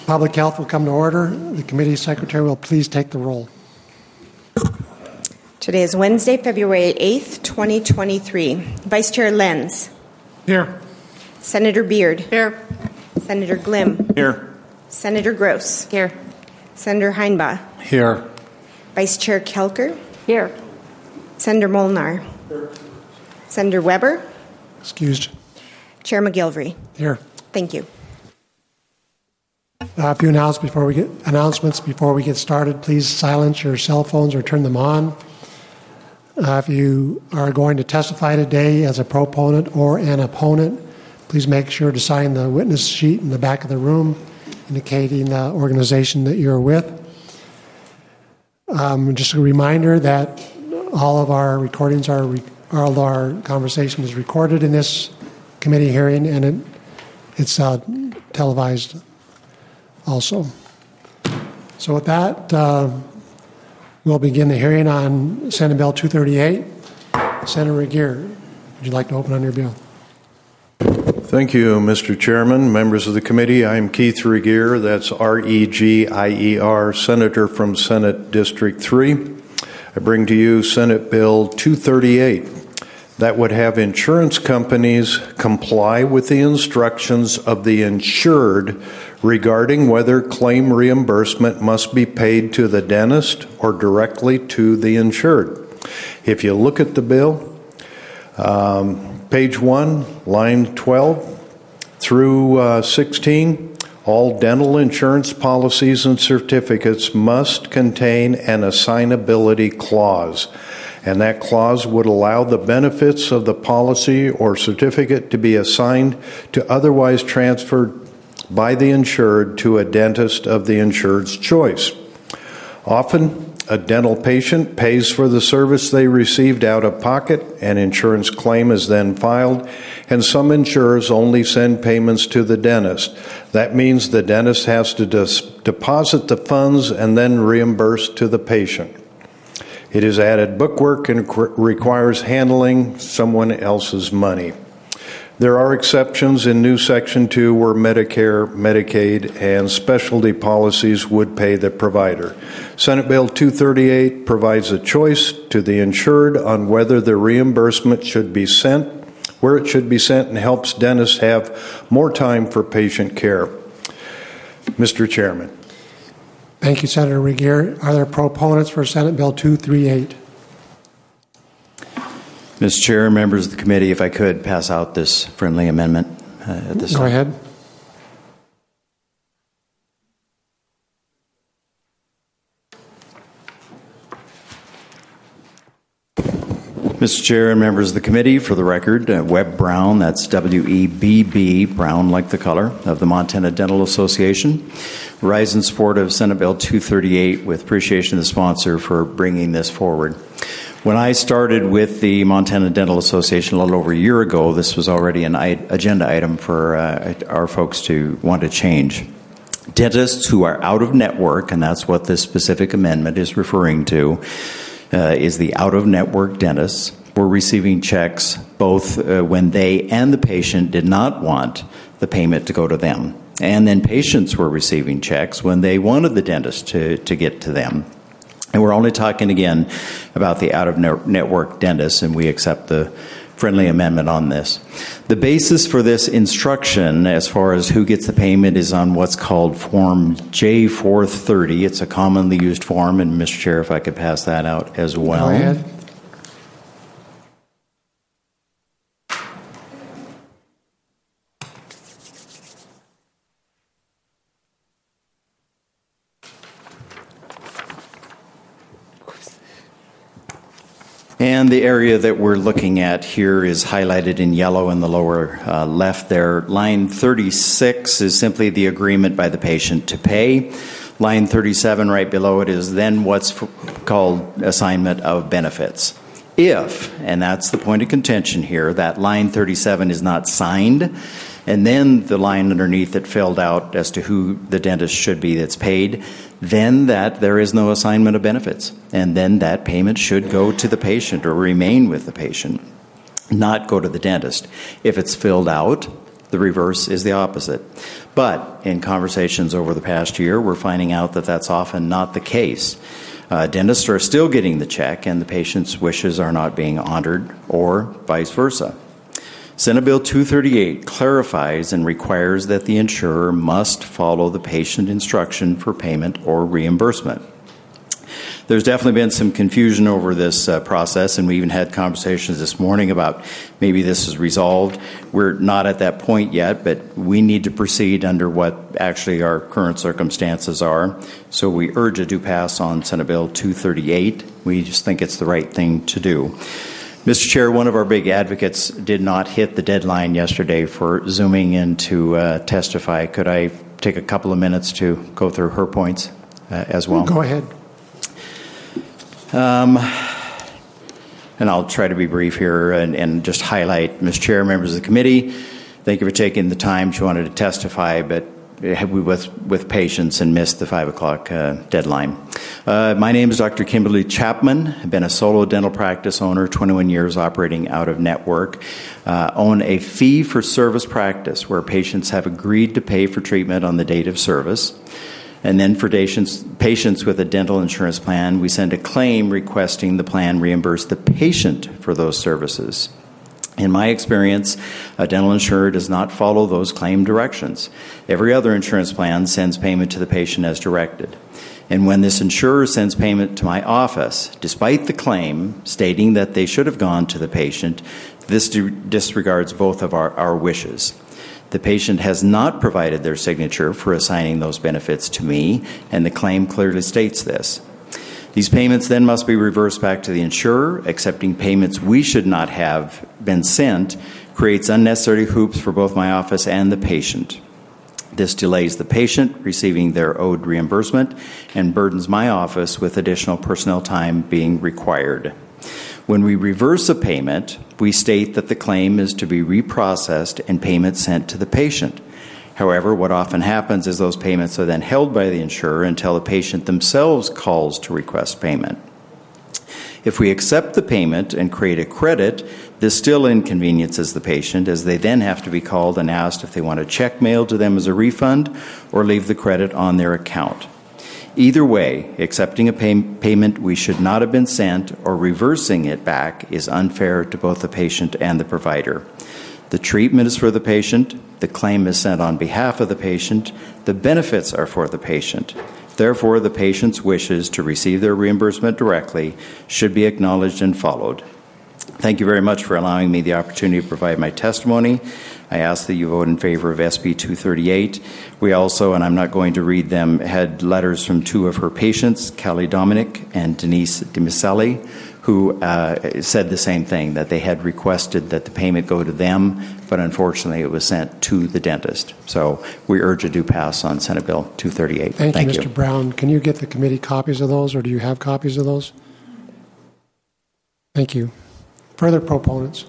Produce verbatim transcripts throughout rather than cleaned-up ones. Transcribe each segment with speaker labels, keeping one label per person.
Speaker 1: Public Health will come to order. The committee secretary will please take the roll.
Speaker 2: Today is Wednesday, February eighth, twenty twenty-three. Vice Chair Lenz.
Speaker 1: Here.
Speaker 2: Senator Beard. Here. Senator Glimm.
Speaker 3: Here.
Speaker 2: Senator Gross.
Speaker 4: Here.
Speaker 2: Senator Heinbach.
Speaker 3: Here.
Speaker 2: Vice Chair Kelker.
Speaker 4: Here.
Speaker 2: Senator Molnar. Here. Senator Weber.
Speaker 1: Excused.
Speaker 2: Chair McGilvery.
Speaker 1: Here.
Speaker 2: Thank you.
Speaker 1: Uh, a few announce before we get, announcements before we get started. Please silence your cell phones or turn them on. Uh, if you are going to testify today as a proponent or an opponent, please make sure to sign the witness sheet in the back of the room indicating the organization that you're with. Um, just a reminder that all of our recordings are, re- all of our conversation is recorded in this committee hearing, and it, it's uh, televised also. So with that, uh, we'll begin the hearing on Senate Bill two thirty-eight. Senator Regier, would you like to open on your bill?
Speaker 3: Thank you, Mister Chairman, members of the committee. I'm Keith Regier. That's R E G I E R, Senator from Senate District three. I bring to you Senate Bill two thirty-eight. That would have insurance companies comply with the instructions of the insured regarding whether claim reimbursement must be paid to the dentist or directly to the insured. If you look at the bill, um, page one, line twelve through uh, sixteen, all dental insurance policies and certificates must contain an assignability clause. And that clause would allow the benefits of the policy or certificate to be assigned to otherwise transferred by the insured to a dentist of the insured's choice. Often, a dental patient pays for the service they received out of pocket. An insurance claim is then filed, and some insurers only send payments to the dentist. That means the dentist has to dis- deposit the funds and then reimburse to the patient. It is added bookwork and requires handling someone else's money. There are exceptions in new Section two where Medicare, Medicaid, and specialty policies would pay the provider. Senate Bill two thirty-eight provides a choice to the insured on whether the reimbursement should be sent, where it should be sent, and helps dentists have more time for patient care. Mister Chairman.
Speaker 1: Thank you, Senator Regier. Are there proponents for Senate Bill two thirty-eight?
Speaker 5: Mister Chair, members of the committee, if I could pass out this friendly amendment uh, at this
Speaker 1: Go
Speaker 5: time.
Speaker 1: ahead.
Speaker 5: Mister Chair and members of the committee, for the record, uh, Webb Brown, that's W E B B, Brown like the color, of the Montana Dental Association, rise in support of Senate Bill two thirty-eight with appreciation of the sponsor for bringing this forward. When I started with the Montana Dental Association a little over a year ago, this was already an agenda item for uh, our folks to want to change. Dentists who are out of network, and that's what this specific amendment is referring to, uh, is the out-of-network dentists were receiving checks both uh, when they and the patient did not want the payment to go to them. And then patients were receiving checks when they wanted the dentist to, to get to them. And we're only talking again about the out-of-network dentists, and we accept the friendly amendment on this. The basis for this instruction, as far as who gets the payment, is on what's called Form J four thirty. It's a commonly used form, and Mister Chair, if I could pass that out as well.
Speaker 1: Go ahead.
Speaker 5: And the area that we're looking at here is highlighted in yellow in the lower uh, left there. Line thirty-six is simply the agreement by the patient to pay. Line thirty-seven right below it is then what's called assignment of benefits. If, and that's the point of contention here, that line thirty-seven is not signed, and then the line underneath it filled out as to who the dentist should be that's paid, then that there is no assignment of benefits. And then that payment should go to the patient or remain with the patient, not go to the dentist. If it's filled out The reverse is the opposite. But in conversations over the past year, we're finding out that that's often not the case. Uh, dentists are still getting the check, and the patient's wishes are not being honored, or vice versa. Senate Bill two thirty-eight clarifies and requires that the insurer must follow the patient instruction for payment or reimbursement. There's definitely been some confusion over this uh, process, and we even had conversations this morning about maybe this is resolved. We're not at that point yet, but we need to proceed under what actually our current circumstances are. So we urge a due pass on Senate Bill two thirty-eight. We just think it's the right thing to do. Mister Chair, one of our big advocates did not hit the deadline yesterday for Zooming in to uh, testify. Could I take a couple of minutes to go through her points uh, as well?
Speaker 1: Go ahead.
Speaker 5: Um, and I'll try to be brief here and, and just highlight, Mister Chair, members of the committee, thank you for taking the time. She wanted to testify, but we with, with patience and missed the five o'clock uh, deadline. Uh, my name is Doctor Kimberly Chapman. I've been a solo dental practice owner, twenty-one years operating out of network. Uh, own a fee-for-service practice where patients have agreed to pay for treatment on the date of service. And then for patients, patients with a dental insurance plan, we send a claim requesting the plan reimburse the patient for those services. In my experience, a dental insurer does not follow those claim directions. Every other insurance plan sends payment to the patient as directed. And when this insurer sends payment to my office, despite the claim stating that they should have gone to the patient, this disregards both of our, our wishes. The patient has not provided their signature for assigning those benefits to me, and the claim clearly states this. These payments then must be reversed back to the insurer. Accepting payments we should not have been sent creates unnecessary hoops for both my office and the patient. This delays the patient receiving their owed reimbursement and burdens my office with additional personnel time being required. When we reverse a payment, we state that the claim is to be reprocessed and payment sent to the patient. However, what often happens is those payments are then held by the insurer until the patient themselves calls to request payment. If we accept the payment and create a credit, this still inconveniences the patient, as they then have to be called and asked if they want a check mailed to them as a refund or leave the credit on their account. Either way, accepting a pay- payment we should not have been sent or reversing it back is unfair to both the patient and the provider. The treatment is for the patient, the claim is sent on behalf of the patient, the benefits are for the patient. Therefore, the patient's wishes to receive their reimbursement directly should be acknowledged and followed. Thank you very much for allowing me the opportunity to provide my testimony. I ask that you vote in favor of S B two thirty-eight. We also, and I'm not going to read them, had letters from two of her patients, Kelly Dominic and Denise DiMicelli, who uh, said the same thing, that they had requested that the payment go to them, but unfortunately it was sent to the dentist. So we urge a due pass on Senate Bill two thirty-eight.
Speaker 1: Thank,
Speaker 5: Thank
Speaker 1: you,
Speaker 5: you,
Speaker 1: Mister Brown. Can you get the committee copies of those, or do you have copies of those? Thank you. Further proponents?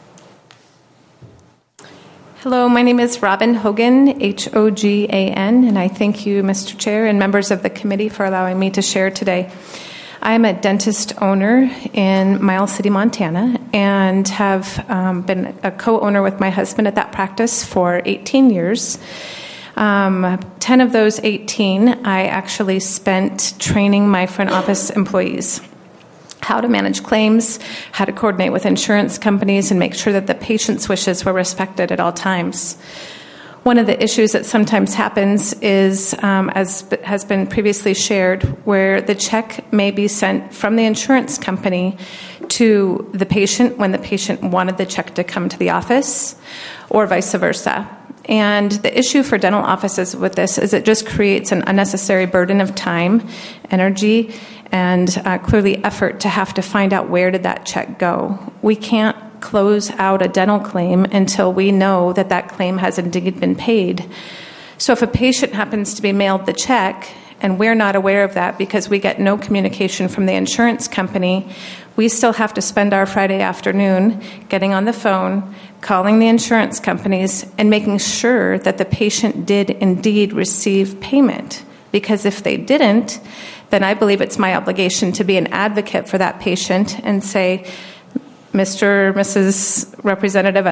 Speaker 4: Hello, my name is Robin Hogan, H O G A N, and I thank you, Mister Chair, and members of the committee for allowing me to share today. I am a dentist owner in Miles City, Montana, and have um, been a co-owner with my husband at that practice for eighteen years. Um, ten of those eighteen, I actually spent training my front office employees how to manage claims, how to coordinate with insurance companies, and make sure that the patient's wishes were respected at all times. One of the issues that sometimes happens is, um, as has been previously shared, where the check may be sent from the insurance company to the patient when the patient wanted the check to come to the office, or vice versa. And the issue for dental offices with this is it just creates an unnecessary burden of time, energy, and uh, clearly effort to have to find out where did that check go. We can't close out a dental claim until we know that that claim has indeed been paid. So if a patient happens to be mailed the check and we're not aware of that because we get no communication from the insurance company, we still have to spend our Friday afternoon getting on the phone, calling the insurance companies, and making sure that the patient did indeed receive payment. Because if they didn't, then I believe it's my obligation to be an advocate for that patient and say, Mister or Missus Representative at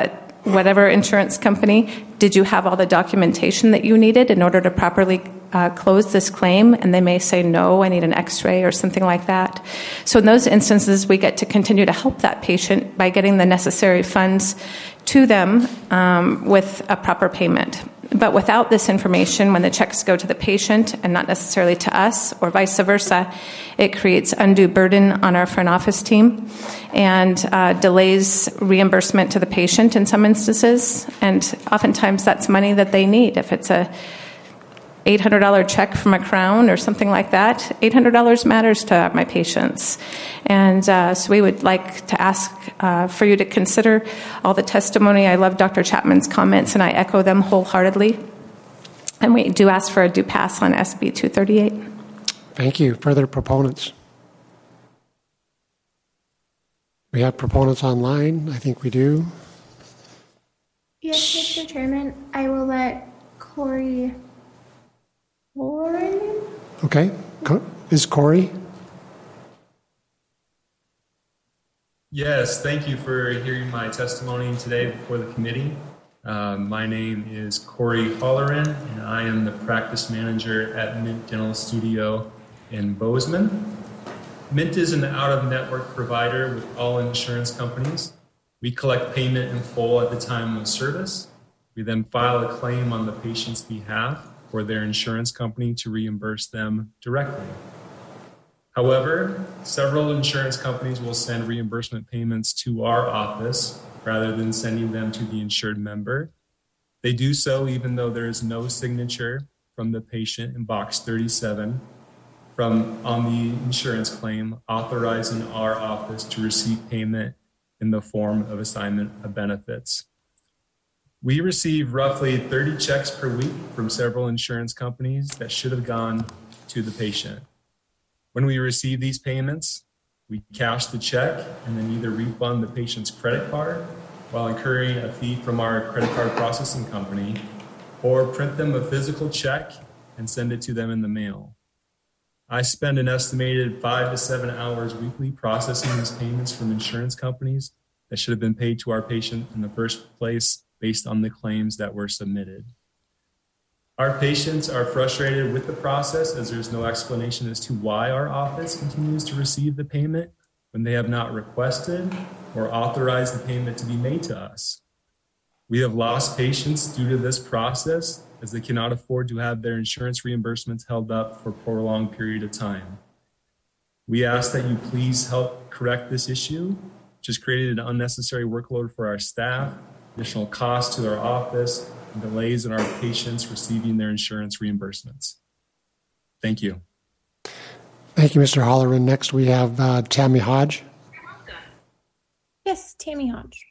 Speaker 4: whatever insurance company, did you have all the documentation that you needed in order to properly uh, close this claim? And they may say, no, I need an x-ray or something like that. So in those instances, we get to continue to help that patient by getting the necessary funds to them um, with a proper payment. But without this information, when the checks go to the patient and not necessarily to us, or vice versa, it creates undue burden on our front office team and uh, delays reimbursement to the patient in some instances. And oftentimes that's money that they need. If it's a eight hundred dollars check from a Crown or something like that, eight hundred dollars matters to my patients. And uh, so we would like to ask uh, for you to consider all the testimony. I love Doctor Chapman's comments, and I echo them wholeheartedly. And we do ask for a due pass on S B two thirty-eight.
Speaker 1: Thank you. Further proponents? We have proponents online. I think we do.
Speaker 6: Yes, Mister Chairman. I will let Corey Lauren.
Speaker 1: Okay. Co- Is Corey?
Speaker 7: Yes, thank you for hearing my testimony today before the committee. Uh, my name is Corey Holleran, and I am the practice manager at Mint Dental Studio in Bozeman. Mint is an out-of-network provider with all insurance companies. We collect payment in full at the time of service. We then file a claim on the patient's behalf for their insurance company to reimburse them directly. However, several insurance companies will send reimbursement payments to our office rather than sending them to the insured member. They do so even though there is no signature from the patient in box thirty-seven from on the insurance claim authorizing our office to receive payment in the form of assignment of benefits. We receive roughly thirty checks per week from several insurance companies that should have gone to the patient. When we receive these payments, we cash the check and then either refund the patient's credit card while incurring a fee from our credit card processing company, or print them a physical check and send it to them in the mail. I spend an estimated five to seven hours weekly processing these payments from insurance companies that should have been paid to our patient in the first place based on the claims that were submitted. Our patients are frustrated with the process as there's no explanation as to why our office continues to receive the payment when they have not requested or authorized the payment to be made to us. We have lost patients due to this process as they cannot afford to have their insurance reimbursements held up for a prolonged period of time. We ask that you please help correct this issue, which has created an unnecessary workload for our staff, additional costs to our office, and delays in our patients receiving their insurance reimbursements. Thank you.
Speaker 1: Thank you, Mister Holleran. Next, we have uh, Tammy Hodge.
Speaker 6: Yes, Tammy Hodge.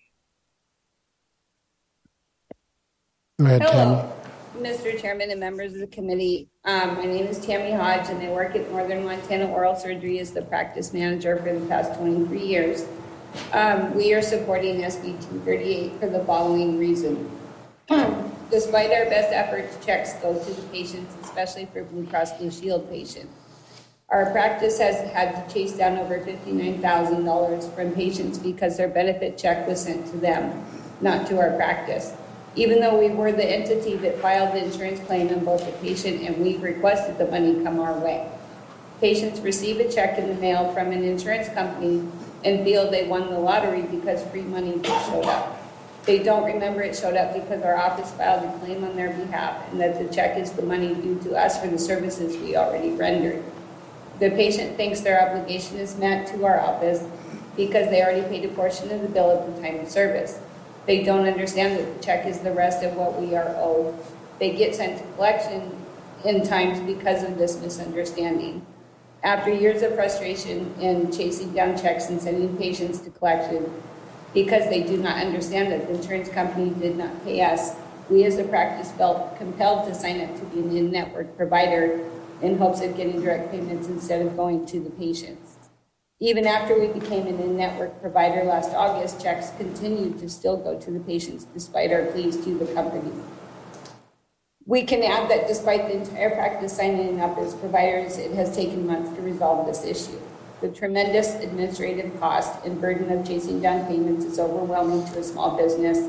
Speaker 1: Go ahead,
Speaker 8: Hello,
Speaker 1: Tammy.
Speaker 8: Mister Chairman and members of the committee. Um, my name is Tammy Hodge, and I work at Northern Montana Oral Surgery as the practice manager for the past twenty-three years. Um, we are supporting S B two thirty-eight for the following reason. Despite our best efforts, checks go to the patients, especially for Blue Cross Blue Shield patients. Our practice has had to chase down over fifty-nine thousand dollars from patients because their benefit check was sent to them, not to our practice. Even though we were the entity that filed the insurance claim on both the patient and we requested the money come our way. Patients receive a check in the mail from an insurance company and feel they won the lottery because free money showed up. They don't remember it showed up because our office filed a claim on their behalf and that the check is the money due to us for the services we already rendered. The patient thinks their obligation is met to our office because they already paid a portion of the bill at the time of service. They don't understand that the check is the rest of what we are owed. They get sent to collection in times because of this misunderstanding. After years of frustration in chasing down checks and sending patients to collection because they do not understand that the insurance company did not pay us, we as a practice felt compelled to sign up to be an in-network provider in hopes of getting direct payments instead of going to the patients. Even after we became an in-network provider last August, checks continued to still go to the patients despite our pleas to the company. We can add that despite the entire practice signing up as providers, it has taken months to resolve this issue. The tremendous administrative cost and burden of chasing down payments is overwhelming to a small business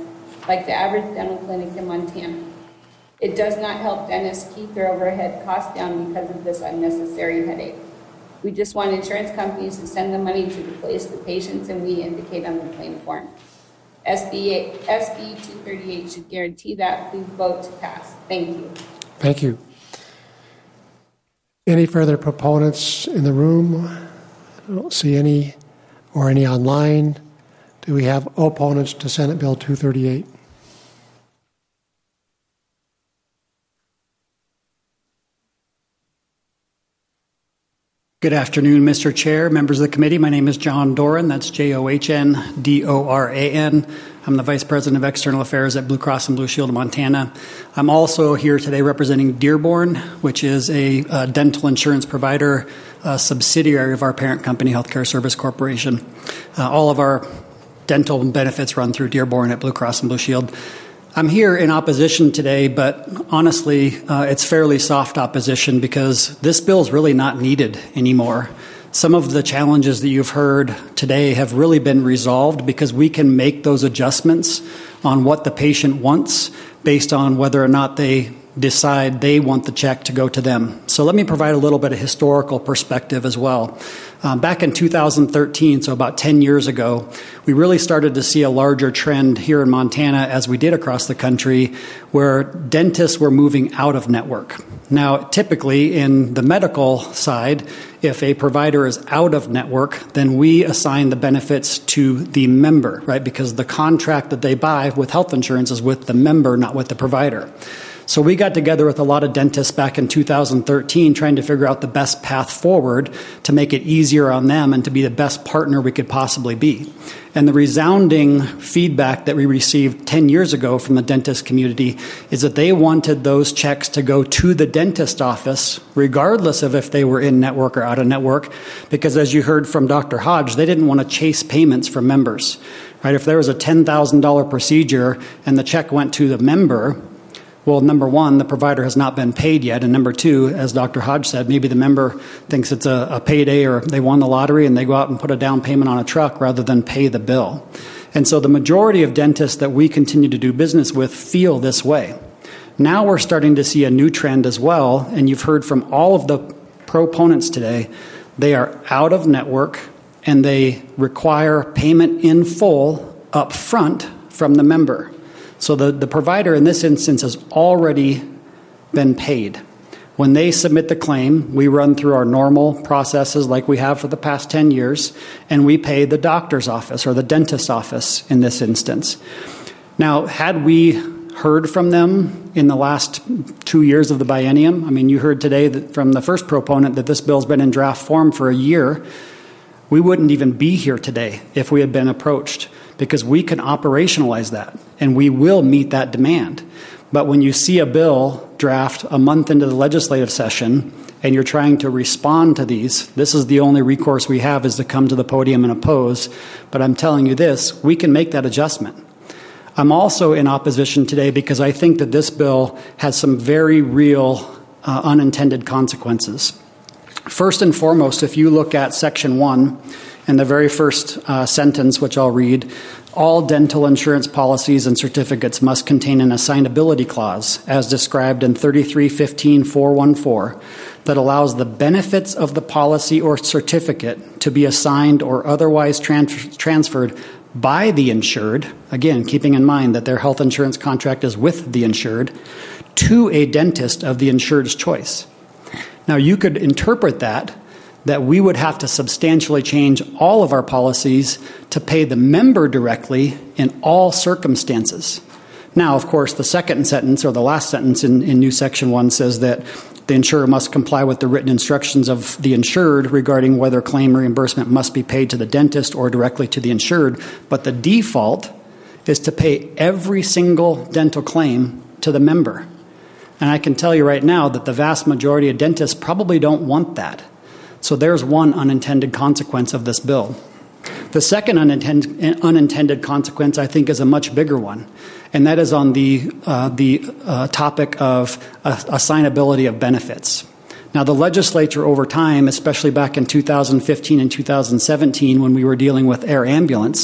Speaker 8: like the average dental clinic in Montana. It does not help dentists keep their overhead costs down because of this unnecessary headache. We just want insurance companies to send the money to replace the patients, and we indicate on the claim form. S B two thirty-eight should guarantee that. Please vote to pass. Thank you.
Speaker 1: Thank you. Any further proponents in the room? I don't see any, or any online. Do we have opponents to Senate Bill two thirty-eight?
Speaker 9: Good afternoon, Mister Chair, members of the committee. My name is John Doran. That's J O H N D O R A N. I'm the Vice President of External Affairs at Blue Cross and Blue Shield of Montana. I'm also here today representing Dearborn, which is a, a dental insurance provider, a subsidiary of our parent company, Healthcare Service Corporation. Uh, all of our dental benefits run through Dearborn at Blue Cross and Blue Shield. I'm here in opposition today, but honestly, uh, it's fairly soft opposition because this bill is really not needed anymore. Some of the challenges that you've heard today have really been resolved because we can make those adjustments on what the patient wants based on whether or not they decide they want the check to go to them. So let me provide a little bit of historical perspective as well. Um, back in two thousand thirteen, so about ten years ago, we really started to see a larger trend here in Montana, as we did across the country, where dentists were moving out of network. Now, typically in the medical side, if a provider is out of network, then we assign the benefits to the member, right? Because the contract that they buy with health insurance is with the member, not with the provider. So we got together with a lot of dentists back in two thousand thirteen trying to figure out the best path forward to make it easier on them and to be the best partner we could possibly be. And the resounding feedback that we received ten years ago from the dentist community is that they wanted those checks to go to the dentist office, regardless of if they were in network or out of network, because as you heard from Doctor Hodge, they didn't want to chase payments from members. Right? If there was a ten thousand dollars procedure and the check went to the member, well, number one, the provider has not been paid yet. And number two, as Doctor Hodge said, maybe the member thinks it's a, a payday or they won the lottery and they go out and put a down payment on a truck rather than pay the bill. And so the majority of dentists that we continue to do business with feel this way. Now we're starting to see a new trend as well. And you've heard from all of the proponents today. They are out of network and they require payment in full up front from the member. So the, the provider in this instance has already been paid. When they submit the claim, we run through our normal processes like we have for the past ten years, and we pay the doctor's office or the dentist's office in this instance. Now, had we heard from them in the last two years of the biennium, I mean, you heard today that from the first proponent that this bill's been in draft form for a year, we wouldn't even be here today if we had been approached, because we can operationalize that and we will meet that demand. But when you see a bill draft a month into the legislative session and you're trying to respond to these, this is the only recourse we have, is to come to the podium and oppose. But I'm telling you this, we can make that adjustment. I'm also in opposition today because I think that this bill has some very real uh, unintended consequences. First and foremost, if you look at Section one, and the very first uh, sentence, which I'll read, all dental insurance policies and certificates must contain an assignability clause, as described in thirty-three fifteen point four one four, that allows the benefits of the policy or certificate to be assigned or otherwise trans- transferred by the insured, again, keeping in mind that their health insurance contract is with the insured, to a dentist of the insured's choice. Now, you could interpret that that we would have to substantially change all of our policies to pay the member directly in all circumstances. Now, of course, the second sentence or the last sentence in, in new Section one says that the insurer must comply with the written instructions of the insured regarding whether claim reimbursement must be paid to the dentist or directly to the insured. But the default is to pay every single dental claim to the member. And I can tell you right now that the vast majority of dentists probably don't want that. So there's one unintended consequence of this bill. The second unintended, unintended consequence, I think, is a much bigger one, and that is on the, uh, the uh, topic of uh, assignability of benefits. Now, the legislature over time, especially back in two thousand fifteen and two thousand seventeen when we were dealing with air ambulance,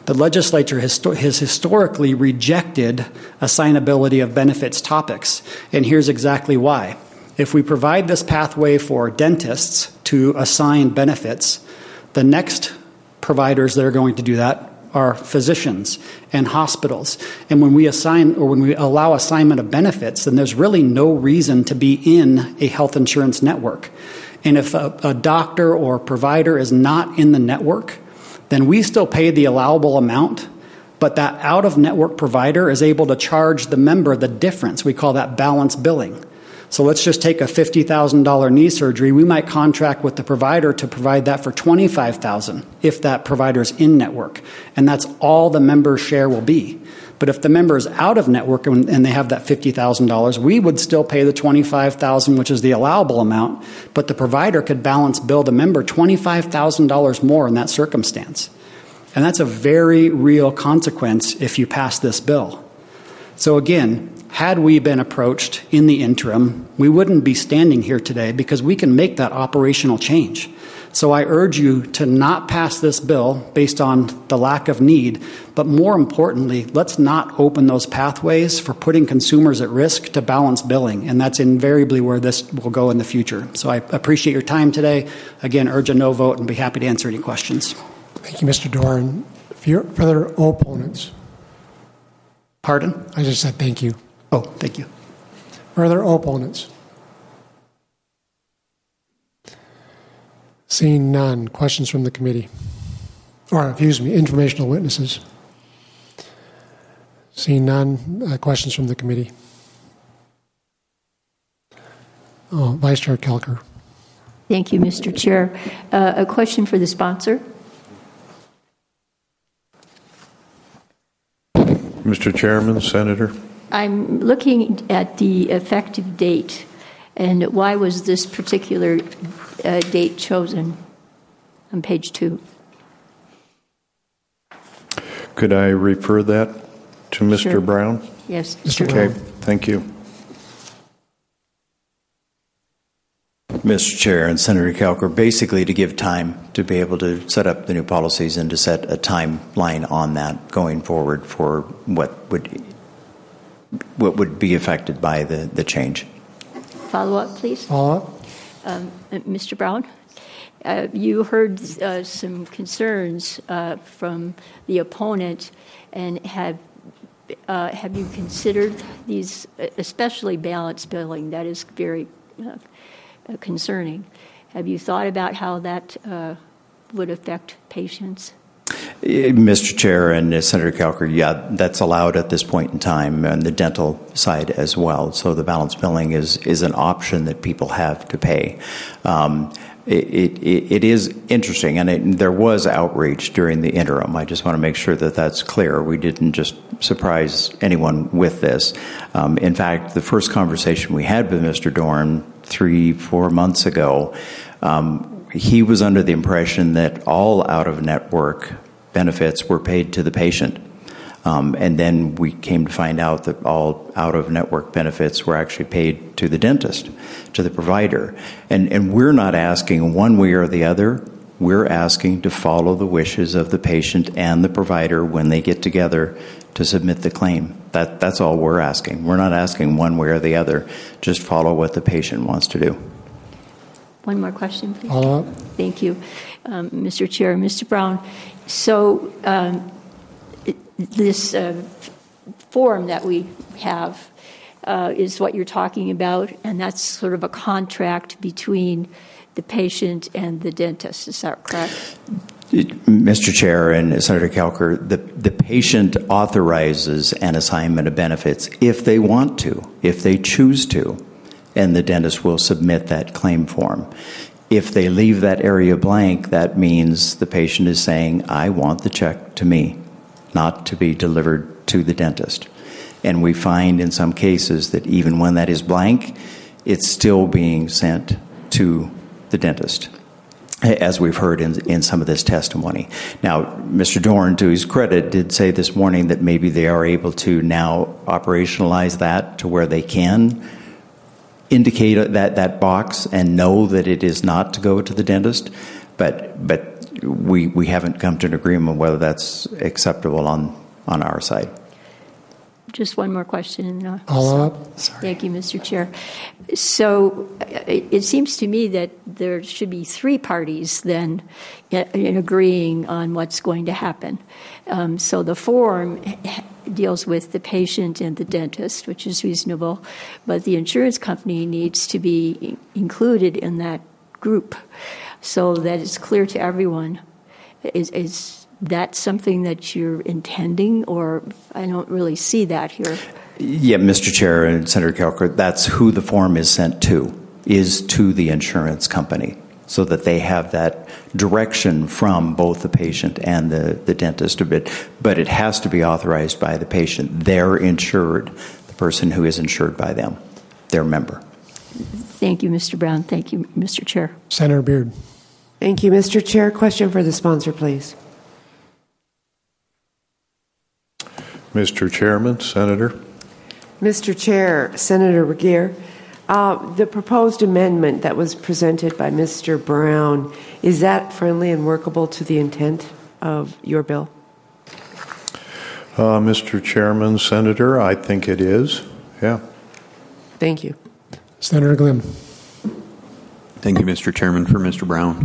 Speaker 9: The legislature has historically rejected assignability of benefits topics, and here's exactly why. If we provide this pathway for dentists to assign benefits, the next providers that are going to do that are physicians and hospitals. And when we assign or when we allow assignment of benefits, then there's really no reason to be in a health insurance network. And if a, a doctor or provider is not in the network, then we still pay the allowable amount, but that out-of-network provider is able to charge the member the difference. We call that balance billing. So let's just take a fifty thousand dollars knee surgery. We might contract with the provider to provide that for twenty-five thousand dollars if that provider is in network. And that's all the member's share will be. But if the member is out of network and, and they have that fifty thousand dollars, we would still pay the twenty-five thousand dollars, which is the allowable amount, but the provider could balance bill the member twenty-five thousand dollars more in that circumstance. And that's a very real consequence if you pass this bill. So again, had we been approached in the interim, we wouldn't be standing here today because we can make that operational change. So I urge you to not pass this bill based on the lack of need, but more importantly, let's not open those pathways for putting consumers at risk to balance billing, and that's invariably where this will go in the future. So I appreciate your time today. Again, urge a no vote and be happy to answer any questions.
Speaker 1: Thank you, Mister Doran. For further opponents.
Speaker 9: Pardon?
Speaker 1: I just said thank you.
Speaker 9: Oh, thank you.
Speaker 1: Further opponents? Seeing none. Questions from the committee? Or, excuse me, informational witnesses. Seeing none. Uh, questions from the committee? Oh, Vice Chair Kelker.
Speaker 10: Thank you, Mister Chair. Uh, a question for the sponsor.
Speaker 3: Mister Chairman, Senator.
Speaker 10: I'm looking at the effective date, and why was this particular uh, date chosen on page two?
Speaker 3: Could I refer that to Mister
Speaker 10: Sure.
Speaker 3: Brown?
Speaker 10: Yes.
Speaker 1: Mister
Speaker 3: Okay,
Speaker 1: Brown.
Speaker 3: thank you.
Speaker 5: Mister Chair and Senator Kelker, basically to give time to be able to set up the new policies and to set a timeline on that going forward for what would what would be affected by the, the change.
Speaker 10: Follow up, please.
Speaker 1: Follow up.
Speaker 10: Um, uh, Mister Brown, uh, you heard uh, some concerns uh, from the opponent, and have uh, have you considered these, especially balance billing? That is very uh, concerning. Have you thought about how that uh, would affect patients?
Speaker 5: Mister Chair and Senator Kelker, yeah, that's allowed at this point in time on the dental side as well. So the balance billing is, is an option that people have to pay. Um, it, it, it is interesting, and it, there was outreach during the interim. I just want to make sure that that's clear. We didn't just surprise anyone with this. Um, in fact, the first conversation we had with Mister Dorn three, four months ago, um, he was under the impression that all out-of-network benefits were paid to the patient. Um, and then we came to find out that all out-of-network benefits were actually paid to the dentist, to the provider. And, and we're not asking one way or the other. We're asking to follow the wishes of the patient and the provider when they get together to submit the claim. That, that's all we're asking. We're not asking one way or the other. Just follow what the patient wants to do.
Speaker 10: One more question, please.
Speaker 1: Follow up.
Speaker 10: Thank you, um, Mister Chair. Mister Brown, so um, this uh, form that we have uh, is what you're talking about, and that's sort of a contract between the patient and the dentist. Is that correct?
Speaker 5: Mister Chair and Senator Kelker, the, the patient authorizes an assignment of benefits if they want to, if they choose to, and the dentist will submit that claim form. If they leave that area blank, that means the patient is saying, I want the check to me, not to be delivered to the dentist. And we find in some cases that even when that is blank, it's still being sent to the dentist, as we've heard in, in some of this testimony. Now, Mister Dorn, to his credit, did say this morning that maybe they are able to now operationalize that to where they can indicate that, that box and know that it is not to go to the dentist. But, but we, we haven't come to an agreement whether that's acceptable on, on our side.
Speaker 10: Just one more question. Uh,
Speaker 1: Follow up?
Speaker 10: Sorry. Thank you, Mister Chair. So it, it seems to me that there should be three parties then in, in agreeing on what's going to happen. Um, so the form deals with the patient and the dentist, which is reasonable, but the insurance company needs to be included in that group so that it's clear to everyone. Is, is that something that you're intending, or I don't really see that here?
Speaker 5: Yeah, Mister Chair and Senator Kelker, that's who the form is sent to, is to the insurance company, so that they have that direction from both the patient and the, the dentist. But, but it has to be authorized by the patient. They're insured, the person who is insured by them, their member.
Speaker 10: Thank you, Mister Brown. Thank you, Mister Chair.
Speaker 1: Senator Beard.
Speaker 11: Thank you, Mister Chair. Question for the sponsor, please.
Speaker 3: Mister Chairman, Senator.
Speaker 11: Mister Chair, Senator Regier, uh, the proposed amendment that was presented by Mister Brown, is that friendly and workable to the intent of your bill?
Speaker 3: Uh, Mister Chairman, Senator, I think it is. Yeah.
Speaker 11: Thank you.
Speaker 1: Senator Glim.
Speaker 12: Thank you, Mister Chairman. For Mister Brown.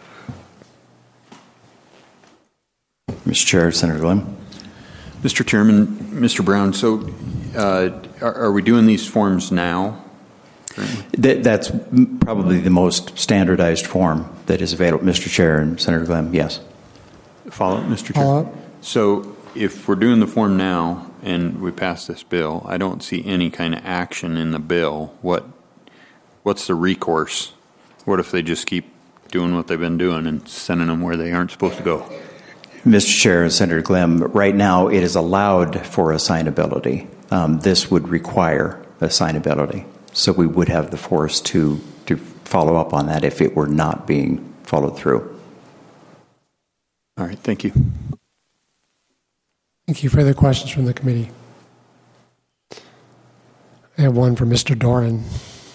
Speaker 5: Mister Chair, Senator Glim.
Speaker 12: Mister Chairman, Mister Brown, so uh, are, are we doing these forms now?
Speaker 5: That, that's probably the most standardized form that is available. Mister Chair and Senator Glim, yes.
Speaker 12: Follow up, Mister Chair?
Speaker 1: Follow up.
Speaker 12: So if we're doing the form now and we pass this bill, I don't see any kind of action in the bill. What What's the recourse? What if they just keep doing what they've been doing and sending them where they aren't supposed to go?
Speaker 5: Mister Chair and Senator Glim, right now it is allowed for assignability. Um, this would require assignability. So we would have the force to, to follow up on that if it were not being followed through.
Speaker 12: All right, thank you.
Speaker 1: Thank you. Further questions from the committee? I have one for Mister Doran.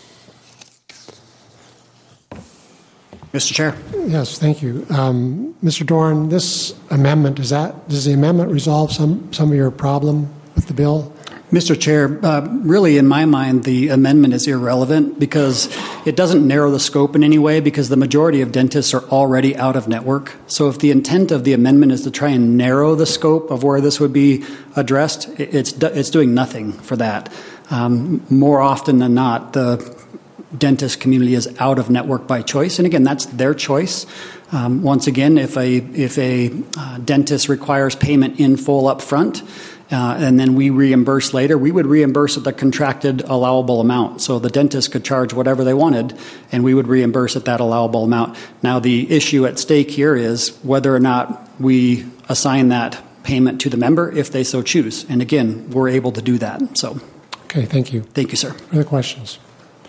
Speaker 9: Mister Chair.
Speaker 1: Yes, thank you. Um, Mister Doran, this amendment, does that does the amendment resolve some, some of your problem with the bill?
Speaker 9: Mister Chair, uh, really in my mind the amendment is irrelevant because it doesn't narrow the scope in any way because the majority of dentists are already out of network. So if the intent of the amendment is to try and narrow the scope of where this would be addressed, it's, it's doing nothing for that. Um, more often than not, the dentist community is out of network by choice, and again, that's their choice. Um, once again, if a if a uh, dentist requires payment in full up front, uh, and then we reimburse later, we would reimburse at the contracted allowable amount. So the dentist could charge whatever they wanted, and we would reimburse at that allowable amount. Now, the issue at stake here is whether or not we assign that payment to the member if they so choose. And again, we're able to do that. So,
Speaker 1: okay, thank you.
Speaker 9: Thank you, sir.
Speaker 1: Further questions?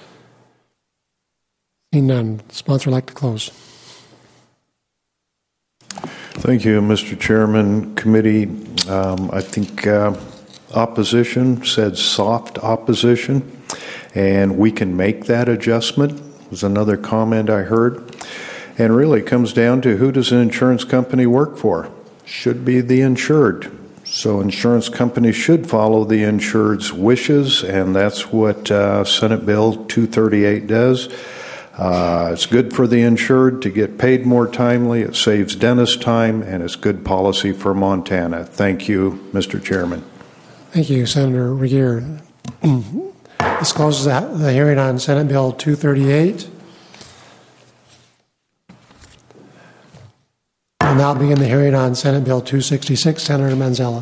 Speaker 1: Seeing none, sponsor would like to close.
Speaker 3: Thank you, Mister Chairman. Committee, um, I think uh, opposition said soft opposition, and we can make that adjustment, was another comment I heard. And really it comes down to who does an insurance company work for? Should be the insured. So insurance companies should follow the insured's wishes, and that's what uh, Senate Bill two thirty-eight does. Uh, it's good for the insured to get paid more timely. It saves dentist time, and it's good policy for Montana. Thank you, Mister Chairman.
Speaker 1: Thank you, Senator Regier. This closes the hearing on Senate Bill two thirty-eight. We'll now begin the hearing on Senate Bill two sixty-six. Senator Manzella.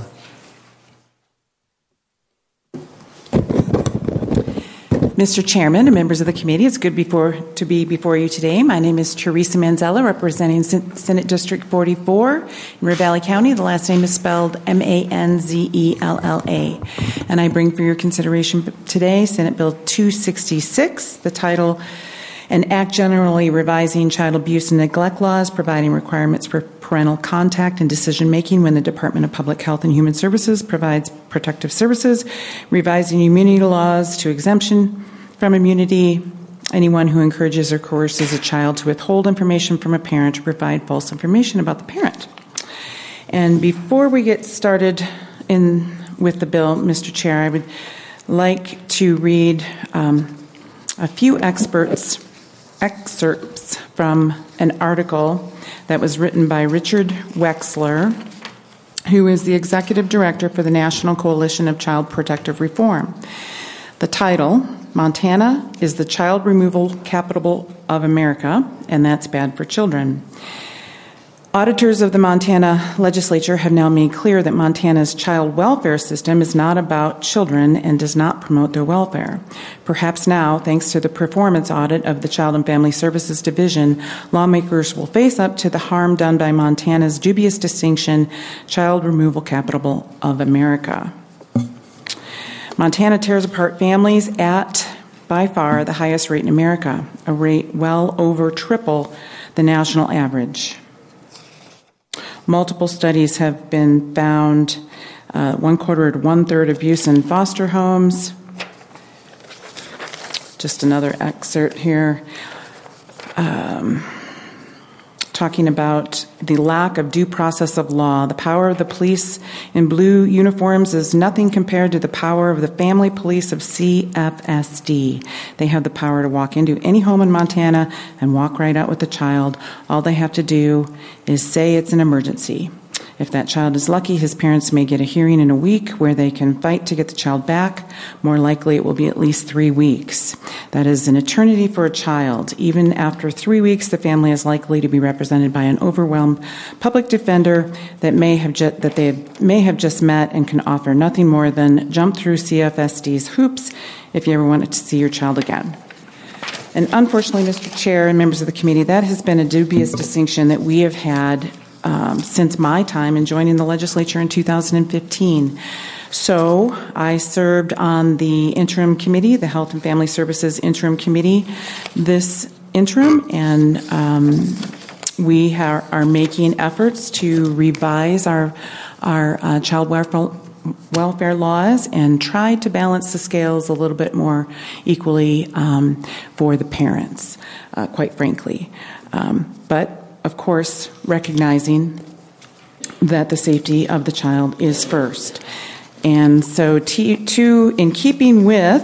Speaker 13: Mister Chairman and members of the committee, it's good before, to be before you today. My name is Teresa Manzella, representing Senate District forty-four in River Valley County. The last name is spelled M A N Z E L L A. And I bring for your consideration today Senate Bill two sixty-six, the title, An Act Generally Revising Child Abuse and Neglect Laws, providing requirements for parental contact and decision-making when the Department of Public Health and Human Services provides protective services, revising immunity laws to exemption from immunity anyone who encourages or coerces a child to withhold information from a parent or provide false information about the parent. And before we get started in with the bill, Mister Chair, I would like to read um, a few experts, excerpts from an article that was written by Richard Wexler, who is the Executive Director for the National Coalition of Child Protective Reform. The title, Montana is the Child Removal Capital of America, and that's bad for children. Auditors of the Montana legislature have now made clear that Montana's child welfare system is not about children and does not promote their welfare. Perhaps now, thanks to the performance audit of the Child and Family Services Division, lawmakers will face up to the harm done by Montana's dubious distinction, Child Removal Capital of America. Montana tears apart families at, by far, the highest rate in America, a rate well over triple the national average. Multiple studies have been found, uh, one quarter to one third abuse in foster homes. Just another excerpt here. Um, talking about the lack of due process of law. The power of the police in blue uniforms is nothing compared to the power of the family police of C F S D. They have the power to walk into any home in Montana and walk right out with the child. All they have to do is say it's an emergency. If that child is lucky, his parents may get a hearing in a week where they can fight to get the child back. More likely, it will be at least three weeks. That is an eternity for a child. Even after three weeks, the family is likely to be represented by an overwhelmed public defender that may have ju- that they may have just met and can offer nothing more than jump through C F S D's hoops if you ever wanted to see your child again. And unfortunately, Mister Chair and members of the committee, that has been a dubious distinction that we have had Um, since my time in joining the legislature in two thousand fifteen. So I served on the interim committee, the Health and Family Services Interim Committee, this interim, and um, we are, are making efforts to revise our, our uh, child welfare, welfare laws and try to balance the scales a little bit more equally um, for the parents, uh, quite frankly. Um, but of course, recognizing that the safety of the child is first. And so, t- to, in keeping with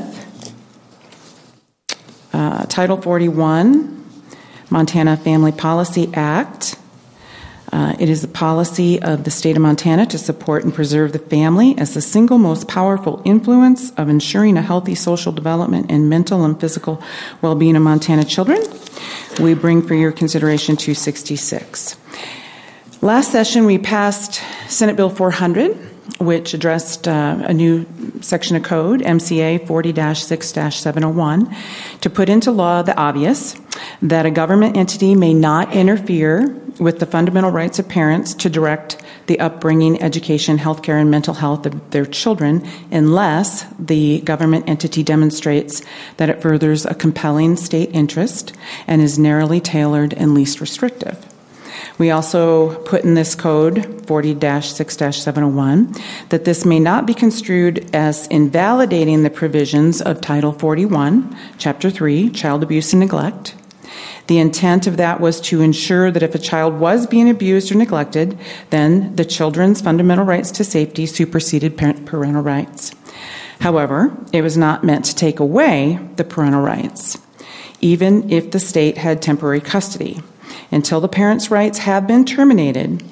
Speaker 13: uh, Title forty-one, Montana Family Policy Act, uh, it is the policy of the state of Montana to support and preserve the family as the single most powerful influence of ensuring a healthy social development and mental and physical well-being of Montana children. We bring for your consideration two sixty-six. Last session, we passed Senate Bill four hundred, which addressed uh, a new section of code, M C A forty dash six dash seven oh one, to put into law the obvious that a government entity may not interfere with the fundamental rights of parents to direct the upbringing, education, healthcare, and mental health of their children unless the government entity demonstrates that it furthers a compelling state interest and is narrowly tailored and least restrictive. We also put in this code, forty dash six dash seven oh one, that this may not be construed as invalidating the provisions of Title forty-one, Chapter three, Child Abuse and Neglect. The intent of that was to ensure that if a child was being abused or neglected, then the children's fundamental rights to safety superseded parent parental rights. However, it was not meant to take away the parental rights, even if the state had temporary custody. Until the parents' rights have been terminated,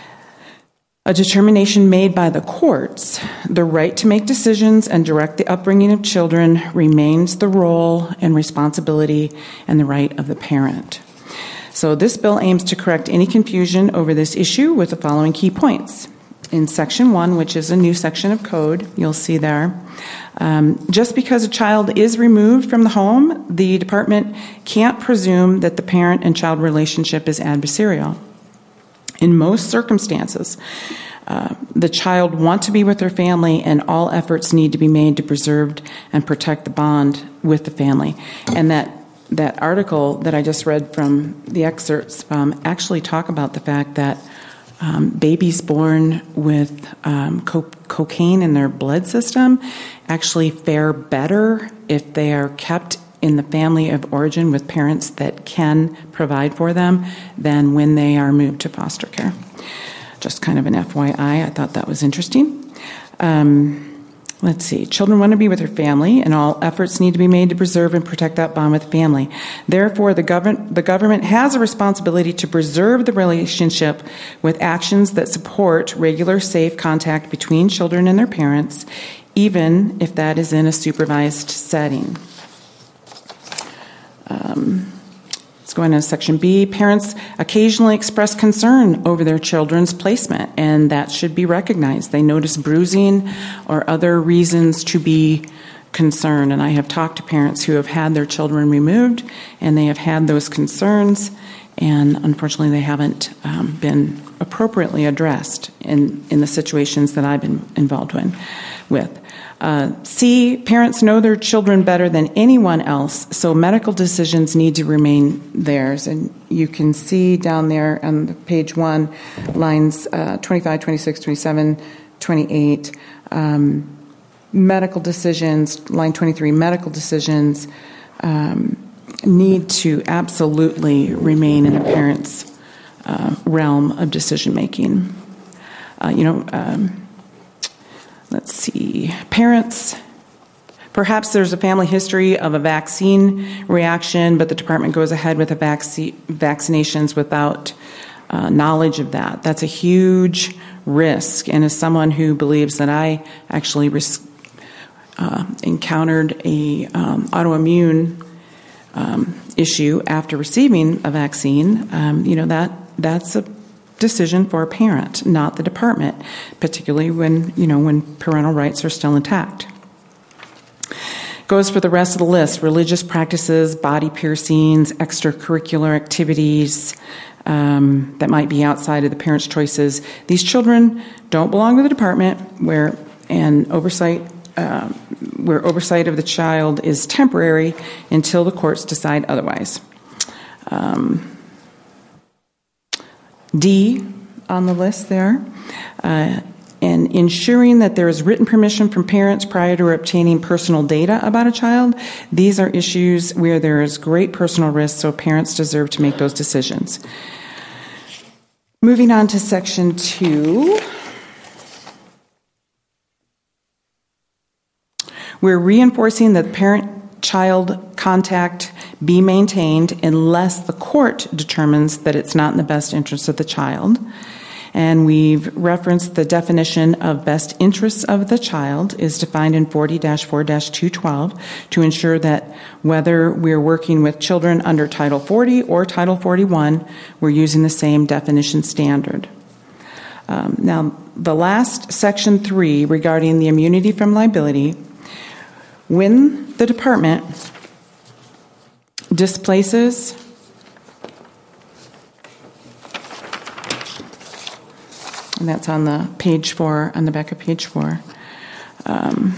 Speaker 13: a determination made by the courts, the right to make decisions and direct the upbringing of children remains the role and responsibility and the right of the parent. So this bill aims to correct any confusion over this issue with the following key points. In Section one, which is a new section of code, you'll see there, um, just because a child is removed from the home, the department can't presume that the parent and child relationship is adversarial. In most circumstances, uh, the child want to be with their family, and all efforts need to be made to preserve and protect the bond with the family. And that that article that I just read from the excerpts um, actually talk about the fact that um, babies born with um, co- cocaine in their blood system actually fare better if they are kept in the family of origin with parents that can provide for them than when they are moved to foster care. Just kind of an F Y I. I thought that was interesting. Um, Let's see. Children want to be with their family, and all efforts need to be made to preserve and protect that bond with family. Therefore, the government, the government has a responsibility to preserve the relationship with actions that support regular, safe contact between children and their parents, even if that is in a supervised setting. Um, Let's go into section B. Parents occasionally express concern over their children's placement, and that should be recognized. They notice bruising or other reasons to be concerned. And I have talked to parents who have had their children removed, and they have had those concerns, and unfortunately they haven't um, been appropriately addressed in, in the situations that I've been involved in, with. Uh, C, parents know their children better than anyone else, so medical decisions need to remain theirs. And you can see down there on page one, lines uh, twenty-five, twenty-six, twenty-seven, twenty-eight, um, medical decisions, line twenty-three, medical decisions um, need to absolutely remain in a parent's uh, realm of decision making. Uh, you know, um, Let's see. Parents, perhaps there's a family history of a vaccine reaction, but the department goes ahead with the vac- vaccinations without uh, knowledge of that. That's a huge risk. And as someone who believes that I actually risk, uh, encountered a um, autoimmune um, issue after receiving a vaccine, um, you know, that that's a decision for a parent, not the department, particularly when, you know, when parental rights are still intact. Goes for the rest of the list: religious practices, body piercings, extracurricular activities um, that might be outside of the parents' choices. These children don't belong to the department, where and oversight uh, where oversight of the child is temporary until the courts decide otherwise. Um, D on the list there, uh, and ensuring that there is written permission from parents prior to obtaining personal data about a child. These are issues where there is great personal risk, so parents deserve to make those decisions. Moving on to section two. We're reinforcing that parent-child contact be maintained unless the court determines that it's not in the best interest of the child. And we've referenced the definition of best interests of the child is defined in forty dash four dash two twelve to ensure that whether we're working with children under Title forty or Title forty-one, we're using the same definition standard. Um, now, the last section three regarding the immunity from liability, when the department displaces and that's on the page four, on the back of page four. Um,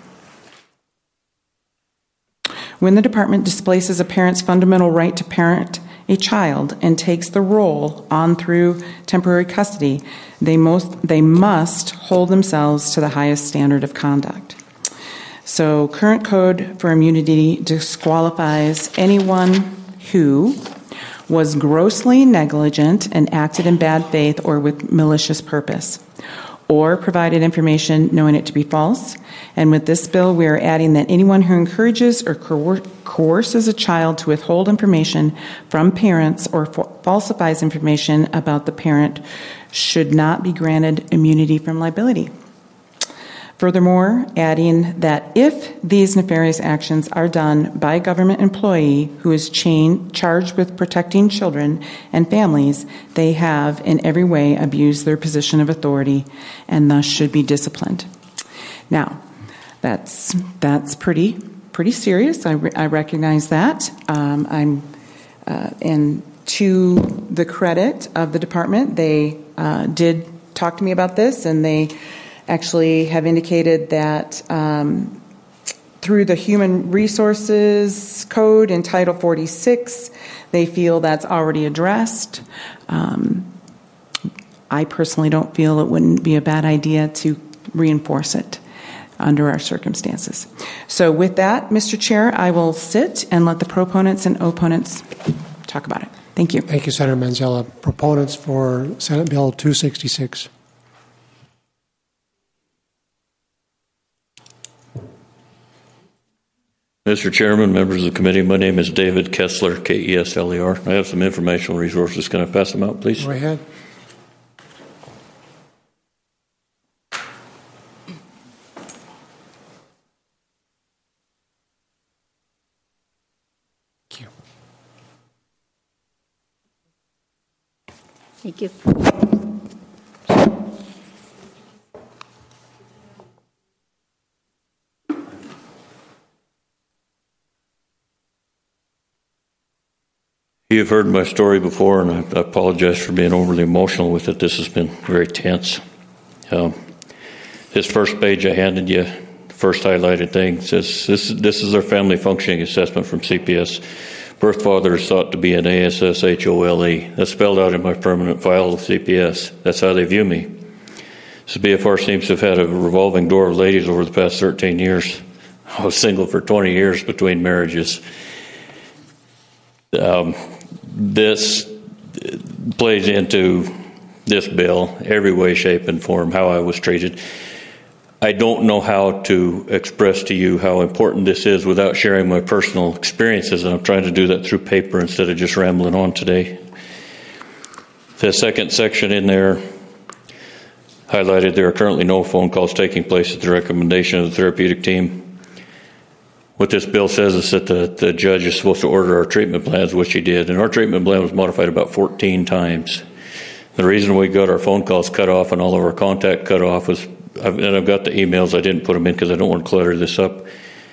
Speaker 13: when the department displaces a parent's fundamental right to parent a child and takes the role on through temporary custody, they most they must hold themselves to the highest standard of conduct. So current code for immunity disqualifies anyone who was grossly negligent and acted in bad faith or with malicious purpose, or provided information knowing it to be false. And with this bill, we are adding that anyone who encourages or coer- coerces a child to withhold information from parents or fa- falsifies information about the parent should not be granted immunity from liability. Furthermore, adding that if these nefarious actions are done by a government employee who is chain, charged with protecting children and families, they have in every way abused their position of authority and thus should be disciplined. Now, that's that's pretty pretty serious. I, re- I recognize that. Um, I'm uh, and to the credit of the department, they uh, did talk to me about this, and they actually have indicated that um, through the Human Resources Code in Title forty-six, they feel that's already addressed. Um, I personally don't feel it wouldn't be a bad idea to reinforce it. under our circumstances. So with that, Mister Chair, I will sit and let the proponents and opponents talk about it. Thank you.
Speaker 1: Thank you, Senator Manzella. Proponents for Senate Bill two sixty-six.
Speaker 14: Mister Chairman, members of the committee, my name is David Kessler, K E S L E R. I have some informational resources. Can I pass them out, please?
Speaker 1: Go ahead.
Speaker 10: Thank you.
Speaker 14: You've heard my story before, and I, I apologize for being overly emotional with it. This has been very tense. Um, this first page I handed you, the first highlighted thing, says this, this is our family functioning assessment from C P S. Birth father is thought to be an A S S H O L E. That's spelled out in my permanent file of C P S. That's how they view me. So B F R seems to have had a revolving door of ladies over the past thirteen years. I was single for twenty years between marriages. Um, this plays into this bill, every way, shape, and form, how I was treated. I don't know how to express to you how important this is without sharing my personal experiences, and I'm trying to do that through paper instead of just rambling on today. The second section in there highlighted there are currently no phone calls taking place at the recommendation of the therapeutic team. What this bill says is that the, the judge is supposed to order our treatment plans, which he did, and our treatment plan was modified about fourteen times. The reason we got our phone calls cut off and all of our contact cut off was, I've, and I've got the emails, I didn't put them in because I don't want to clutter this up.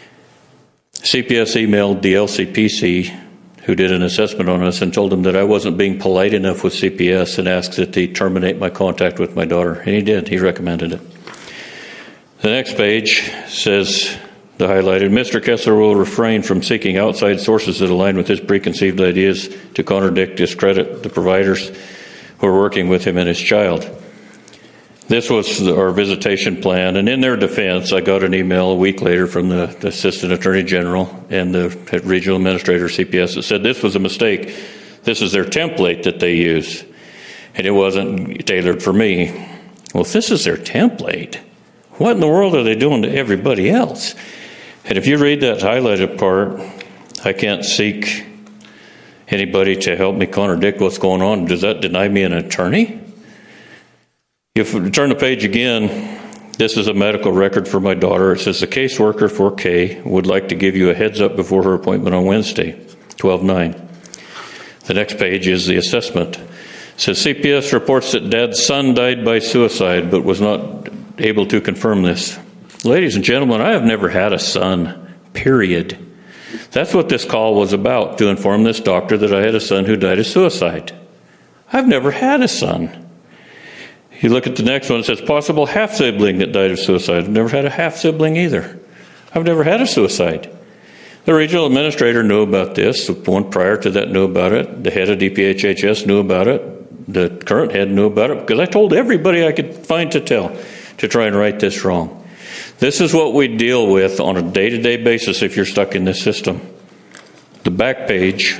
Speaker 14: C P S emailed the L C P C, who did an assessment on us, and told them that I wasn't being polite enough with C P S and asked that they terminate my contact with my daughter. And he did. He recommended it. The next page says, the highlighted, Mister Kessler will refrain from seeking outside sources that align with his preconceived ideas to contradict, discredit the providers who are working with him and his child. This was our visitation plan, and in their defense, I got an email a week later from the, the Assistant Attorney General and the Regional Administrator of C P S that said this was a mistake. This is their template that they use, and it wasn't tailored for me. Well, if this is their template, what in the world are they doing to everybody else? And if you read that highlighted part, I can't seek anybody to help me contradict what's going on. Does that deny me an attorney? If we turn the page again, this is a medical record for my daughter. It says the caseworker for Kay would like to give you a heads up before her appointment on Wednesday, twelve nine. The next page is the assessment. It says C P S reports that Dad's son died by suicide but was not able to confirm this. Ladies and gentlemen, I have never had a son, period. That's what this call was about, to inform this doctor that I had a son who died of suicide. I've never had a son. You look at the next one, it says possible half-sibling that died of suicide. I've never had a half-sibling either. I've never had a suicide. The regional administrator knew about this. The one prior to that knew about it. The head of D P H H S knew about it. The current head knew about it because I told everybody I could find to tell to try and right this wrong. This is what we deal with on a day-to-day basis if you're stuck in this system. The back page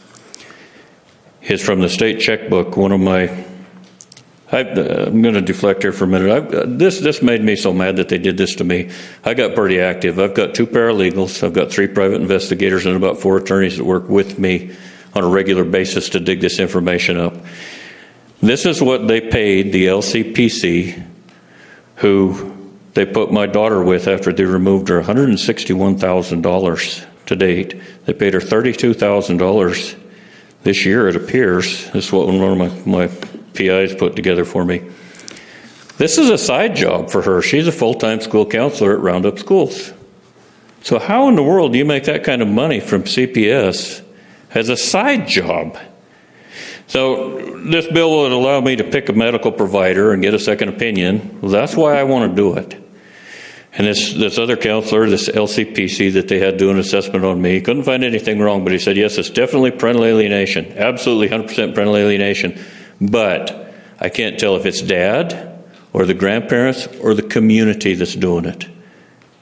Speaker 14: is from the state checkbook. One of my, I, uh, I'm going to deflect here for a minute. I, uh, this this made me so mad that they did this to me. I got pretty active. I've got two paralegals. I've got three private investigators and about four attorneys that work with me on a regular basis to dig this information up. This is what they paid the L C P C, who they put my daughter with after they removed her, one hundred sixty-one thousand dollars to date. They paid her thirty-two thousand dollars this year, it appears. This is what one of my, my P Is put together for me. This is a side job for her. She's a full-time school counselor at Roundup Schools. So how in the world do you make that kind of money from C P S as a side job? So this bill would allow me to pick a medical provider and get a second opinion. Well, that's why I want to do it. And this, this other counselor, this L C P C that they had doing an assessment on me, couldn't find anything wrong, but he said, yes, it's definitely parental alienation. Absolutely one hundred percent parental alienation. But I can't tell if it's dad or the grandparents or the community that's doing it.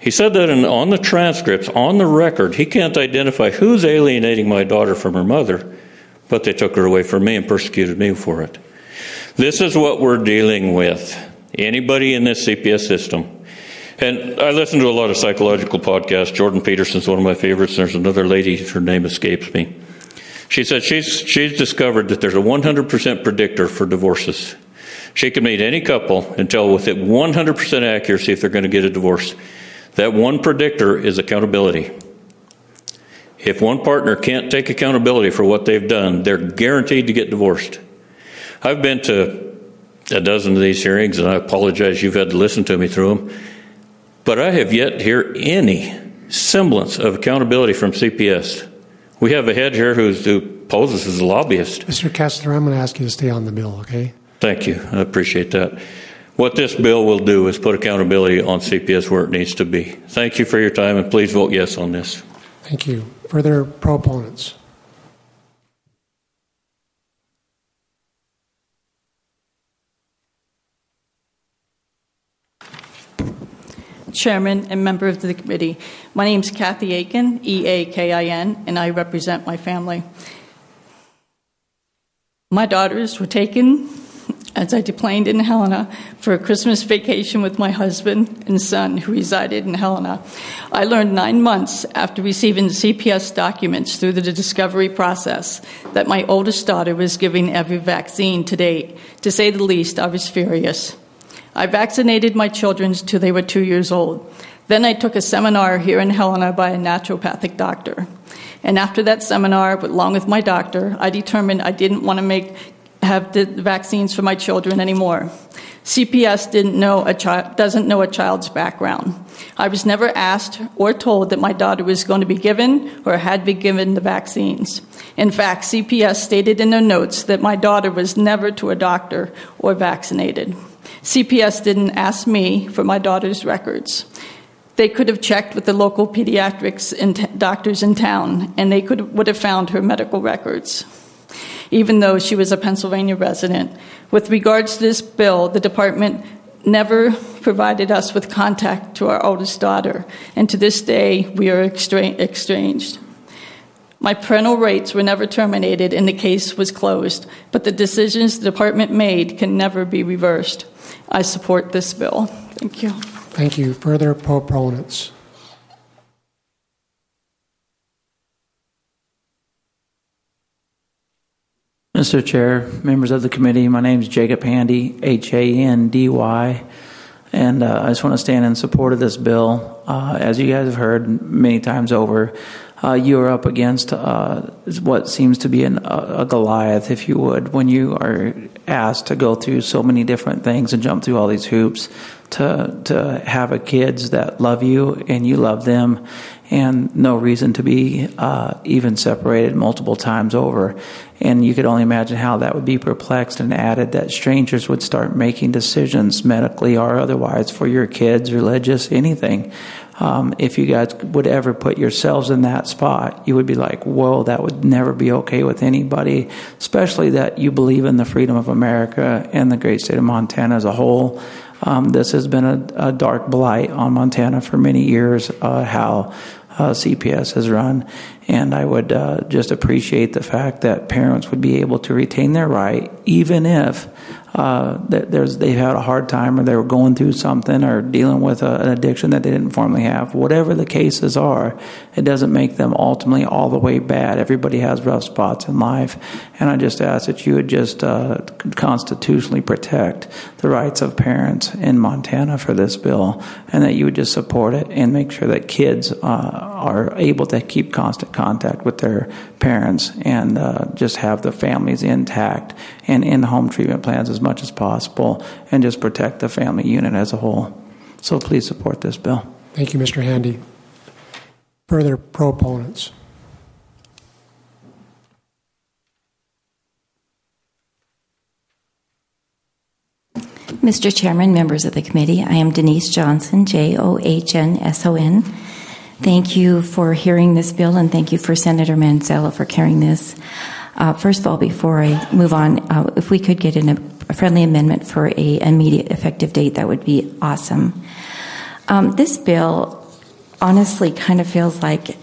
Speaker 14: He said that in, on the transcripts, on the record, he can't identify who's alienating my daughter from her mother, but they took her away from me and persecuted me for it. This is what we're dealing with. Anybody in this C P S system. And I listen to a lot of psychological podcasts. Jordan Peterson's one of my favorites. There's another lady, her name escapes me. She said she's, she's discovered that there's a one hundred percent predictor for divorces. She can meet any couple and tell with it one hundred percent accuracy if they're going to get a divorce. That one predictor is accountability. If one partner can't take accountability for what they've done, they're guaranteed to get divorced. I've been to a dozen of these hearings, and I apologize you've had to listen to me through them, but I have yet to hear any semblance of accountability from C P S. We have a head here who's, who poses as a lobbyist.
Speaker 1: Mister Kessler, I'm going to ask you to stay on the bill, okay?
Speaker 14: Thank you. I appreciate that. What this bill will do is put accountability on C P S where it needs to be. Thank you for your time, and please vote yes on this.
Speaker 1: Thank you. Further proponents?
Speaker 15: Chairman and member of the committee, my name is Kathy Aiken, E A K I N, and I represent my family. My daughters were taken as I deplaned in Helena for a Christmas vacation with my husband and son who resided in Helena. I learned nine months after receiving the C P S documents through the discovery process that my oldest daughter was given every vaccine to date. To say the least, I was furious. I vaccinated my children till they were two years old. Then I took a seminar here in Helena by a naturopathic doctor. And after that seminar, along with my doctor, I determined I didn't want to make have the vaccines for my children anymore. C P S didn't know a child, doesn't know a child's background. I was never asked or told that my daughter was going to be given or had been given the vaccines. In fact, C P S stated in their notes that my daughter was never to a doctor or vaccinated. C P S didn't ask me for my daughter's records. They could have checked with the local pediatrics and t- doctors in town, and they could would have found her medical records, even though she was a Pennsylvania resident. With regards to this bill, the department never provided us with contact to our oldest daughter, and to this day, we are extra- exchanged. My parental rights were never terminated and the case was closed, but the decisions the department made can never be reversed. I support this bill. Thank you.
Speaker 1: Thank you. Further proponents?
Speaker 16: Mister Chair, members of the committee, my name is Jacob Handy, H A N D Y, and uh, I just want to stand in support of this bill. Uh, as you guys have heard many times over, uh, you are up against uh, what seems to be an, a Goliath, if you would, when you are asked to go through so many different things and jump through all these hoops to to have a kids that love you and you love them, and no reason to be uh, even separated multiple times over. And you could only imagine how that would be perplexed, and added that strangers would start making decisions medically or otherwise for your kids, religious, anything. Um, if you guys would ever put yourselves in that spot, you would be like, whoa, that would never be okay with anybody, especially that you believe in the freedom of America and the great state of Montana as a whole. Um, this has been a, a dark blight on Montana for many years, uh, how uh, C P S has run. And I would uh, just appreciate the fact that parents would be able to retain their right, even if uh, there's they've had a hard time, or they were going through something, or dealing with a, an addiction that they didn't formerly have. Whatever the cases are, it doesn't make them ultimately all the way bad. Everybody has rough spots in life. And I just ask that you would just uh, constitutionally protect the rights of parents in Montana for this bill, and that you would just support it and make sure that kids uh, are able to keep constant contact with their parents, and uh, just have the families intact and in-home treatment plans as much as possible, and just protect the family unit as a whole. So please support this bill.
Speaker 1: Thank you, Mister Handy. Further proponents?
Speaker 17: Mister Chairman, members of the committee, I am Denise Johnson, J O H N S O N. Thank you for hearing this bill, and thank you for Senator Manzella for carrying this. Uh, first of all, before I move on, uh, if we could get in a, a friendly amendment for a immediate effective date, that would be awesome. Um, this bill honestly kind of feels like,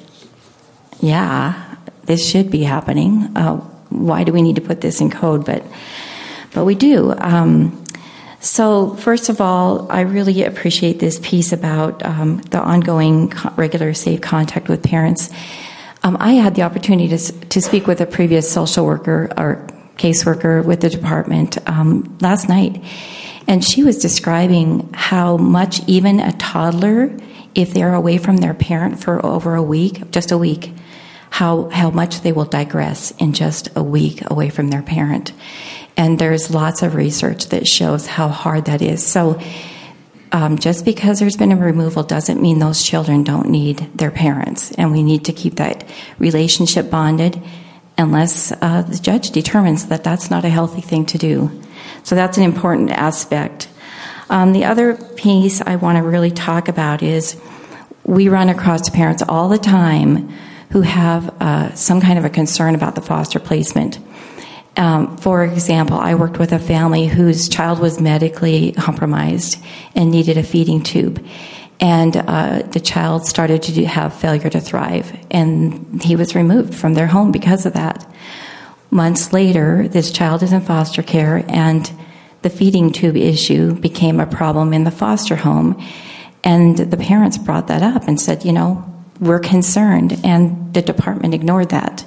Speaker 17: yeah, this should be happening. Uh, why do we need to put this in code? But, but we do. Um, so first of all, I really appreciate this piece about um, the ongoing co- regular safe contact with parents. Um, I had the opportunity to, to speak with a previous social worker or caseworker with the department um, last night, and she was describing how much even a toddler, if they're away from their parent for over a week, just a week, how how much they will digress in just a week away from their parent. And there's lots of research that shows how hard that is. So um, just because there's been a removal doesn't mean those children don't need their parents, and we need to keep that relationship bonded unless uh, the judge determines that that's not a healthy thing to do. So that's an important aspect. Um, the other piece I want to really talk about is we run across parents all the time who have uh, some kind of a concern about the foster placement. Um, for example, I worked with a family whose child was medically compromised and needed a feeding tube. And uh, the child started to do, have failure to thrive, and he was removed from their home because of that. Months later, this child is in foster care, and the feeding tube issue became a problem in the foster home. And the parents brought that up and said, you know, we're concerned, and the department ignored that.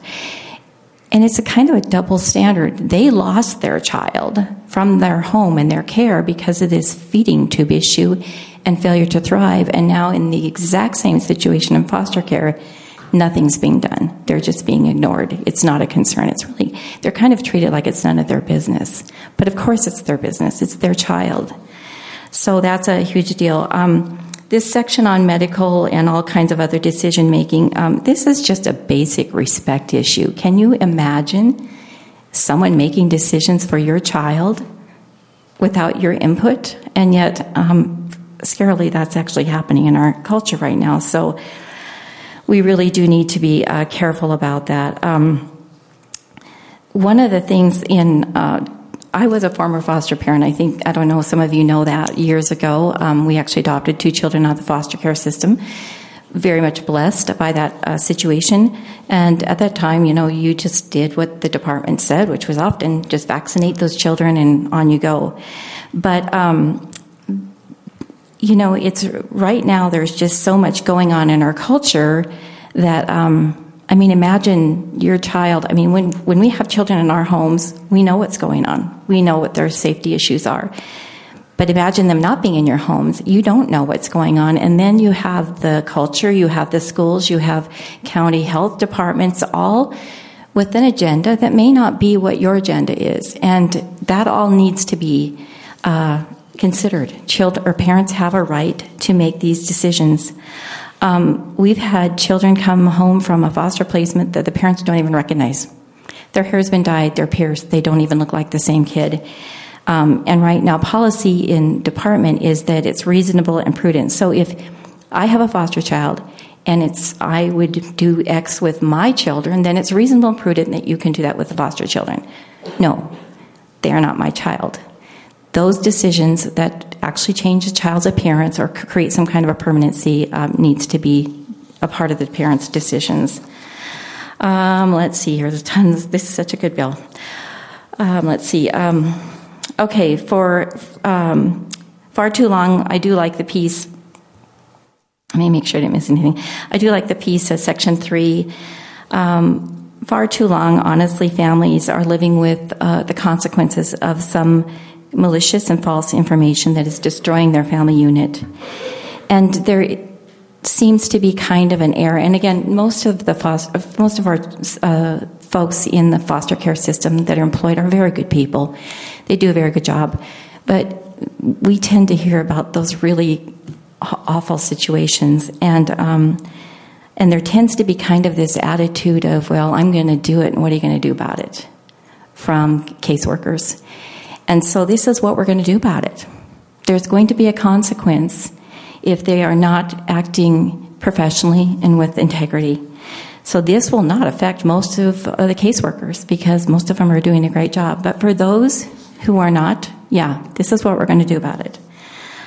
Speaker 17: And it's a kind of a double standard. They lost their child from their home and their care because of this feeding tube issue and failure to thrive. And now in the exact same situation in foster care, nothing's being done. They're just being ignored. It's not a concern. It's really, they're kind of treated like it's none of their business. But of course it's their business. It's their child. So that's a huge deal. Um, this section on medical and all kinds of other decision making, um, this is just a basic respect issue. Can you imagine someone making decisions for your child without your input? And yet, um, scarily, that's actually happening in our culture right now. So we really do need to be uh, careful about that. Um, one of the things in, uh, I was a former foster parent. I think, I don't know, some of you know that years ago. Um, we actually adopted two children out of the foster care system. Very much blessed by that uh, situation. And at that time, you know, you just did what the department said, which was often just vaccinate those children and on you go. But, um, you know, it's right now there's just so much going on in our culture that, um, I mean, imagine your child. I mean, when, when we have children in our homes, we know what's going on. We know what their safety issues are. But imagine them not being in your homes. You don't know what's going on. And then you have the culture, you have the schools, you have county health departments, all with an agenda that may not be what your agenda is. And that all needs to be uh, considered. Children or parents have a right to make these decisions. Um, we've had children come home from a foster placement that the parents don't even recognize. Their hair's been dyed, they're pierced, they don't even look like the same kid. Um, and right now, policy in department is that it's reasonable and prudent. So if I have a foster child and it's I would do X with my children, then it's reasonable and prudent that you can do that with the foster children. No, they are not my child. Those decisions that actually change the child's appearance or create some kind of a permanency um, needs to be a part of the parents' decisions. Um, let's see here. There's tons. This is such a good bill. Um, let's see. Um, okay, for um, far too long, I do like the piece. Let me make sure I didn't miss anything. I do like the piece of Section three. Um, far too long, honestly, families are living with uh, the consequences of some malicious and false information that is destroying their family unit. And there seems to be kind of an error. And again, most of the foster, most of our uh, folks in the foster care system that are employed are very good people. They do a very good job. But we tend to hear about those really awful situations. And um, and there tends to be kind of this attitude of, well, I'm going to do it, and what are you going to do about it? From caseworkers. And so this is what we're going to do about it. There's going to be a consequence if they are not acting professionally and with integrity. So this will not affect most of the caseworkers because most of them are doing a great job. But for those who are not, yeah, this is what we're going to do about it.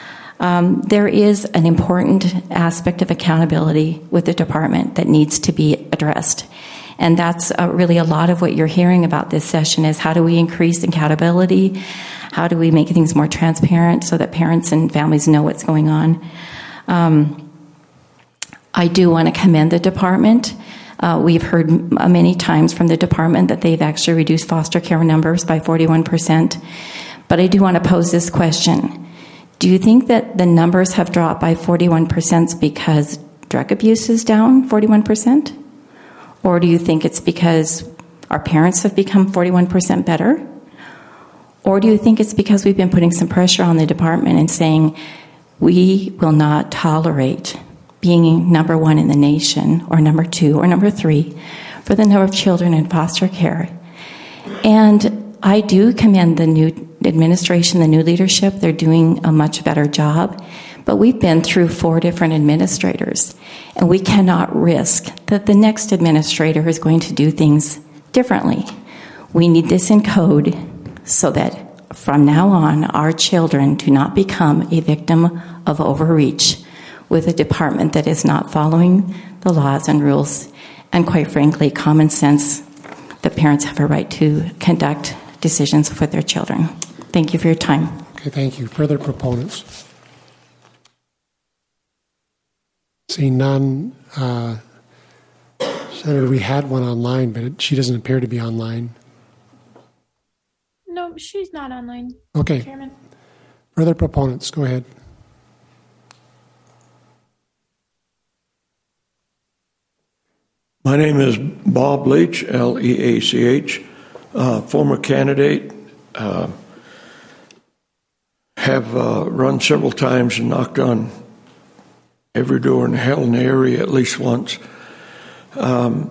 Speaker 17: Um, there is an important aspect of accountability with the department that needs to be addressed. And that's uh, really a lot of what you're hearing about this session is how do we increase accountability? How do we make things more transparent so that parents and families know what's going on? Um, I do want to commend the department. Uh, we've heard m- many times from the department that they've actually reduced foster care numbers by forty-one percent. But I do want to pose this question. Do you think that the numbers have dropped by forty-one percent because drug abuse is down forty-one percent? Or do you think it's because our parents have become forty-one percent better? Or do you think it's because we've been putting some pressure on the department and saying we will not tolerate being number one in the nation, or number two, or number three for the number of children in foster care? And I do commend the new administration, the new leadership. They're doing a much better job. But we've been through four different administrators, and we cannot risk that the next administrator is going to do things differently. We need this in code so that from now on, our children do not become a victim of overreach with a department that is not following the laws and rules, and quite frankly, common sense that parents have a right to conduct decisions with their children. Thank you for your time.
Speaker 1: Okay, thank you. Further proponents? Seeing none, uh, Senator, we had one online, but it, she doesn't appear to be online.
Speaker 6: No, she's not online.
Speaker 1: Okay.
Speaker 6: Chairman.
Speaker 1: Further proponents, go ahead.
Speaker 18: My name is Bob Leach, L E A C H, uh, former candidate. Uh, have uh, run several times and knocked on every door in hell in the area at least once. Um,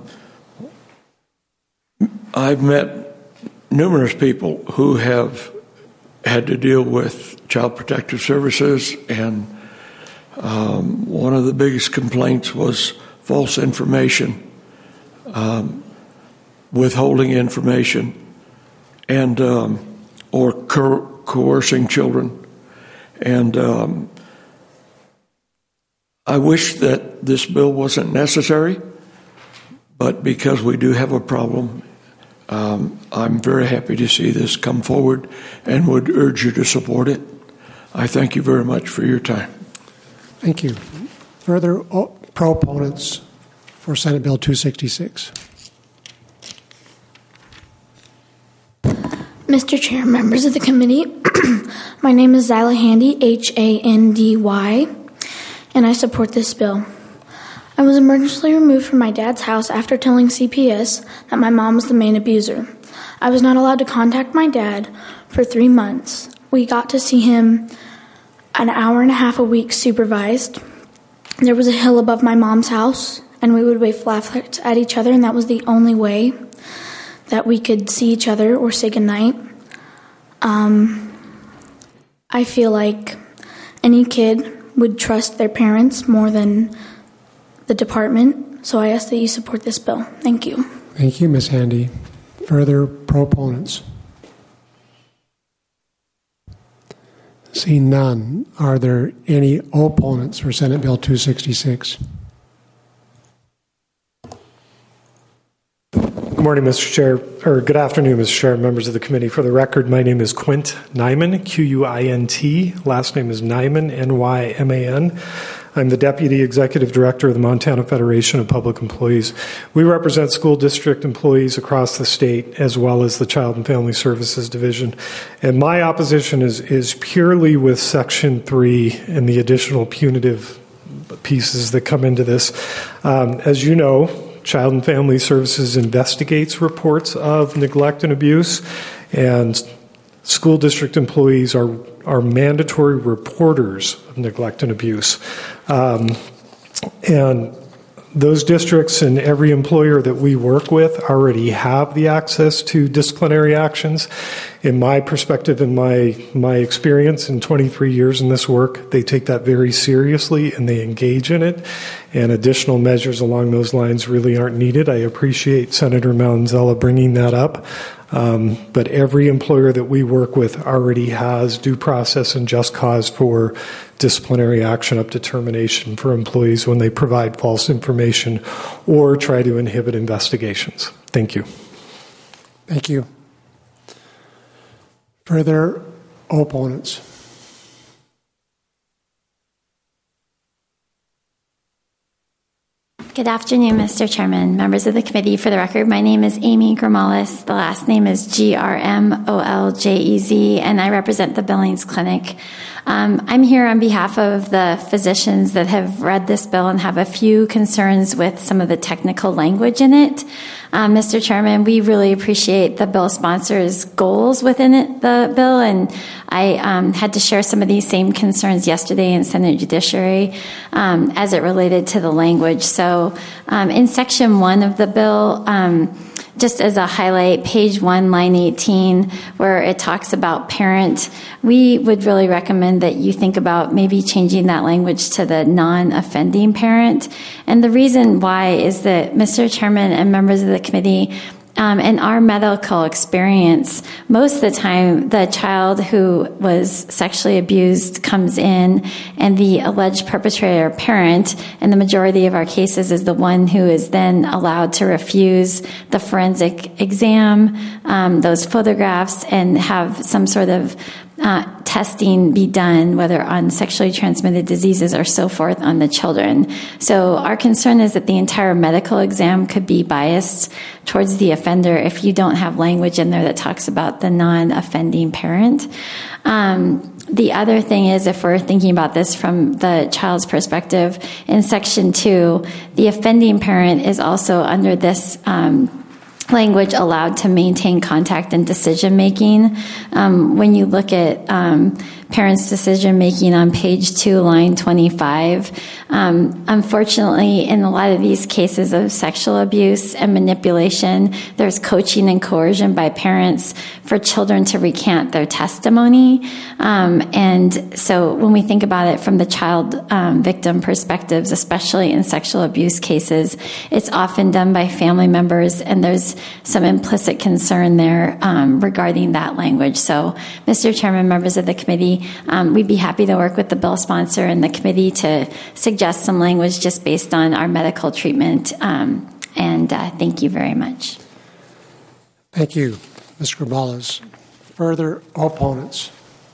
Speaker 18: I've met numerous people who have had to deal with Child Protective Services, and um, one of the biggest complaints was false information, um, withholding information, and um, or coer- coercing children. And um, I wish that this bill wasn't necessary, but because we do have a problem, um, I'm very happy to see this come forward and would urge you to support it. I thank you very much for your time.
Speaker 1: Thank you. Further oh, proponents for Senate Bill two sixty-six?
Speaker 6: Mister Chair, members of the committee, my name is Zyla Handy, H A N D Y, and I support this bill. I was emergency removed from my dad's house after telling C P S that my mom was the main abuser. I was not allowed to contact my dad for three months. We got to see him an hour and a half a week supervised. There was a hill above my mom's house, and we would wave flashlights at each other, and that was the only way that we could see each other or say goodnight. Um, I feel like any kid would trust their parents more than the department, so I ask that you support this bill. Thank you.
Speaker 1: Thank you, Miz Handy. Further proponents? Seeing none, are there any opponents for Senate Bill two sixty-six?
Speaker 19: Good morning, Mister Chair, or good afternoon, Mister Chair, members of the committee. For the record, my name is Quint Nyman, Q U I N T. Last name is Nyman, N Y M A N. I'm the Deputy Executive Director of the Montana Federation of Public Employees. We represent school district employees across the state, as well as the Child and Family Services Division. And my opposition is, is purely with Section three and the additional punitive pieces that come into this. Um, as you know, Child and Family Services investigates reports of neglect and abuse, and school district employees are, are mandatory reporters of neglect and abuse. Um, and those districts and every employer that we work with already have the access to disciplinary actions. In my perspective and my, my experience in twenty-three years in this work, they take that very seriously and they engage in it. And additional measures along those lines really aren't needed. I appreciate Senator Manzella bringing that up. Um, but every employer that we work with already has due process and just cause for disciplinary action up to termination for employees when they provide false information or try to inhibit investigations. Thank you.
Speaker 1: Thank you. Further opponents?
Speaker 20: Good afternoon, Mister Chairman, members of the committee. For the record, my name is Amy Grimolez. The last name is G R M O L J E Z, and I represent the Billings Clinic. Um, I'm here on behalf of the physicians that have read this bill and have a few concerns with some of the technical language in it. Um, Mister Chairman, we really appreciate the bill sponsor's goals within it, the bill, and I um, had to share some of these same concerns yesterday in Senate Judiciary um, as it related to the language. So um, in section one of the bill, um, just as a highlight, page one, line eighteen, where it talks about parent, we would really recommend that you think about maybe changing that language to the non-offending parent. And the reason why is that, Mister Chairman and members of the committee, Um, in our medical experience, most of the time, the child who was sexually abused comes in, and the alleged perpetrator parent, in the majority of our cases, is the one who is then allowed to refuse the forensic exam, um, those photographs, and have some sort of uh, testing be done, whether on sexually transmitted diseases or so forth, on the children. So our concern is that the entire medical exam could be biased towards the offender if you don't have language in there that talks about the non-offending parent. Um, the other thing is, if we're thinking about this from the child's perspective, in section two, the offending parent is also under this um, language allowed to maintain contact and decision making. Um, when you look at um, parents' decision making on page two, line twenty-five, um, unfortunately, in a lot of these cases of sexual abuse and manipulation, there's coaching and coercion by parents for children to recant their testimony. Um, and so when we think about it from the child um, victim perspectives, especially in sexual abuse cases, it's often done by family members, and there's some implicit concern there um, regarding that language. So, Mister Chairman, members of the committee, um, we'd be happy to work with the bill sponsor and the committee to suggest some language just based on our medical treatment. Um, and uh, thank you very much.
Speaker 1: Thank you, Miz Grimolez. Further opponents?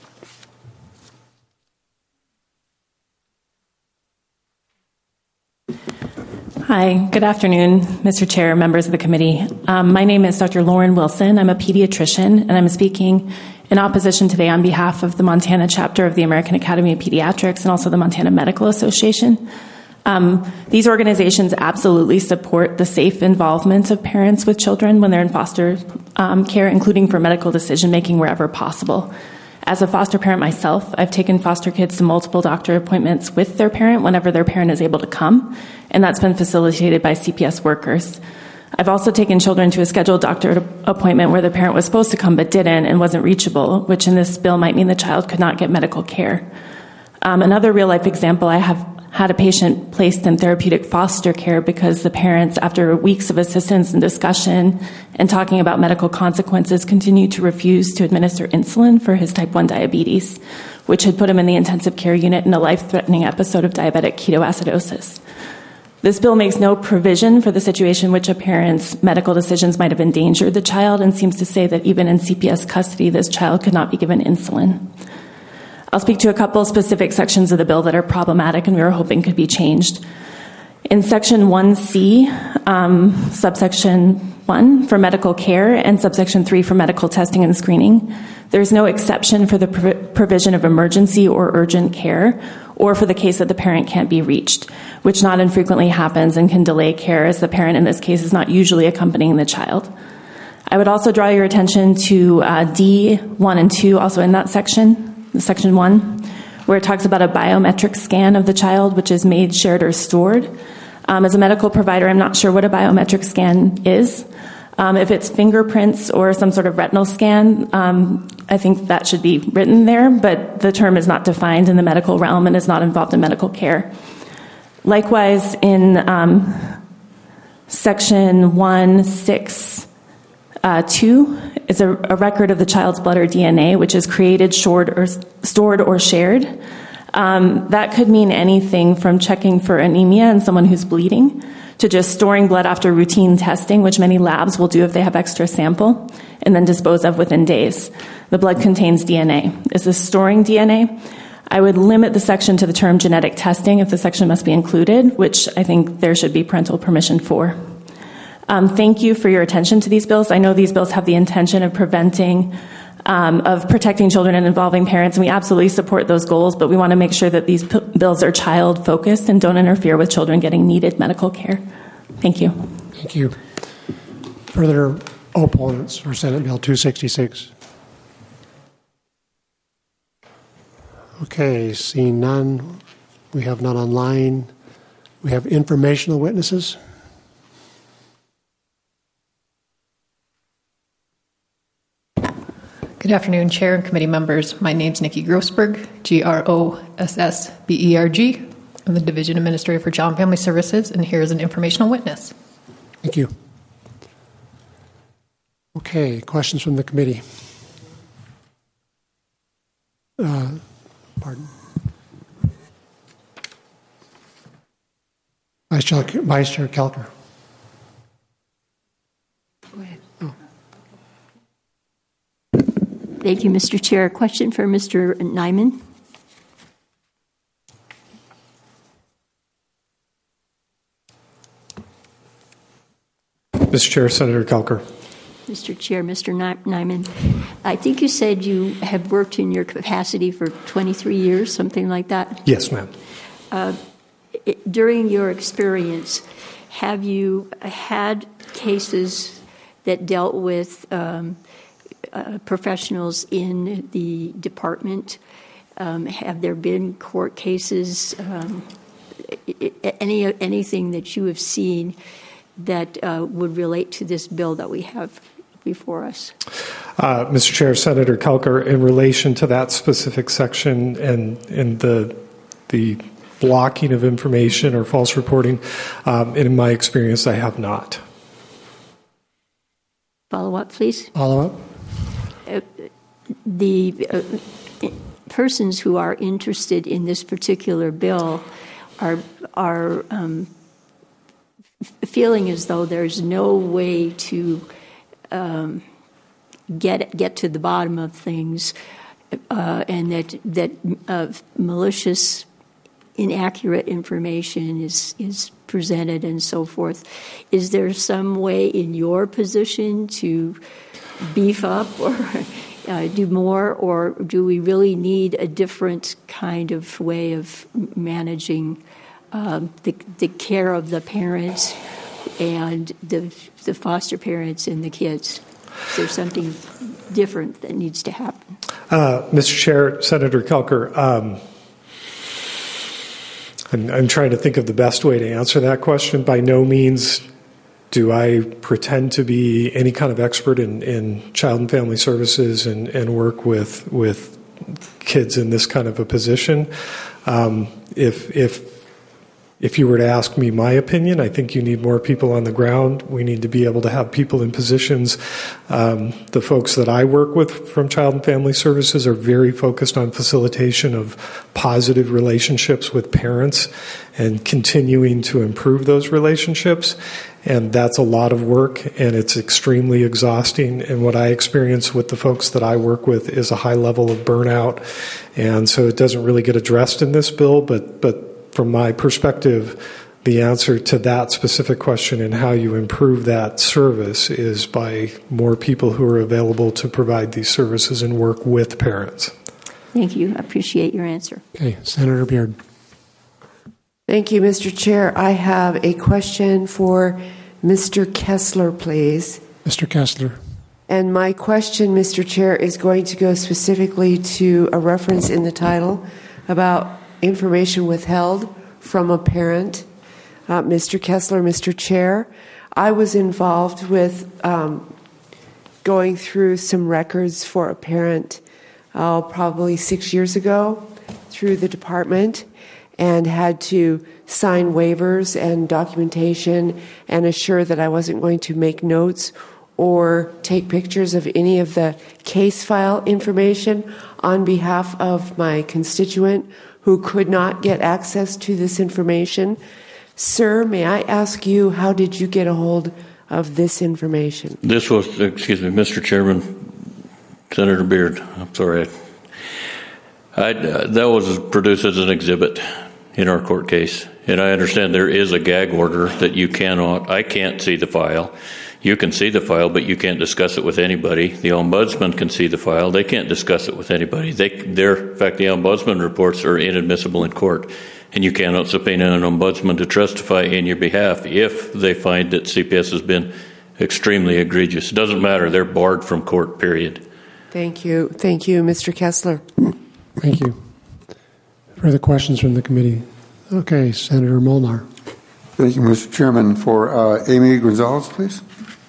Speaker 21: Hi, good afternoon, Mister Chair, members of the committee. Um, my name is Doctor Lauren Wilson. I'm a pediatrician, and I'm speaking in opposition today on behalf of the Montana chapter of the American Academy of Pediatrics and also the Montana Medical Association. Um, these organizations absolutely support the safe involvement of parents with children when they're in foster um, care, including for medical decision-making wherever possible. As a foster parent myself, I've taken foster kids to multiple doctor appointments with their parent whenever their parent is able to come, and that's been facilitated by C P S workers. I've also taken children to a scheduled doctor appointment where the parent was supposed to come but didn't and wasn't reachable, which in this bill might mean the child could not get medical care. Um, another real-life example, I have had a patient placed in therapeutic foster care because the parents, after weeks of assistance and discussion and talking about medical consequences, continued to refuse to administer insulin for his type one diabetes, which had put him in the intensive care unit in a life-threatening episode of diabetic ketoacidosis. This bill makes no provision for the situation in which a parent's medical decisions might have endangered the child and seems to say that even in C P S custody, this child could not be given insulin. I'll speak to a couple specific sections of the bill that are problematic and we were hoping could be changed. In section one C, um, subsection one for medical care and subsection three for medical testing and screening, there's no exception for the prov- provision of emergency or urgent care or for the case that the parent can't be reached, which not infrequently happens and can delay care as the parent in this case is not usually accompanying the child. I would also draw your attention to uh, D one and two, also in that section. Section one, where it talks about a biometric scan of the child, which is made, shared, or stored. Um, as a medical provider, I'm not sure what a biometric scan is. Um, if it's fingerprints or some sort of retinal scan, um, I think that should be written there, but the term is not defined in the medical realm and is not involved in medical care. Likewise, in um, section one six uh, two, is a, a record of the child's blood or D N A, which is created, stored, or, stored, or shared. Um, that could mean anything from checking for anemia in someone who's bleeding to just storing blood after routine testing, which many labs will do if they have extra sample, and then dispose of within days. The blood contains D N A. Is this storing D N A? I would limit the section to the term genetic testing if the section must be included, which I think there should be parental permission for. Um, thank you for your attention to these bills. I know these bills have the intention of preventing, um, of protecting children and involving parents, and we absolutely support those goals, but we want to make sure that these p- bills are child-focused and don't interfere with children getting needed medical care. Thank you.
Speaker 1: Thank you. Further opponents for Senate Bill two sixty-six? Okay, seeing none, we have none online. We have informational witnesses.
Speaker 2: Good afternoon, Chair and committee members. My name's Nikki Grossberg, G R O S S B E R G. I'm the Division Administrator for Child and Family Services, and here is an informational witness.
Speaker 1: Thank you. Okay, questions from the committee? Uh, pardon. Vice Chair, Vice Chair Kelker.
Speaker 10: Go ahead. Oh. Thank you, Mister Chair. A question for Mister Nyman.
Speaker 19: Mister Chair, Senator Kelker.
Speaker 10: Mister Chair, Mister Nyman, I think you said you have worked in your capacity for twenty-three years, something like that?
Speaker 19: Yes, ma'am.
Speaker 10: Uh, it, during your experience, have you had cases that dealt with um, uh, professionals in the department? Um, have there been court cases, um, any anything that you have seen that uh, would relate to this bill that we have before us?
Speaker 19: Uh, Mister Chair, Senator Kelker, in relation to that specific section and, and the the blocking of information or false reporting, um, in my experience, I have not.
Speaker 10: Follow up, please.
Speaker 1: Follow up.
Speaker 10: Uh, the uh, persons who are interested in this particular bill are are um, feeling as though there's no way to um, get get to the bottom of things, uh, and that that uh, malicious, inaccurate information is is presented and so forth. Is there some way in your position to beef up or uh, do more, or do we really need a different kind of way of managing um, the, the care of the parents and the, the foster parents and the kids? Is there something different that needs to happen?
Speaker 19: Uh, Mister Chair, Senator Kelker, um, I'm, I'm trying to think of the best way to answer that question. By no means do I pretend to be any kind of expert in, in child and family services and, and work with with kids in this kind of a position. Um, if if If you were to ask me my opinion, I think you need more people on the ground. We need to be able to have people in positions. Um, the folks that I work with from Child and Family Services are very focused on facilitation of positive relationships with parents and continuing to improve those relationships. And that's a lot of work, and it's extremely exhausting. And what I experience with the folks that I work with is a high level of burnout. And so it doesn't really get addressed in this bill, but but from my perspective, the answer to that specific question and how you improve that service is by more people who are available to provide these services and work with parents.
Speaker 10: Thank you. I appreciate your answer.
Speaker 1: Okay, Senator Beard.
Speaker 11: Thank you, Mister Chair. I have a question for Mister Kessler, please.
Speaker 1: Mister Kessler.
Speaker 11: And my question, Mister Chair, is going to go specifically to a reference in the title about information withheld from a parent. Uh, Mister Kessler, Mister Chair, I was involved with um, going through some records for a parent uh, probably six years ago through the department, and had to sign waivers and documentation and assure that I wasn't going to make notes or take pictures of any of the case file information on behalf of my constituent who could not get access to this information. Sir, may I ask you, how did you get a hold of this information?
Speaker 14: This was, excuse me, Mister Chairman, Senator Beard, I'm sorry. I, I, uh, that was produced as an exhibit in our court case. And I understand there is a gag order that you cannot, I can't see the file. You can see the file, but you can't discuss it with anybody. The ombudsman can see the file. They can't discuss it with anybody. They, they're, in fact, the ombudsman reports are inadmissible in court. And you cannot subpoena an ombudsman to testify in your behalf if they find that C P S has been extremely egregious. It doesn't matter. They're barred from court, period.
Speaker 11: Thank you. Thank you, Mister Kessler.
Speaker 1: Thank you. Further questions from the committee? Okay, Senator Molnar.
Speaker 4: Thank you, Mister Chairman. For uh, Amy Gonzalez, please.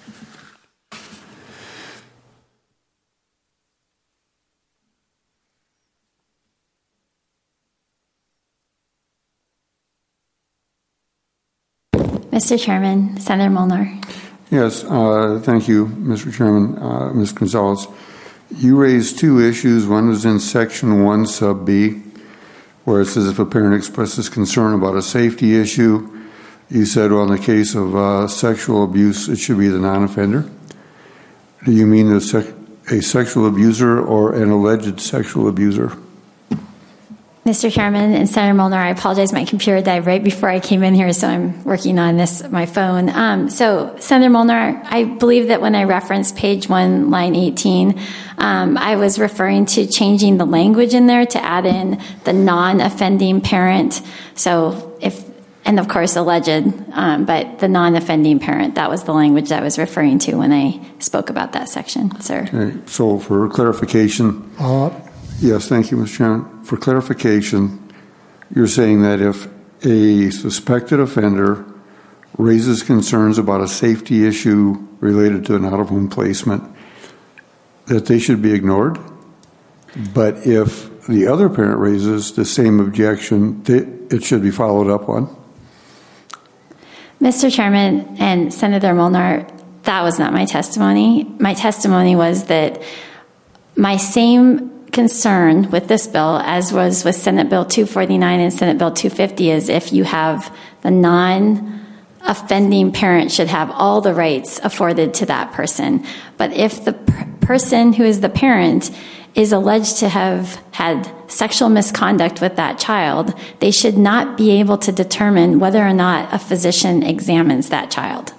Speaker 20: Mister Chairman, Senator Molnar.
Speaker 4: Yes, uh, thank you, Mister Chairman. Uh, Miz Gonzalez, you raised two issues. One was in Section one, Sub B, where it says if a parent expresses concern about a safety issue, you said, well, in the case of uh, sexual abuse, it should be the non-offender. Do you mean the sec- a sexual abuser or an alleged sexual abuser?
Speaker 20: Mister Chairman and Senator Molnar, I apologize. My computer died right before I came in here, so I'm working on this, my phone. Um, so, Senator Molnar, I believe that when I referenced page one, line eighteen, um, I was referring to changing the language in there to add in the non-offending parent. So, if, and of course, alleged, um, but the non-offending parent, that was the language I was referring to when I spoke about that section, sir.
Speaker 4: Okay. So, for clarification,
Speaker 1: uh,
Speaker 4: yes, thank you, Mister Chairman. For clarification, you're saying that if a suspected offender raises concerns about a safety issue related to an out-of-home placement, that they should be ignored? But if the other parent raises the same objection, they, it should be followed up on?
Speaker 20: Mister Chairman and Senator Molnar, that was not my testimony. My testimony was that my same concern with this bill, as was with Senate Bill two forty-nine and Senate Bill two fifty, is if you have the non-offending parent should have all the rights afforded to that person. But if the p- person who is the parent is alleged to have had sexual misconduct with that child, they should not be able to determine whether or not a physician examines that child.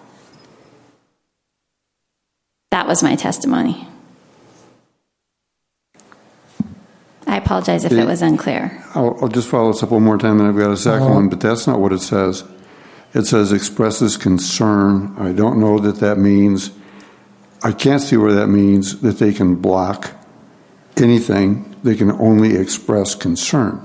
Speaker 20: That was my testimony. I apologize if it was unclear.
Speaker 4: I'll, I'll just follow this up one more time, and I've got a second uh, one, but that's not what it says. It says expresses concern. I don't know that that means, I can't see where that means that they can block anything. They can only express concern.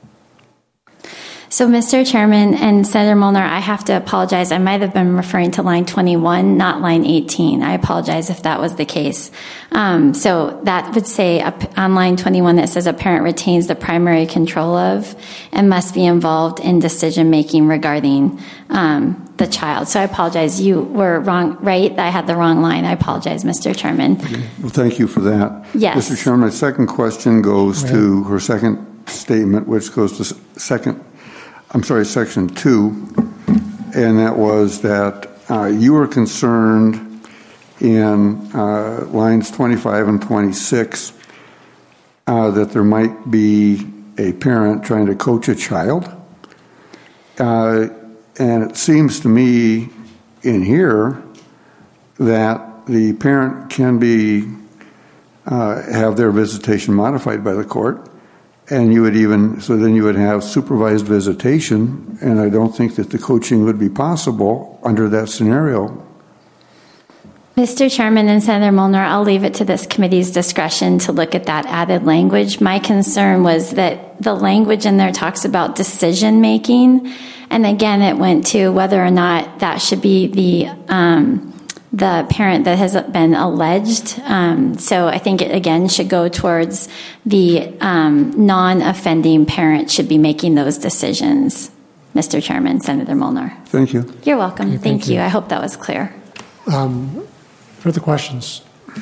Speaker 20: So, Mister Chairman and Senator Molnar, I have to apologize. I might have been referring to line twenty-one, not line eighteen. I apologize if that was the case. Um, so that would say on line twenty-one that says a parent retains the primary control of and must be involved in decision making regarding um, the child. So I apologize. You were wrong, right? I had the wrong line. I apologize, Mister Chairman.
Speaker 4: Okay. Well, thank you for that.
Speaker 20: Yes.
Speaker 4: Mister Chairman, my second question goes to her second statement, which goes to second. I'm sorry, section two, and that was that uh, you were concerned in uh, lines twenty-five and twenty-six uh, that there might be a parent trying to coach a child. Uh, and it seems to me in here that the parent can be uh, have their visitation modified by the court. And you would even, so then you would have supervised visitation, and I don't think that the coaching would be possible under that scenario.
Speaker 20: Mister Chairman and Senator Molnar, I'll leave it to this committee's discretion to look at that added language. My concern was that the language in there talks about decision making, and again, it went to whether or not that should be the um, the parent that has been alleged. Um, so I think it, again, should go towards the um, non-offending parent should be making those decisions. Mister Chairman, Senator Molnar.
Speaker 4: Thank you.
Speaker 20: You're welcome.
Speaker 1: Okay,
Speaker 20: thank
Speaker 1: thank
Speaker 20: you.
Speaker 1: you.
Speaker 20: I hope that was clear.
Speaker 1: Um, Further questions?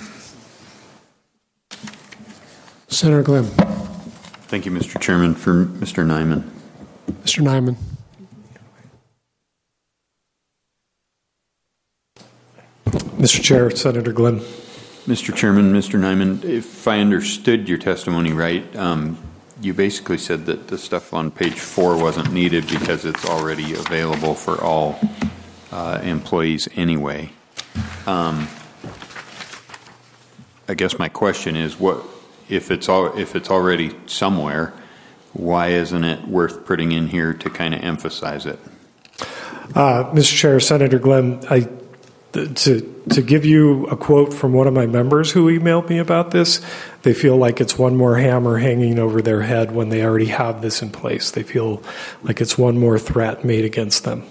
Speaker 1: Senator Glim.
Speaker 12: Thank you, Mister Chairman. For Mister Nyman.
Speaker 1: Mister Nyman.
Speaker 19: Mister Chair, Senator Glim.
Speaker 12: Mister Chairman, Mister Nyman, if I understood your testimony right, um, you basically said that the stuff on page four wasn't needed because it's already available for all uh, employees anyway. Um, I guess my question is, what if it's all if it's already somewhere? Why isn't it worth putting in here to kind of emphasize it?
Speaker 19: Uh, Mister Chair, Senator Glim, I. To, to give you a quote from one of my members who emailed me about this, they feel like it's one more hammer hanging over their head when they already have this in place. They feel like it's one more threat made against them.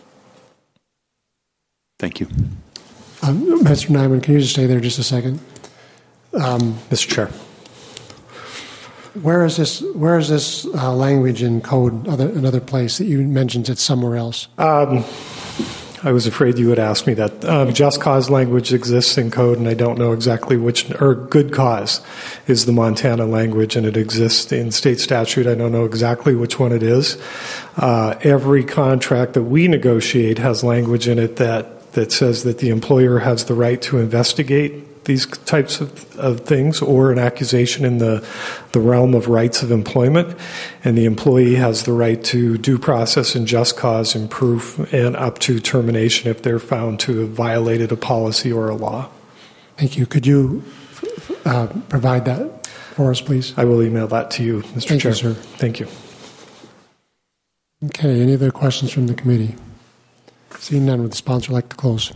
Speaker 12: Thank you.
Speaker 1: Um, Mister Nyman, can you just stay there just a second? Um,
Speaker 19: Mister Chair.
Speaker 1: Where is this, where is this uh, language in code, other, another place that you mentioned it's somewhere else?
Speaker 19: Um, I was afraid you would ask me that. Um, just cause language exists in code, and I don't know exactly which, or good cause is the Montana language, and it exists in state statute. I don't know exactly which one it is. Uh, every contract that we negotiate has language in it that, that says that the employer has the right to investigate these types of, of things, or an accusation in the, the realm of rights of employment, and the employee has the right to due process and just cause and proof, and up to termination if they're found to have violated a policy or a law.
Speaker 1: Thank you. Could you uh, provide that for us, please?
Speaker 19: I will email that to you, Mister
Speaker 1: Thank
Speaker 19: Chair.
Speaker 1: you, sir.
Speaker 19: Thank you.
Speaker 1: Okay. Any other questions from the committee? Seeing none, would the sponsor like to close?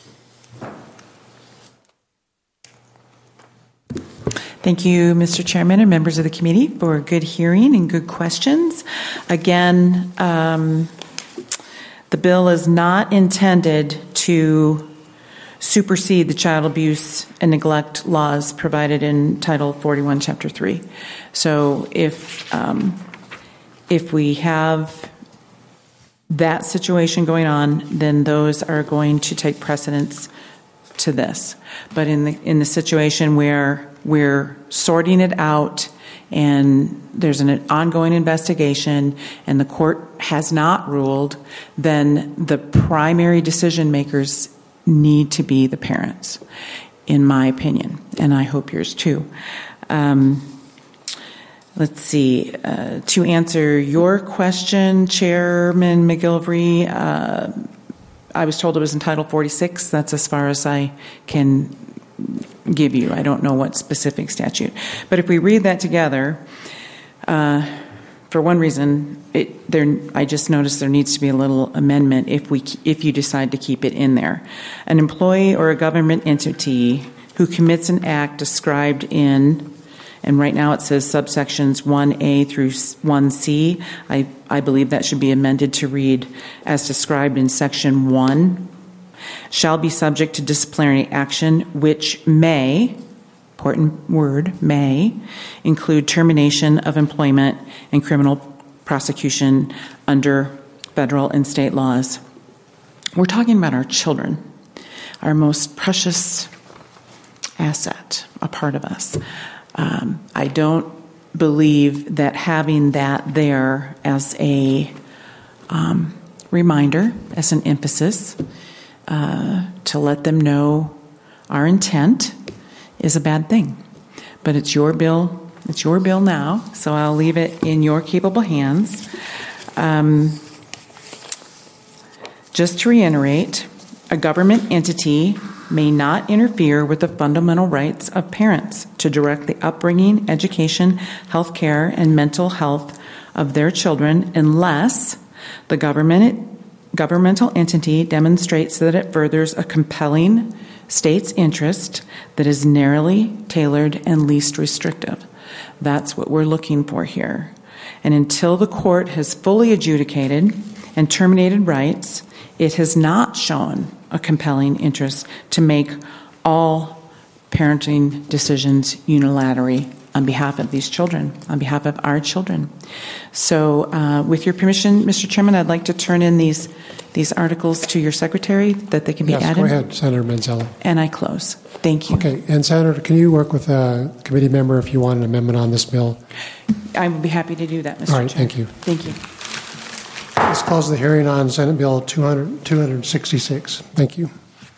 Speaker 13: Thank you, Mister Chairman and members of the committee, for a good hearing and good questions. Again, um, the bill is not intended to supersede the child abuse and neglect laws provided in Title forty-one, Chapter three. So if um, if we have that situation going on, then those are going to take precedence to this. But in the in the situation where we're sorting it out and there's an ongoing investigation and the court has not ruled, then the primary decision makers need to be the parents, in my opinion, and I hope yours too. Um, let's see. Uh, to answer your question, Chairman McGilvery, uh, I was told it was in Title forty-six. That's as far as I can give you. I don't know what specific statute. But if we read that together, uh, for one reason, it, there, I just noticed there needs to be a little amendment if we if you decide to keep it in there. An employee or a government entity who commits an act described in, and right now it says subsections one A through one C. I, I believe that should be amended to read as described in Section one, shall be subject to disciplinary action, which may, important word, may, include termination of employment and criminal prosecution under federal and state laws. We're talking about our children, our most precious asset, a part of us. Um, I don't believe that having that there as a um, reminder, as an emphasis, uh, to let them know our intent is a bad thing. But it's your bill. It's your bill now, so I'll leave it in your capable hands. Um, just to reiterate, a government entity may not interfere with the fundamental rights of parents to direct the upbringing, education, health care, and mental health of their children unless the government, governmental entity demonstrates that it furthers a compelling state's interest that is narrowly tailored and least restrictive. That's what we're looking for here. And until the court has fully adjudicated and terminated rights, it has not shown a compelling interest to make all parenting decisions unilaterally on behalf of these children, on behalf of our children. So uh, with your permission, Mister Chairman, I'd like to turn in these these articles to your secretary that they can be
Speaker 1: yes,
Speaker 13: added.
Speaker 1: Go ahead, Senator Manzella.
Speaker 13: And I close. Thank you.
Speaker 1: Okay, and Senator, can you work with a committee member if you want an amendment on this bill?
Speaker 13: I would be happy to do that, Mister
Speaker 1: All right,
Speaker 13: Chair.
Speaker 1: thank you.
Speaker 13: Thank you.
Speaker 1: Let's close the hearing on Senate Bill two hundred, two sixty-six. Thank you.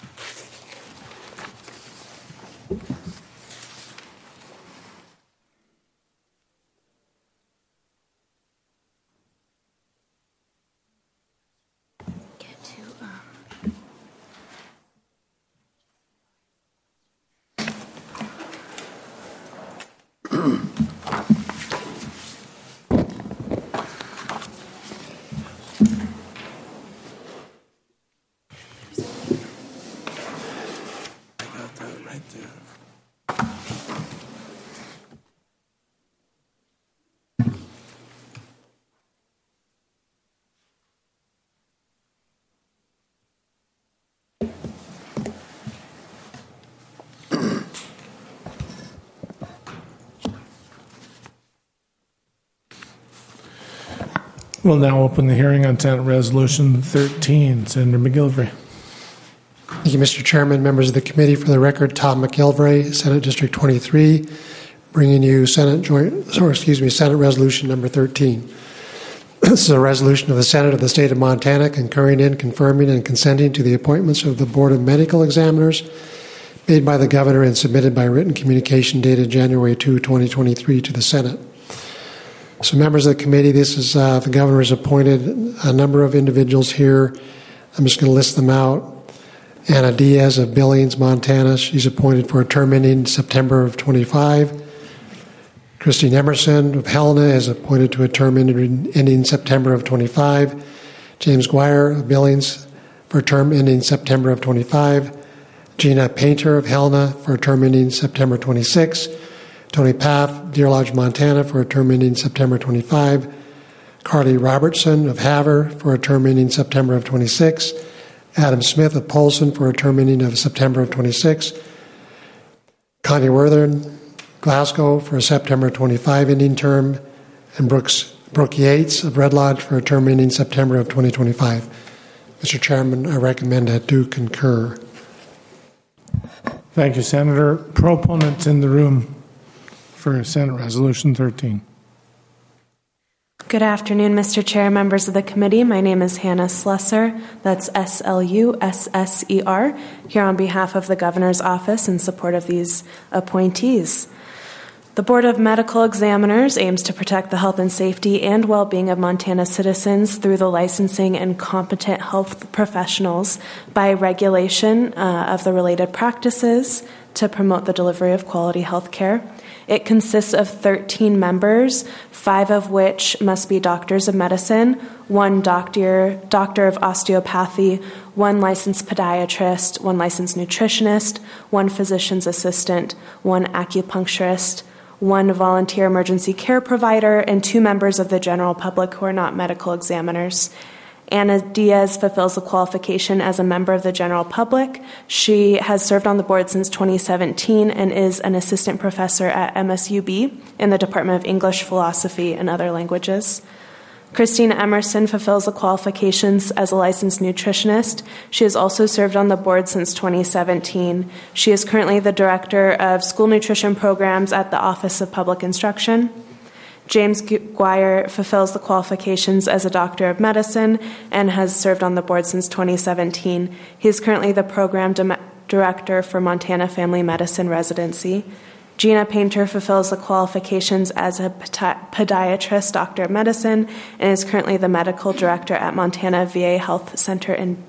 Speaker 7: We'll now open the hearing on Senate Resolution thirteen. Senator McGilvray.
Speaker 1: Thank you, Mister Chairman, members of the committee. For the record, Tom McGilvray, Senate District twenty-three, bringing you Senate Joint, or excuse me, Senate Resolution number thirteen. This is a resolution of the Senate of the State of Montana concurring in, confirming, and consenting to the appointments of the Board of Medical Examiners made by the Governor and submitted by written communication dated January second, twenty twenty-three to the Senate. So members of the committee, this is uh, the Governor has appointed a number of individuals here. I'm just going to list them out. Anna Diaz of Billings, Montana. She's appointed for a term ending September of twenty-five. Christine Emerson of Helena is appointed to a term ending September of twenty-five. James Guire of Billings for a term ending September of twenty-five. Gina Painter of Helena for a term ending September twenty-six. Tony Paff, Deer Lodge, Montana for a term ending September twenty-five. Carly Robertson of Havre for a term ending September of twenty-six. Adam Smith of Polson for a term ending of September of twenty-six. Connie Worthern, Glasgow for a September twenty-five ending term. And Brooks, Brooke Yates of Red Lodge for a term ending September of twenty twenty-five. Mister Chairman, I recommend I do concur.
Speaker 7: Thank you, Senator. Proponents in the room for Senate Resolution thirteen.
Speaker 22: Good afternoon, Mister Chair, members of the committee. My name is Hannah Slusser. That's S L U S S E R, here on behalf of the Governor's Office in support of these appointees. The Board of Medical Examiners aims to protect the health and safety and well-being of Montana citizens through the licensing and competent health professionals by regulation uh, of the related practices to promote the delivery of quality health care. It consists of thirteen members, five of which must be doctors of medicine, one doctor, doctor of osteopathy, one licensed podiatrist, one licensed nutritionist, one physician's assistant, one acupuncturist, one volunteer emergency care provider, and two members of the general public who are not medical examiners. Anna Diaz fulfills the qualification as a member of the general public. She has served on the board since twenty seventeen and is an assistant professor at M S U B in the Department of English, Philosophy, and Other Languages. Christina Emerson fulfills the qualifications as a licensed nutritionist. She has also served on the board since twenty seventeen. She is currently the director of school nutrition programs at the Office of Public Instruction. James Guire fulfills the qualifications as a doctor of medicine and has served on the board since twenty seventeen. He is currently the program di- director for Montana Family Medicine Residency. Gina Painter fulfills the qualifications as a podiatrist, doctor of medicine, and is currently the medical director at Montana V A Health Center in,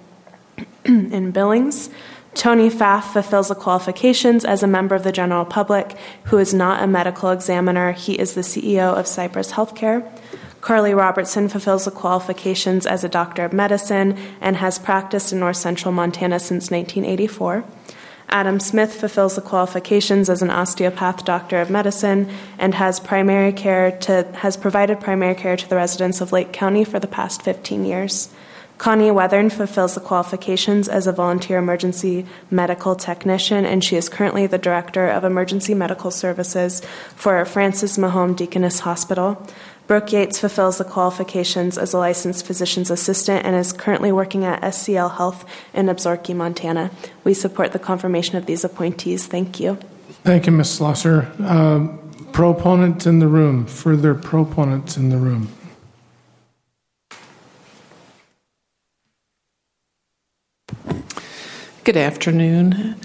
Speaker 22: in Billings. Tony Pfaff fulfills the qualifications as a member of the general public who is not a medical examiner. He is the C E O of Cypress Healthcare. Carly Robertson fulfills the qualifications as a doctor of medicine and has practiced in north central Montana since nineteen eighty-four. Adam Smith fulfills the qualifications as an osteopath doctor of medicine and has primary care to has provided primary care to the residents of Lake County for the past fifteen years. Connie Weathern fulfills the qualifications as a volunteer emergency medical technician, and she is currently the Director of Emergency Medical Services for Francis Mahone Deaconess Hospital. Brooke Yates fulfills the qualifications as a licensed physician's assistant and is currently working at S C L Health in Absaroka, Montana. We support the confirmation of these appointees. Thank you.
Speaker 7: Thank you, Miz Slusser. Um, proponents in the room. Further proponents in the room.
Speaker 5: Good afternoon,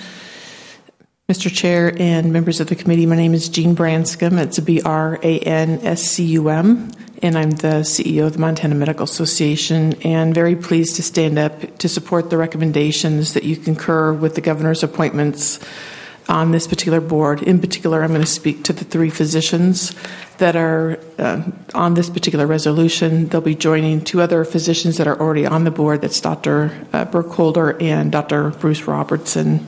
Speaker 5: Mister Chair and members of the committee. My name is Jean Branscombe. It's B R A N S C U M, and I'm the C E O of the Montana Medical Association, and very pleased to stand up to support the recommendations that you concur with the governor's appointments on this particular board. In particular, I'm going to speak to the three physicians that are uh, on this particular resolution. They'll be joining two other physicians that are already on the board. That's Doctor Uh, Burkholder and Doctor Bruce Robertson.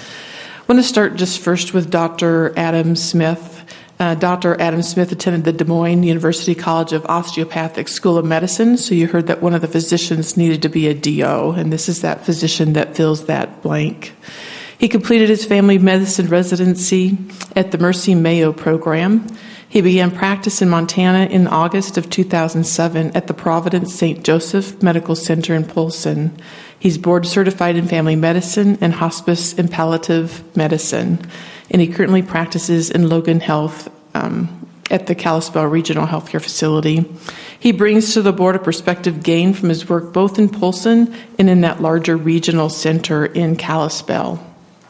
Speaker 5: I want to start just first with Doctor Adam Smith. Uh, Doctor Adam Smith attended the Des Moines University College of Osteopathic School of Medicine, so you heard that one of the physicians needed to be a D O, and this is that physician that fills that blank. He completed his family medicine residency at the Mercy Mayo program. He began practice in Montana in August of two thousand seven at the Providence Saint Joseph Medical Center in Polson. He's board certified in family medicine and hospice and palliative medicine, and he currently practices in Logan Health um, at the Kalispell Regional Healthcare Facility. He brings to the board a perspective gained from his work both in Polson and in that larger regional center in Kalispell.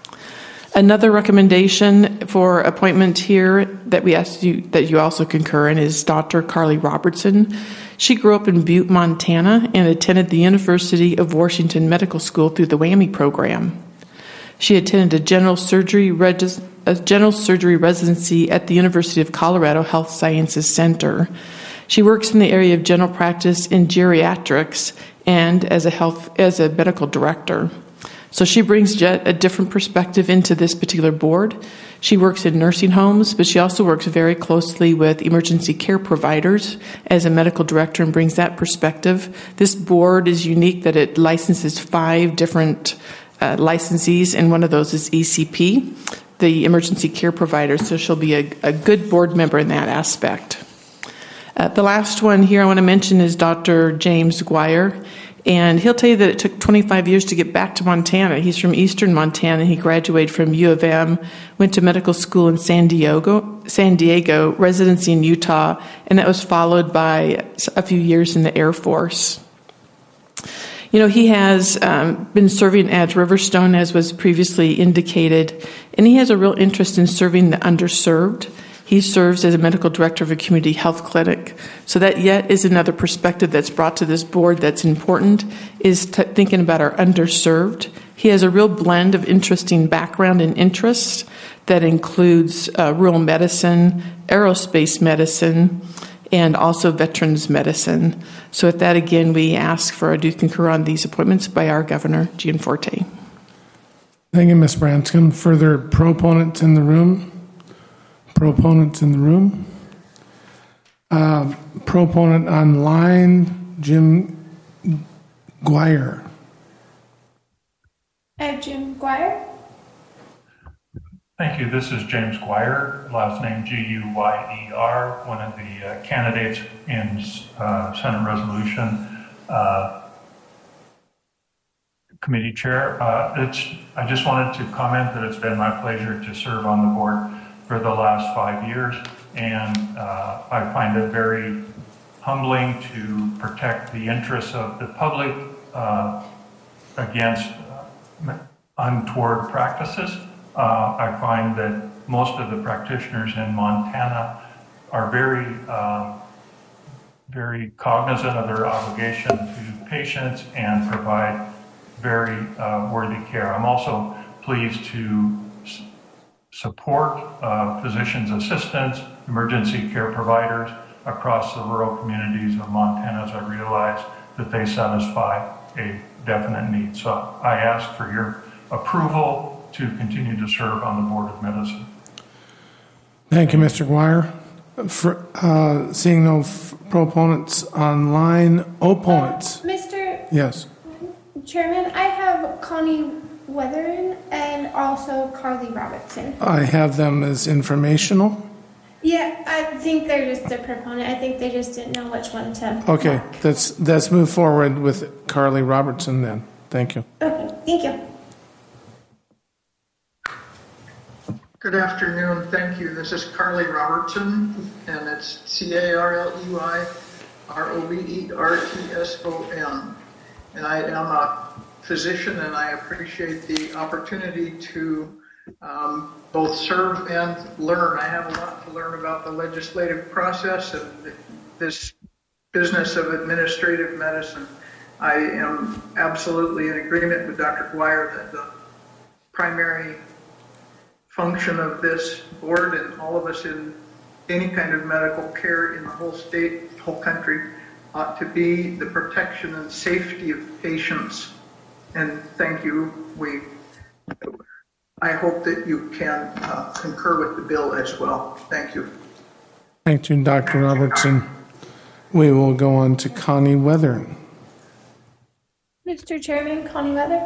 Speaker 5: Another recommendation for appointment here that we asked you that you also concur in is Doctor Carly Robertson. She grew up in Butte, Montana, and attended the University of Washington Medical School through the WWAMI program. She attended a general surgery regis- a general surgery residency at the University of Colorado Health Sciences Center. She works in the area of general practice in geriatrics and as a health as a medical director. So she brings a different perspective into this particular board. She works in nursing homes, but she also works very closely with emergency care providers as a medical director and brings that perspective. This board is unique that it licenses five different uh, licensees, and one of those is E C P, the emergency care provider, so she'll be a, a good board member in that aspect. Uh, the last one here I want to mention is Doctor James Guire. And he'll tell you that it took twenty-five years to get back to Montana. He's from eastern Montana. He graduated from U of M, went to medical school in San Diego, San Diego, residency in Utah, and that was followed by a few years in the Air Force. You know, he has um, been serving at Riverstone, as was previously indicated, and he has a real interest in serving the underserved. He serves as a medical director of a community health clinic. So that yet is another perspective that's brought to this board that's important, is t- thinking about our underserved. He has a real blend of interesting background and interests that includes uh, rural medicine, aerospace medicine, and also veterans medicine. So with that, again, we ask for a do concur on these appointments by our Governor, Gianforte.
Speaker 7: Thank you, Miz Branscombe. Further proponents in the room? Proponents in the room. Uh, proponent online, Jim Guire.
Speaker 8: I have Jim Guire.
Speaker 23: Thank you. This is James Guire, last name G U Y E R, one of the uh, candidates in uh, Senate Resolution uh, Committee Chair. Uh, it's, I just wanted to comment that it's been my pleasure to serve on the board for the last five years, and uh, I find it very humbling to protect the interests of the public uh, against uh, untoward practices. Uh, I find that most of the practitioners in Montana are very, uh, very cognizant of their obligation to patients and provide very uh, worthy care. I'm also pleased to support uh, physicians' assistants, emergency care providers across the rural communities of Montana, as I realize that they satisfy a definite need. So I ask for your approval to continue to serve on the Board of Medicine.
Speaker 7: Thank you, Mister Guire. For, uh, seeing no f- proponents online, opponents.
Speaker 8: Uh, Mister
Speaker 7: Yes.
Speaker 3: Chairman, I have Connie Weatherin and also Carly Robertson.
Speaker 7: I have them as informational.
Speaker 3: Yeah, I think they're just a proponent. I think they just didn't know which one to.
Speaker 7: Okay, let's, let's move forward with Carly Robertson then. Thank you.
Speaker 3: Okay, thank you.
Speaker 8: Good afternoon. Thank you. This is Carly Robertson, and it's C A R L E Y R O B E R T S O N. And I am a physician, and I appreciate the opportunity to um, both serve and learn. I have a lot to learn about the legislative process and this business of administrative medicine. I am absolutely in agreement with Doctor Dwyer that the primary function of this board and all of us in any kind of medical care in the whole state, whole country, ought to be the protection and safety of patients. And thank you. We, I hope that you can uh, concur with the bill as well. Thank you.
Speaker 7: Thank you, Doctor Robertson. We will go on to Connie Weatherin.
Speaker 3: Mister Chairman, Connie Weather.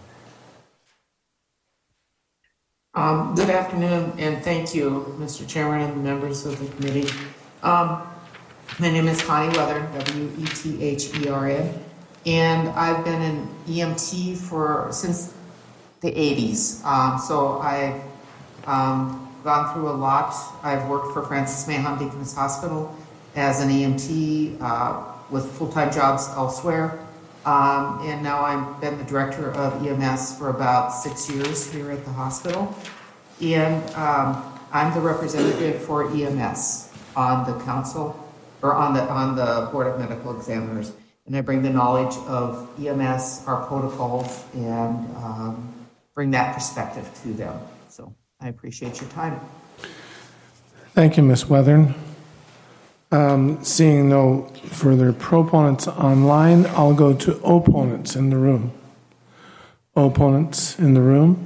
Speaker 9: Um, good afternoon, and thank you, Mister Chairman and members of the committee. Um, my name is Connie Weather, W E T H E R N, and I've been an E M T for since the eighties. Um, so I've um, gone through a lot. I've worked for Francis Mahon Deaconess Hospital as an E M T uh, with full-time jobs elsewhere. Um, and now I've been the director of E M S for about six years here at the hospital. And um, I'm the representative for E M S on the council, or on the on the Board of Medical Examiners. And I bring the knowledge of E M S, our protocols, and um, bring that perspective to them. So I appreciate your time.
Speaker 7: Thank you, Miz Weathern. Um, seeing no further proponents online, I'll go to opponents in the room. Opponents in the room.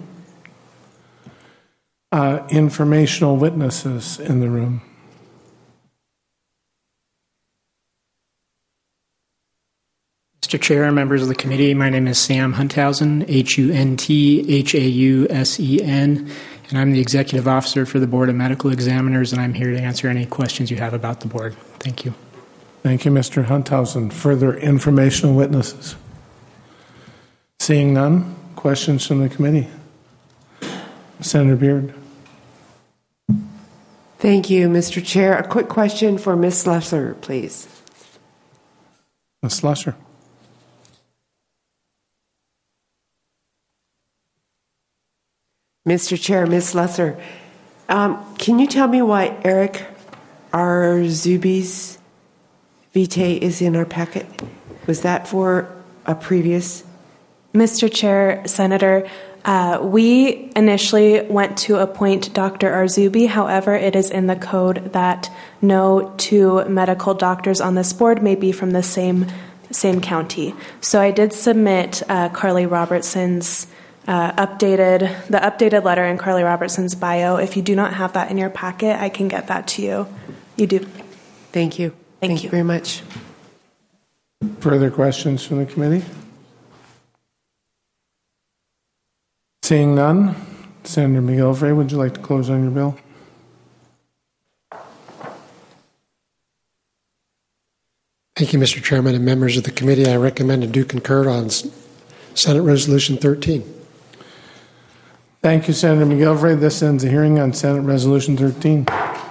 Speaker 7: Uh, informational witnesses in the room.
Speaker 24: Mister Chair, members of the committee, my name is Sam Hunthausen, H U N T H A U S E N, and I'm the Executive Officer for the Board of Medical Examiners, and I'm here to answer any questions you have about the board. Thank you.
Speaker 7: Thank you, Mister Hunthausen. Further informational witnesses? Seeing none, questions from the committee? Senator Beard.
Speaker 11: Thank you, Mister Chair. A quick question for Miz Slusser, please.
Speaker 7: Miz Slusser.
Speaker 11: Mister Chair, Miz Slusser, um, can you tell me why Eric Arzubi's vitae is in our packet? Was that for a previous?
Speaker 22: Mister Chair, Senator, uh, we initially went to appoint Doctor Arzubi. However, it is in the code that no two medical doctors on this board may be from the same same county. So I did submit uh, Carly Robertson's Uh, updated the updated letter in Carly Robertson's bio. If you do not have that in your packet, I can get that to you. You do.
Speaker 11: Thank you.
Speaker 22: Thank,
Speaker 11: Thank
Speaker 22: you
Speaker 11: very much.
Speaker 7: Further questions from the committee? Seeing none, Senator McGillivray, would you like to close on your bill?
Speaker 1: Thank you, Mister Chairman and members of the committee. I recommend and do concur on Senate Resolution thirteen.
Speaker 7: Thank you, Senator McGillivray. This ends the hearing on Senate Resolution thirteen.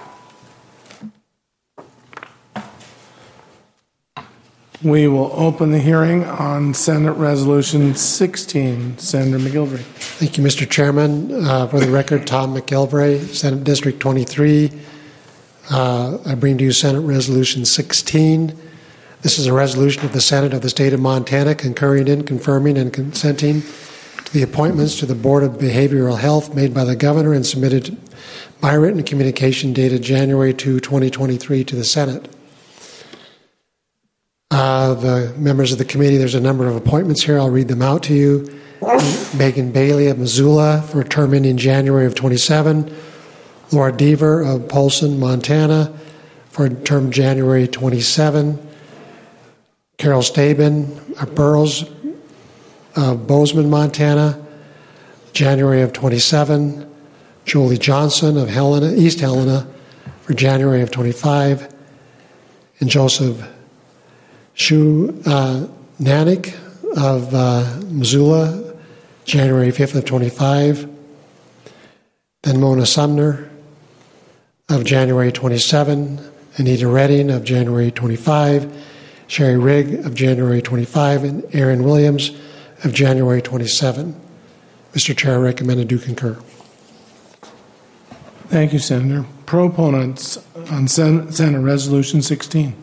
Speaker 7: We will open the hearing on Senate Resolution sixteen. Senator McGillivray.
Speaker 1: Thank you, Mister Chairman. Uh, for the record, Tom McGillivray, Senate District twenty-three. Uh, I bring to you Senate Resolution sixteen. This is a resolution of the Senate of the State of Montana concurring in, confirming, and consenting to the appointments to the Board of Behavioral Health made by the Governor and submitted by written communication dated January second, twenty twenty-three to the Senate. Uh, the members of the committee, there's a number of appointments here. I'll read them out to you. Megan Bailey of Missoula for a term ending January of twenty-seven. Laura Deaver of Polson, Montana for a term January twenty-seven. Carol Stabin of Burroughs of Bozeman, Montana, January of twenty-seven. Jolie Johnson of Helena, East Helena for January of twenty-five. And Joseph Shu uh, Nanik of uh, Missoula, January fifth of twenty-five. Then Mona Sumner of January twenty-seven. Anita Redding of January twenty-five. Sherry Rigg of January twenty-five. And Aaron Williams of January twenty-seven. Mister Chair, I recommend a do concur.
Speaker 7: Thank you, Senator. Proponents on Sen- Senate Resolution sixteen.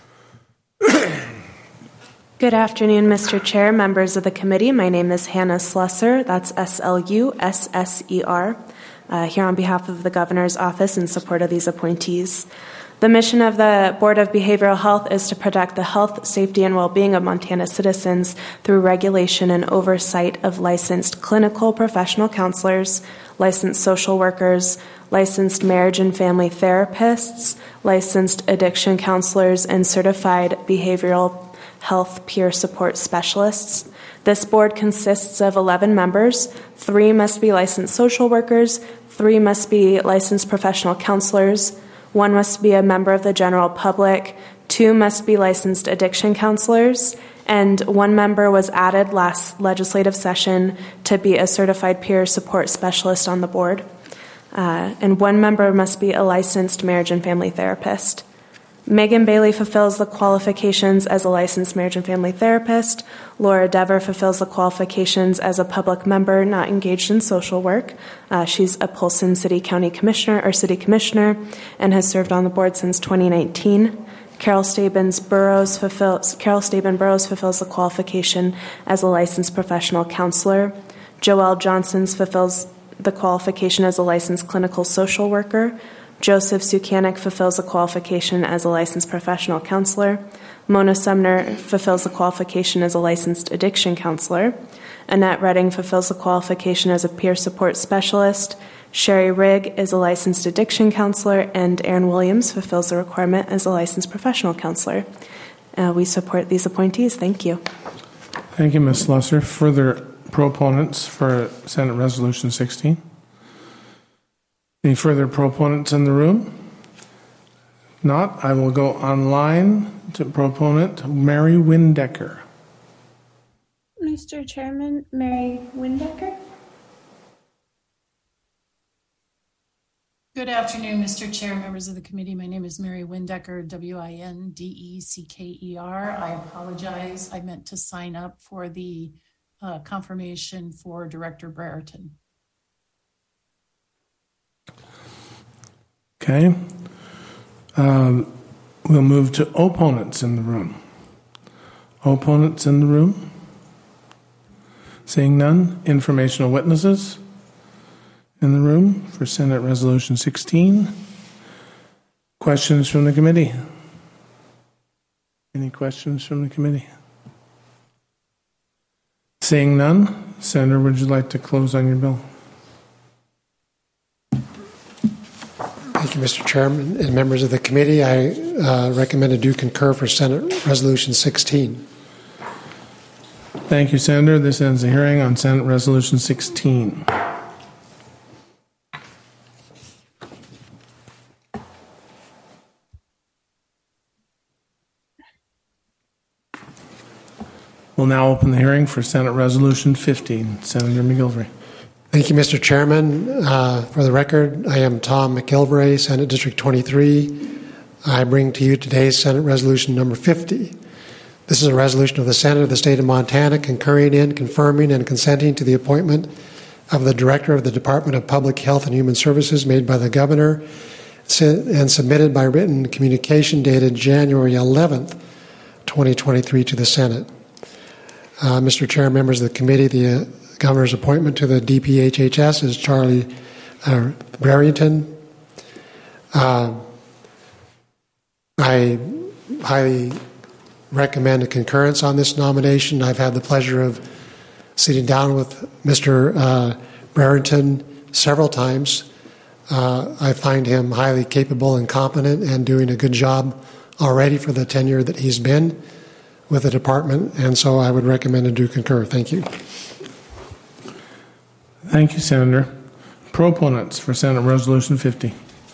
Speaker 22: Good afternoon, Mister Chair, members of the committee. My name is Hannah Slusser. That's S L U S S E R. Uh, here on behalf of the Governor's Office in support of these appointees. The mission of the Board of Behavioral Health is to protect the health, safety, and well-being of Montana citizens through regulation and oversight of licensed clinical professional counselors, licensed social workers, licensed marriage and family therapists, licensed addiction counselors, and certified behavioral health peer support specialists. This board consists of eleven members. Three must be licensed social workers, three must be licensed professional counselors, one must be a member of the general public, two must be licensed addiction counselors, and one member was added last legislative session to be a certified peer support specialist on the board. Uh, and one member must be a licensed marriage and family therapist. Megan Bailey fulfills the qualifications as a licensed marriage and family therapist. Laura Dever fulfills the qualifications as a public member not engaged in social work. Uh, she's a Polson City County Commissioner or City Commissioner and has served on the board since twenty nineteen. Carol Stabin Burroughs fulfills Carol Stabin Burroughs fulfills the qualification as a licensed professional counselor. Joelle Johnson fulfills the qualification as a licensed clinical social worker. Joseph Sukanik fulfills the qualification as a licensed professional counselor. Mona Sumner fulfills the qualification as a licensed addiction counselor. Annette Redding fulfills the qualification as a peer support specialist. Sherry Rigg is a licensed addiction counselor, and Aaron Williams fulfills the requirement as a licensed professional counselor. Uh, we support these appointees. Thank you.
Speaker 7: Thank you, Miz Slusser. Further proponents for Senate Resolution sixteen? Any further proponents in the room? If not, I will go online to proponent Mary Windecker.
Speaker 3: Mister Chairman, Mary Windecker.
Speaker 15: Good afternoon, Mister Chair, members of the committee. My name is Mary Windecker, W I N D E C K E R. I apologize. I meant to sign up for the uh, confirmation for Director Brereton.
Speaker 7: Okay. Um, we'll move to opponents in the room. Opponents in the room? Seeing none. Informational witnesses in the room for Senate Resolution sixteen. Questions from the committee? Any questions from the committee? Seeing none. Senator, would you like to close on your bill?
Speaker 1: Thank you, Mister Chairman and members of the committee. I uh, recommend a do concur for Senate Resolution sixteen.
Speaker 7: Thank you, Senator. This ends the hearing on Senate Resolution sixteen. We'll now open the hearing for Senate Resolution fifteen. Senator McGilvray.
Speaker 1: Thank you, Mister Chairman. Uh, for the record, I am Tom McGilvray, Senate District twenty-three. I bring to you today's Senate Resolution number fifty. This is a resolution of the Senate of the State of Montana concurring in, confirming, and consenting to the appointment of the Director of the Department of Public Health and Human Services made by the Governor and submitted by written communication dated January eleventh, twenty twenty-three to the Senate. Uh, Mister Chair, members of the committee, the uh, Governor's appointment to the D P H H S is Charlie uh, Brereton. Uh, I highly recommend a concurrence on this nomination. I've had the pleasure of sitting down with Mister Uh, Brereton several times. Uh, I find him highly capable and competent and doing a good job already for the tenure that he's been with the department, and so I would recommend and do concur. Thank you.
Speaker 7: Thank you, Senator. Proponents for Senate Resolution fifty.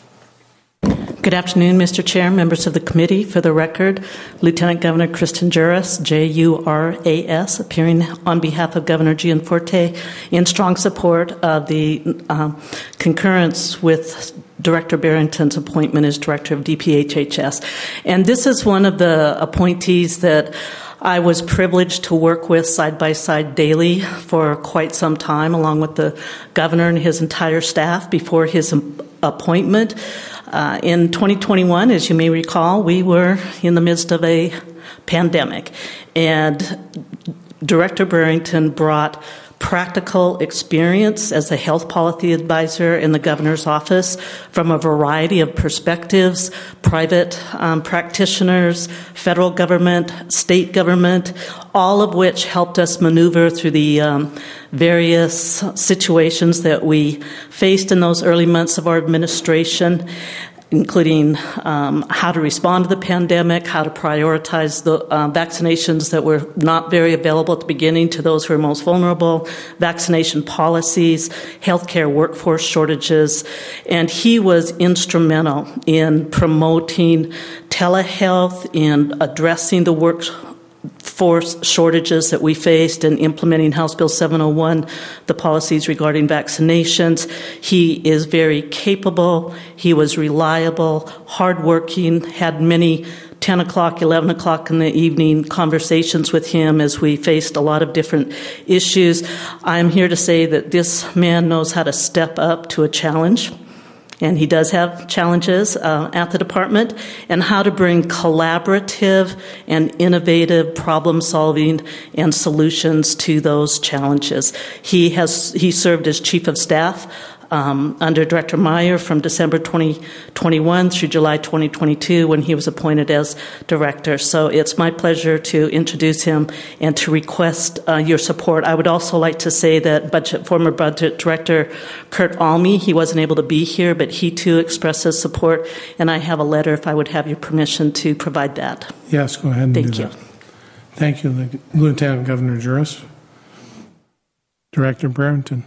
Speaker 6: Good afternoon, Mister Chair, members of the committee. For the record, Lieutenant Governor Kristen Juras, J U R A S, appearing on behalf of Governor Gianforte in strong support of the um, concurrence with Director Barrington's appointment as Director of D P H H S. And this is one of the appointees that I was privileged to work with side by side daily for quite some time, along with the governor and his entire staff before his appointment. Uh, in twenty twenty-one, as you may recall, we were in the midst of a pandemic, and Director Barrington brought practical experience as a health policy advisor in the governor's office from a variety of perspectives, private um, practitioners, federal government, state government, all of which helped us maneuver through the um, various situations that we faced in those early months of our administration, including um, how to respond to the pandemic, how to prioritize the uh, vaccinations that were not very available at the beginning to those who are most vulnerable, vaccination policies, healthcare workforce shortages, and he was instrumental in promoting telehealth, in addressing the workforce shortages that we faced and implementing House Bill seven oh one, the policies regarding vaccinations. He is very capable. He was reliable, hardworking, had many ten o'clock, eleven o'clock in the evening conversations with him as we faced a lot of different issues. I'm here to say that this man knows how to step up to a challenge. And he does have challenges uh, at the department, and how to bring collaborative and innovative problem solving and solutions to those challenges. He has he served as chief of staff um, under Director Meyer from December twenty twenty-one through July twenty twenty-two when he was appointed as director. So it's my pleasure to introduce him and to request uh, your support. I would also like to say that budget, former budget director Kurt Almy, he wasn't able to be here, but he too expressed his support, and I have a letter if I would have your permission to provide that.
Speaker 7: Yes, go ahead and
Speaker 6: Thank
Speaker 7: do
Speaker 6: you.
Speaker 7: that. Thank you, Lieutenant Governor Juras. Director Barrington.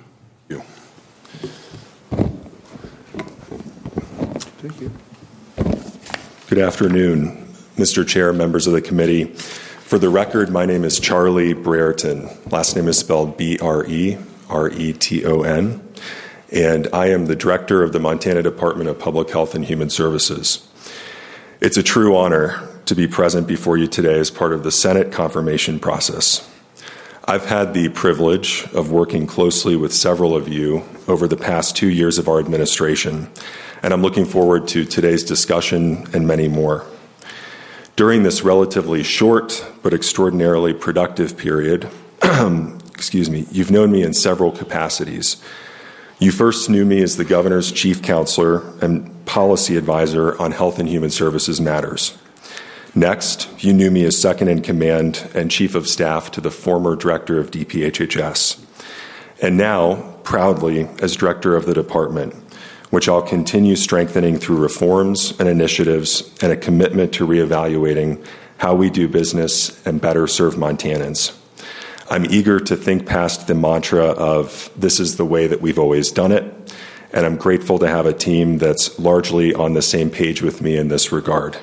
Speaker 16: Thank you. Good afternoon, Mister Chair, members of the committee. For the record, my name is Charlie Brereton. Last name is spelled B R E R E T O N, and I am the Director of the Montana Department of Public Health and Human Services. It's a true honor to be present before you today as part of the Senate confirmation process. I've had the privilege of working closely with several of you over the past two years of our administration, and I'm looking forward to today's discussion and many more. During this relatively short but extraordinarily productive period, excuse me, you've known me in several capacities. You first knew me as the governor's chief counselor and policy advisor on health and human services matters. Next, you knew me as second in command and chief of staff to the former director of D P H H S. And now, proudly, as director of the department, which I'll continue strengthening through reforms and initiatives and a commitment to reevaluating how we do business and better serve Montanans. I'm eager to think past the mantra of this is the way that we've always done it, and I'm grateful to have a team that's largely on the same page with me in this regard.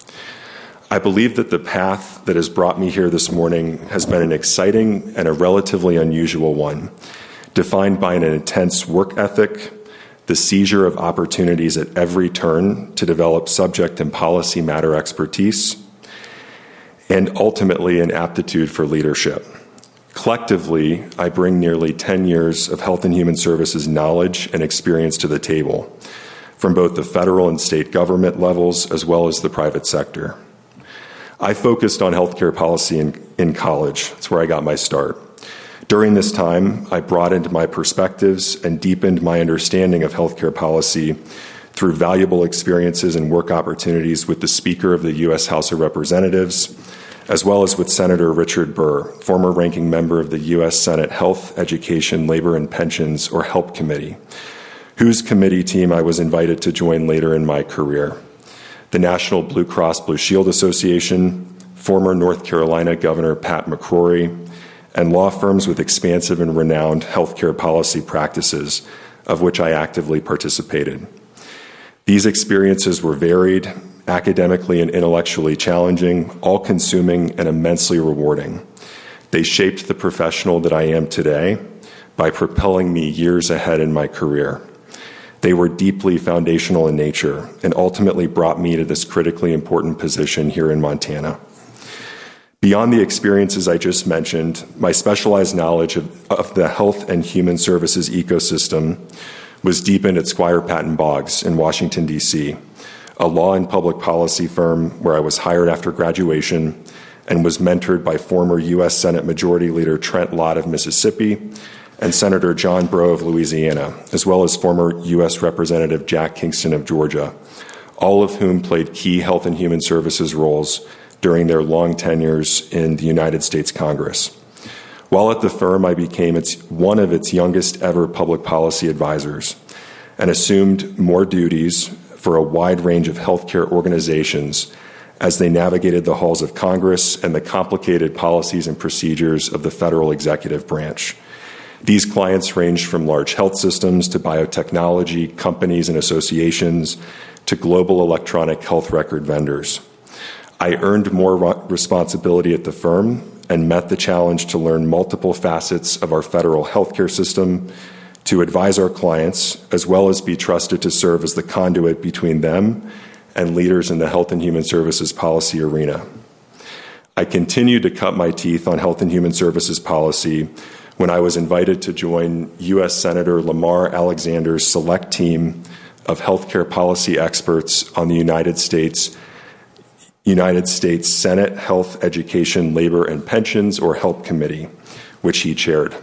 Speaker 16: I believe that the path that has brought me here this morning has been an exciting and a relatively unusual one, defined by an intense work ethic, the seizure of opportunities at every turn to develop subject and policy matter expertise, and ultimately an aptitude for leadership. Collectively, I bring nearly ten years of health and human services knowledge and experience to the table, from both the federal and state government levels as well as the private sector. I focused on healthcare policy in, in college. That's where I got my start. During this time, I broadened my perspectives and deepened my understanding of healthcare policy through valuable experiences and work opportunities with the Speaker of the U S House of Representatives, as well as with Senator Richard Burr, former ranking member of the U S Senate Health, Education, Labor, and Pensions, or HELP Committee, whose committee team I was invited to join later in my career. The National Blue Cross Blue Shield Association, former North Carolina Governor Pat McCrory, and law firms with expansive and renowned healthcare policy practices, of which I actively participated. These experiences were varied, academically and intellectually challenging, all-consuming, and immensely rewarding. They shaped the professional that I am today by propelling me years ahead in my career. They were deeply foundational in nature and ultimately brought me to this critically important position here in Montana. Beyond the experiences I just mentioned, my specialized knowledge of, of the health and human services ecosystem was deepened at Squire Patton Boggs in Washington, D C, a law and public policy firm where I was hired after graduation and was mentored by former U S Senate Majority Leader Trent Lott of Mississippi and Senator John Breaux of Louisiana, as well as former U S Representative Jack Kingston of Georgia, all of whom played key health and human services roles during their long tenures in the United States Congress. While at the firm, I became its, one of its youngest ever public policy advisors and assumed more duties for a wide range of healthcare organizations as they navigated the halls of Congress and the complicated policies and procedures of the federal executive branch. These clients ranged from large health systems to biotechnology companies and associations to global electronic health record vendors. I earned more responsibility at the firm and met the challenge to learn multiple facets of our federal healthcare system, to advise our clients, as well as be trusted to serve as the conduit between them and leaders in the health and human services policy arena. I continued to cut my teeth on health and human services policy when I was invited to join U S Senator Lamar Alexander's select team of healthcare policy experts on the United States United States Senate Health, Education, Labor, and Pensions, or HELP Committee, which he chaired.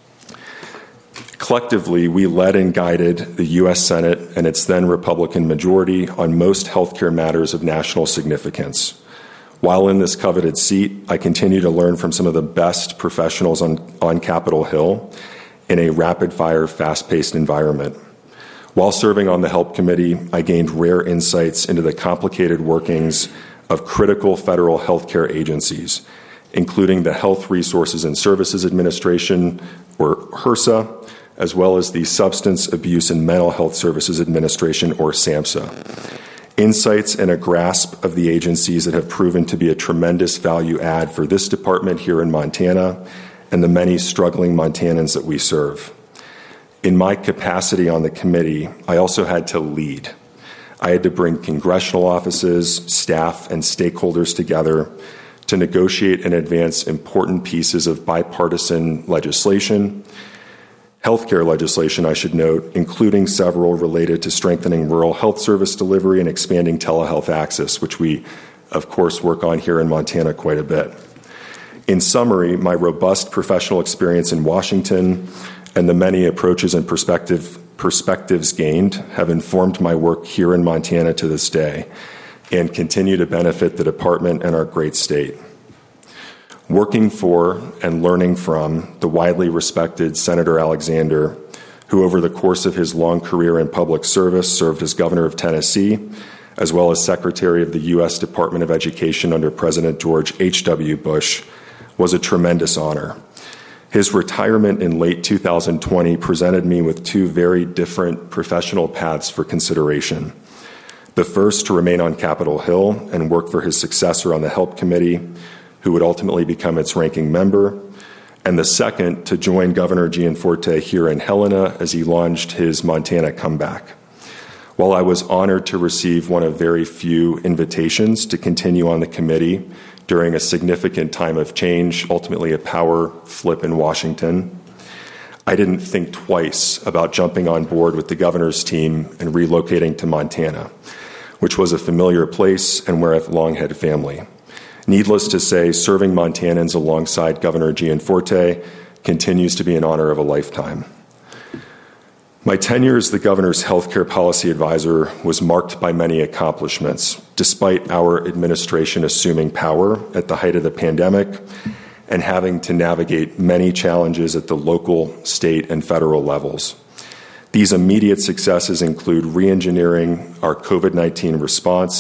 Speaker 16: Collectively, we led and guided the U S Senate and its then Republican majority on most healthcare matters of national significance. While in this coveted seat, I continue to learn from some of the best professionals on, on Capitol Hill in a rapid-fire, fast-paced environment. While serving on the HELP Committee, I gained rare insights into the complicated workings of critical federal healthcare agencies, including the Health Resources and Services Administration, or HRSA, as well as the Substance Abuse and Mental Health Services Administration, or SAMHSA. Insights and a grasp of the agencies that have proven to be a tremendous value add for this department here in Montana and the many struggling Montanans that we serve. In my capacity on the committee, I also had to lead. I had to bring congressional offices, staff, and stakeholders together to negotiate and advance important pieces of bipartisan legislation, healthcare legislation, I should note, including several related to strengthening rural health service delivery and expanding telehealth access, which we, of course, work on here in Montana quite a bit. In summary, my robust professional experience in Washington and the many approaches and perspective perspectives gained have informed my work here in Montana to this day and continue to benefit the department and our great state. Working for and learning from the widely respected Senator Alexander, who over the course of his long career in public service served as governor of Tennessee, as well as secretary of the U S Department of Education under President George H W Bush, was a tremendous honor. His retirement in late two thousand twenty presented me with two very different professional paths for consideration. The first, to remain on Capitol Hill and work for his successor on the HELP Committee, who would ultimately become its ranking member, and the second, to join Governor Gianforte here in Helena as he launched his Montana comeback. While I was honored to receive one of very few invitations to continue on the committee during a significant time of change, ultimately a power flip in Washington, I didn't think twice about jumping on board with the governor's team and relocating to Montana, which was a familiar place and where I've long had family. Needless to say, serving Montanans alongside Governor Gianforte continues to be an honor of a lifetime. My tenure as the governor's healthcare policy advisor was marked by many accomplishments, despite our administration assuming power at the height of the pandemic and having to navigate many challenges at the local, state, and federal levels. These immediate successes include re-engineering our COVID nineteen response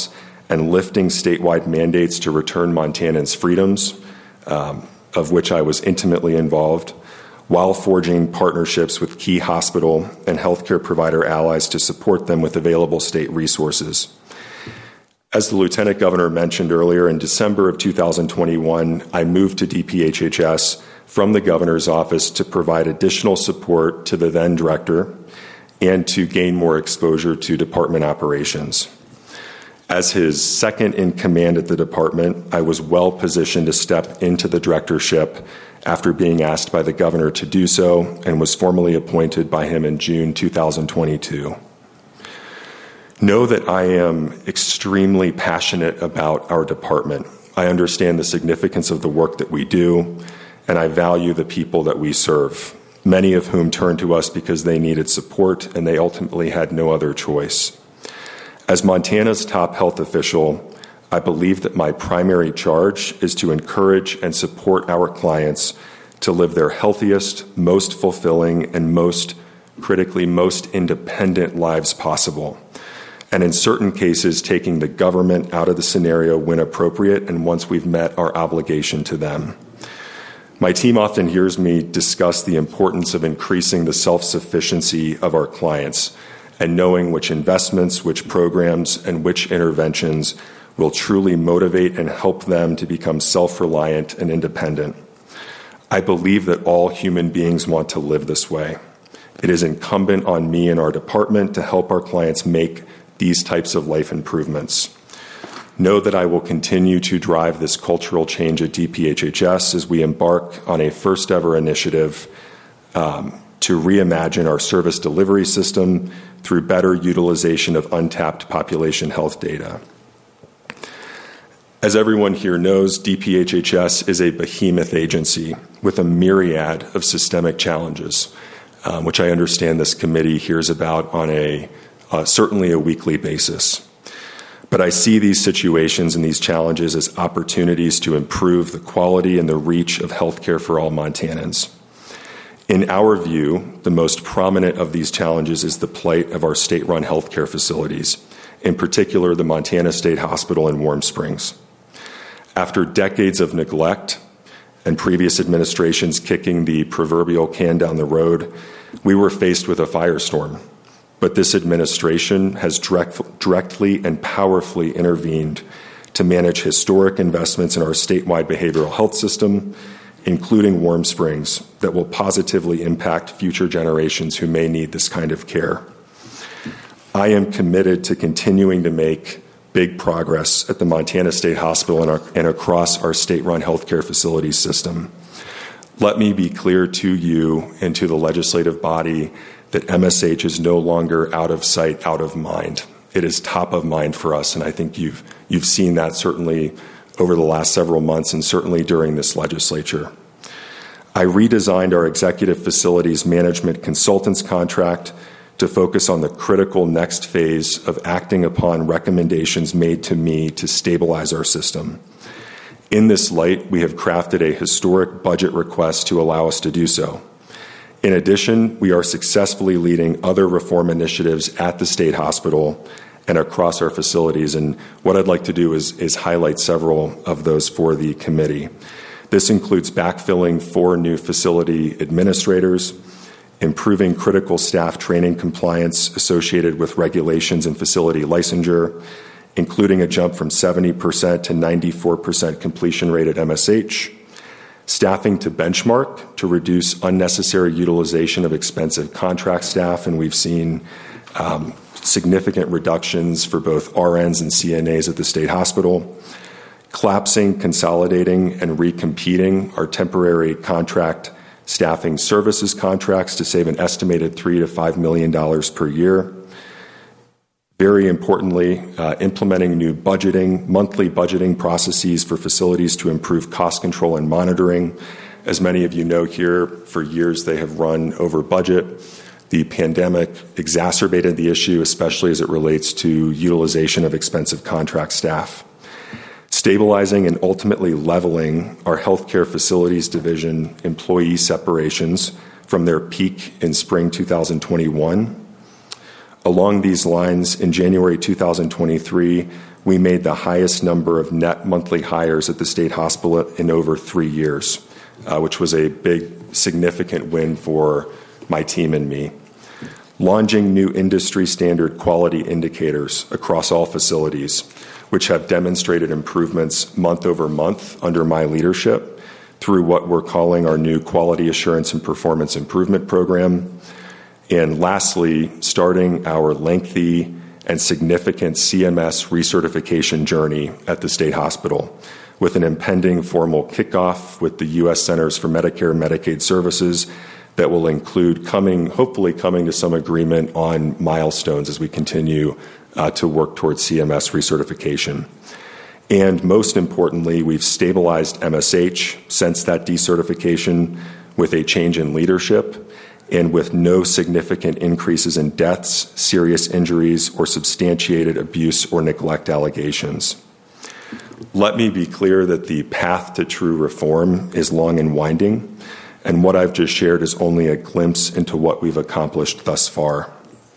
Speaker 16: and lifting statewide mandates to return Montanans freedoms, um, of which I was intimately involved, while forging partnerships with key hospital and healthcare provider allies to support them with available state resources. As the Lieutenant Governor mentioned earlier, in December of two thousand twenty-one, I moved to D P H H S from the Governor's office to provide additional support to the then director and to gain more exposure to department operations. As his second in command at the department, I was well positioned to step into the directorship after being asked by the Governor to do so, and was formally appointed by him in June two thousand twenty-two. Know that I am extremely passionate about our department. I understand the significance of the work that we do, and I value the people that we serve, many of whom turned to us because they needed support and they ultimately had no other choice. As Montana's top health official, I believe that my primary charge is to encourage and support our clients to live their healthiest, most fulfilling, and most critically, most independent lives possible. And in certain cases, taking the government out of the scenario when appropriate and once we've met our obligation to them. My team often hears me discuss the importance of increasing the self-sufficiency of our clients and knowing which investments, which programs, and which interventions will truly motivate and help them to become self-reliant and independent. I believe that all human beings want to live this way. It is incumbent on me and our department to help our clients make these types of life improvements. Know that I will continue to drive this cultural change at D P H H S as we embark on a first ever initiative um, to reimagine our service delivery system through better utilization of untapped population health data. As everyone here knows, D P H H S is a behemoth agency with a myriad of systemic challenges, um, which I understand this committee hears about on a uh, certainly a weekly basis. But I see these situations and these challenges as opportunities to improve the quality and the reach of healthcare for all Montanans. In our view, the most prominent of these challenges is the plight of our state-run healthcare facilities, in particular the Montana State Hospital in Warm Springs. After decades of neglect and previous administrations kicking the proverbial can down the road, we were faced with a firestorm. But this administration has direct, directly and powerfully intervened to manage historic investments in our statewide behavioral health system, including Warm Springs, that will positively impact future generations who may need this kind of care. I am committed to continuing to make big progress at the Montana State Hospital and, our, and across our state-run healthcare facilities system. Let me be clear to you and to the legislative body that M S H is no longer out of sight, out of mind. It is top of mind for us, and I think you've you've seen that certainly over the last several months and certainly during this legislature. I redesigned our executive facilities management consultants contract to focus on the critical next phase of acting upon recommendations made to me to stabilize our system. In this light, we have crafted a historic budget request to allow us to do so. In addition, we are successfully leading other reform initiatives at the state hospital and across our facilities. And what I'd like to do is, is highlight several of those for the committee. This includes backfilling four new facility administrators, improving critical staff training compliance associated with regulations and facility licensure, including a jump from seventy percent to ninety-four percent completion rate at M S H, staffing to benchmark to reduce unnecessary utilization of expensive contract staff, and we've seen um, significant reductions for both R Ns and C N As at the state hospital, collapsing, consolidating, and recompeting our temporary contract staffing services contracts to save an estimated three to five million dollars per year. Very importantly, uh, implementing new budgeting, monthly budgeting processes for facilities to improve cost control and monitoring. As many of you know here, for years they have run over budget. The pandemic exacerbated the issue, especially as it relates to utilization of expensive contract staff. Stabilizing and ultimately leveling our healthcare facilities division employee separations from their peak in spring two thousand twenty-one. Along these lines, in January two thousand twenty-three, we made the highest number of net monthly hires at the state hospital in over three years, uh, which was a big, significant win for my team and me. Launching new industry standard quality indicators across all facilities, which have demonstrated improvements month over month under my leadership through what we're calling our new Quality Assurance and Performance Improvement Program. And lastly, starting our lengthy and significant C M S recertification journey at the state hospital, with an impending formal kickoff with the U S Centers for Medicare and Medicaid Services that will include coming, hopefully coming to some agreement on milestones as we continue uh, to work towards C M S recertification. And most importantly, we've stabilized M S H since that decertification with a change in leadership and with no significant increases in deaths, serious injuries, or substantiated abuse or neglect allegations. Let me be clear that the path to true reform is long and winding, and what I've just shared is only a glimpse into what we've accomplished thus far.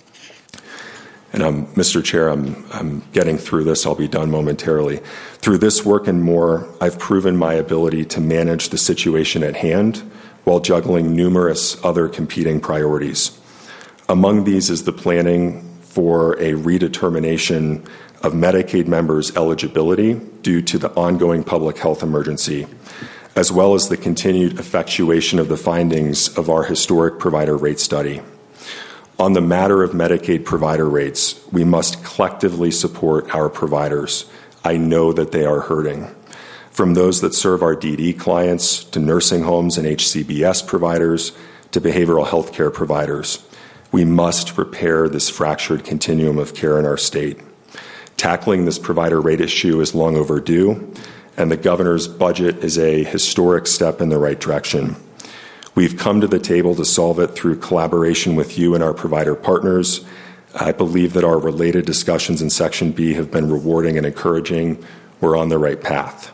Speaker 16: And um, Mister Chair, I'm, I'm getting through this. I'll be done momentarily. Through this work and more, I've proven my ability to manage the situation at hand while juggling numerous other competing priorities. Among these is the planning for a redetermination of Medicaid members' eligibility due to the ongoing public health emergency, as well as the continued effectuation of the findings of our historic provider rate study. On the matter of Medicaid provider rates, we must collectively support our providers. I know that they are hurting. From those that serve our D D clients, to nursing homes and H C B S providers, to behavioral health care providers, we must repair this fractured continuum of care in our state. Tackling this provider rate issue is long overdue, and the governor's budget is a historic step in the right direction. We've come to the table to solve it through collaboration with you and our provider partners. I believe that our related discussions in Section B have been rewarding and encouraging. We're on the right path.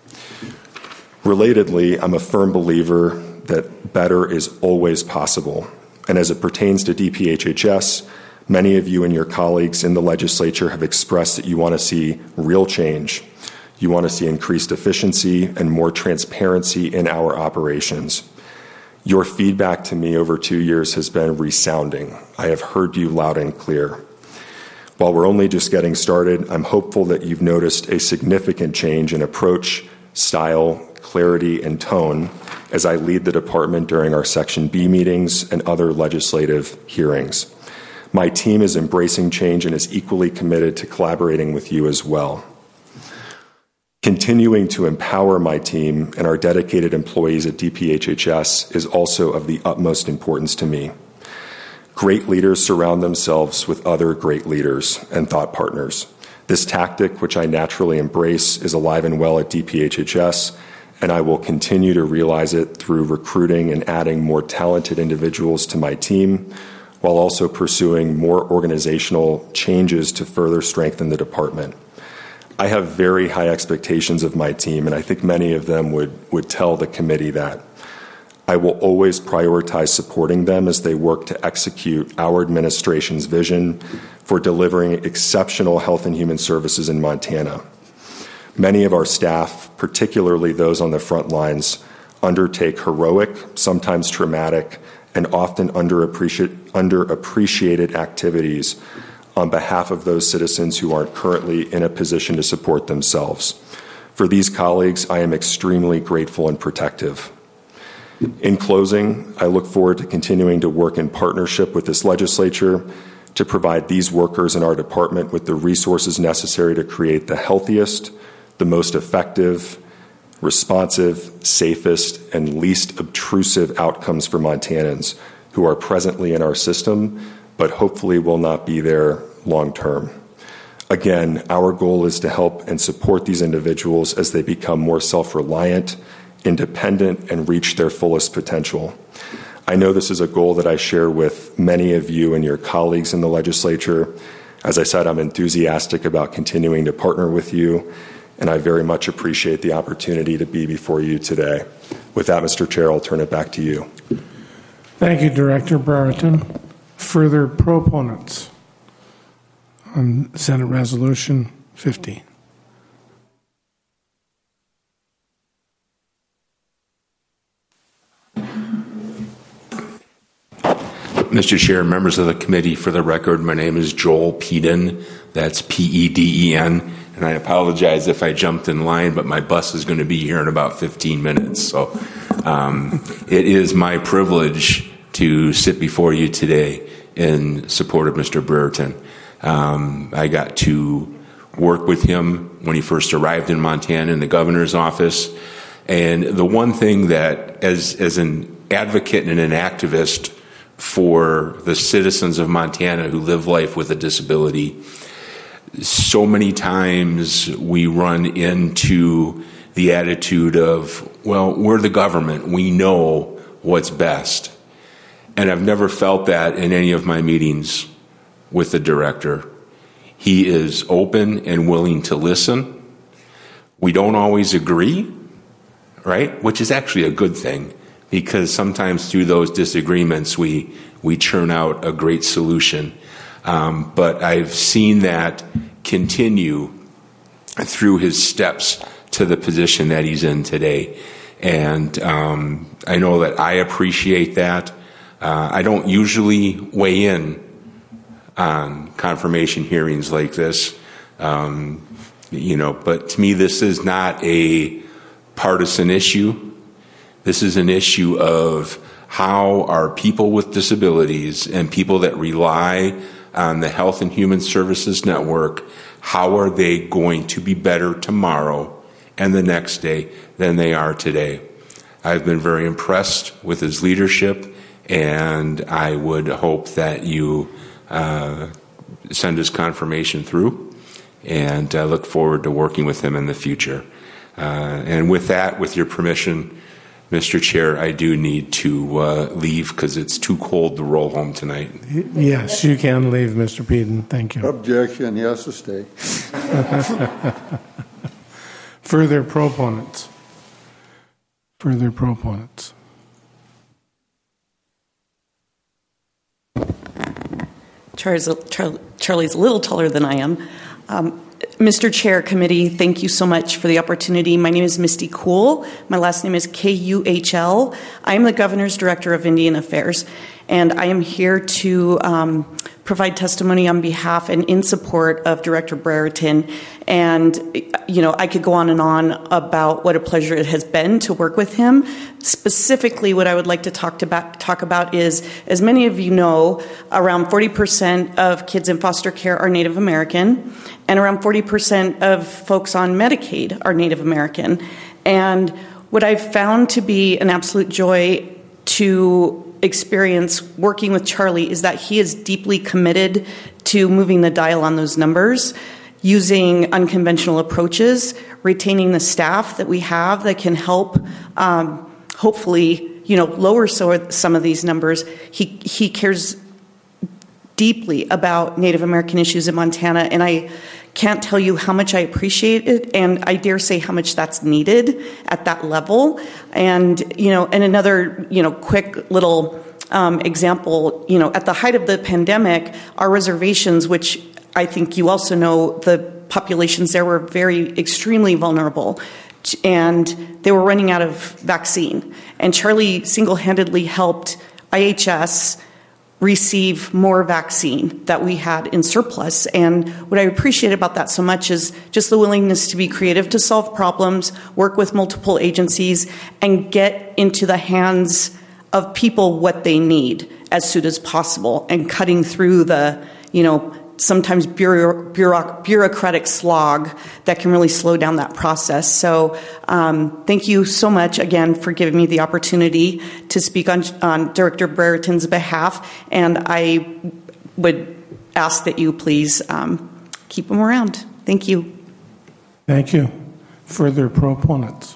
Speaker 16: Relatedly, I'm a firm believer that better is always possible. And as it pertains to D P H H S, many of you and your colleagues in the legislature have expressed that you want to see real change. You want to see increased efficiency and more transparency in our operations. Your feedback to me over two years has been resounding. I have heard you loud and clear. While we're only just getting started, I'm hopeful that you've noticed a significant change in approach, style, clarity, and tone as I lead the department during our Section B meetings and other legislative hearings. My team is embracing change and is equally committed to collaborating with you as well. Continuing to empower my team and our dedicated employees at D P H H S is also of the utmost importance to me. Great leaders surround themselves with other great leaders and thought partners. This tactic, which I naturally embrace, is alive and well at D P H H S, and I will continue to realize it through recruiting and adding more talented individuals to my team, while also pursuing more organizational changes to further strengthen the department. I have very high expectations of my team, and I think many of them would, would tell the committee that. I will always prioritize supporting them as they work to execute our administration's vision for delivering exceptional health and human services in Montana. Many of our staff, particularly those on the front lines, undertake heroic, sometimes traumatic, and often underappreciated, underappreciated activities on behalf of those citizens who aren't currently in a position to support themselves. For these colleagues, I am extremely grateful and protective. In closing, I look forward to continuing to work in partnership with this legislature to provide these workers in our department with the resources necessary to create the healthiest, the most effective, responsive, safest, and least obtrusive outcomes for Montanans who are presently in our system, but hopefully will not be there long term. Again, our goal is to help and support these individuals as they become more self-reliant, independent, and reach their fullest potential. I know this is a goal that I share with many of you and your colleagues in the legislature. As I said, I'm enthusiastic about continuing to partner with you, and I very much appreciate the opportunity to be before you today. With that, Mister Chair, I'll turn it back to you.
Speaker 7: Thank you, Director Brereton. Further proponents on Senate Resolution fifty.
Speaker 2: Mister Chair, members of the committee, for the record, my name is Joel Peden. That's P E D E N. And I apologize if I jumped in line, but my bus is going to be here in about fifteen minutes. So um, it is my privilege to sit before you today in support of Mister Brereton. Um, I got to work with him when he first arrived in Montana in the governor's office. And the one thing that, as, as an advocate and an activist for the citizens of Montana who live life with a disability, so many times we run into the attitude of, well, we're the government, we know what's best. And I've never felt that in any of my meetings with the director. He is open and willing to listen. We don't always agree, right? Which is actually a good thing, because sometimes through those disagreements we we churn out a great solution. Um, but I've seen that continue through his steps to the position that he's in today. And um, I know that I appreciate that. Uh, I don't usually weigh in on confirmation hearings like this, um, you know, but to me this is not a partisan issue. This is an issue of how are people with disabilities and people that rely on the Health and Human Services Network, how are they going to be better tomorrow and the next day than they are today? I've been very impressed with his leadership, and I would hope that you uh, send his confirmation through, and I look forward to working with him in the future. Uh, and with that, with your permission, Mister Chair, I do need to uh, leave because it's too cold to roll home tonight.
Speaker 7: Yes, you can leave, Mister Peden. Thank you.
Speaker 4: Objection. He has to stay.
Speaker 7: Further proponents. Further proponents.
Speaker 17: Charlie's, Charlie's a little taller than I am. Um, Mister Chair, Committee, thank you so much for the opportunity. My name is Misty Kuhl. My last name is K U H L. I am the Governor's Director of Indian Affairs, and I am here to um, provide testimony on behalf and in support of Director Brereton. And, you know, I could go on and on about what a pleasure it has been to work with him. Specifically, what I would like to talk, to about, talk about is, as many of you know, around forty percent of kids in foster care are Native American, and around forty percent of folks on Medicaid are Native American. And what I've found to be an absolute joy to experience working with Charlie is that he is deeply committed to moving the dial on those numbers, using unconventional approaches, retaining the staff that we have that can help, um, hopefully, you know, lower so, some of these numbers. He he cares deeply about Native American issues in Montana, and I can't tell you how much I appreciate it, and I dare say how much that's needed at that level. And, you know, and another, you know, quick little um, example, you know, at the height of the pandemic, our reservations, which I think you also know, the populations there were very, extremely vulnerable, and they were running out of vaccine. And Charlie single-handedly helped I H S receive more vaccine that we had in surplus. And what I appreciate about that so much is just the willingness to be creative, to solve problems, work with multiple agencies, and get into the hands of people what they need as soon as possible, and cutting through the, you know, sometimes bureau, bureau, bureaucratic slog that can really slow down that process. So um, thank you so much again for giving me the opportunity to speak on, on Director Brereton's behalf, and I would ask that you please um, keep him around. Thank you.
Speaker 7: Thank you. Further proponents.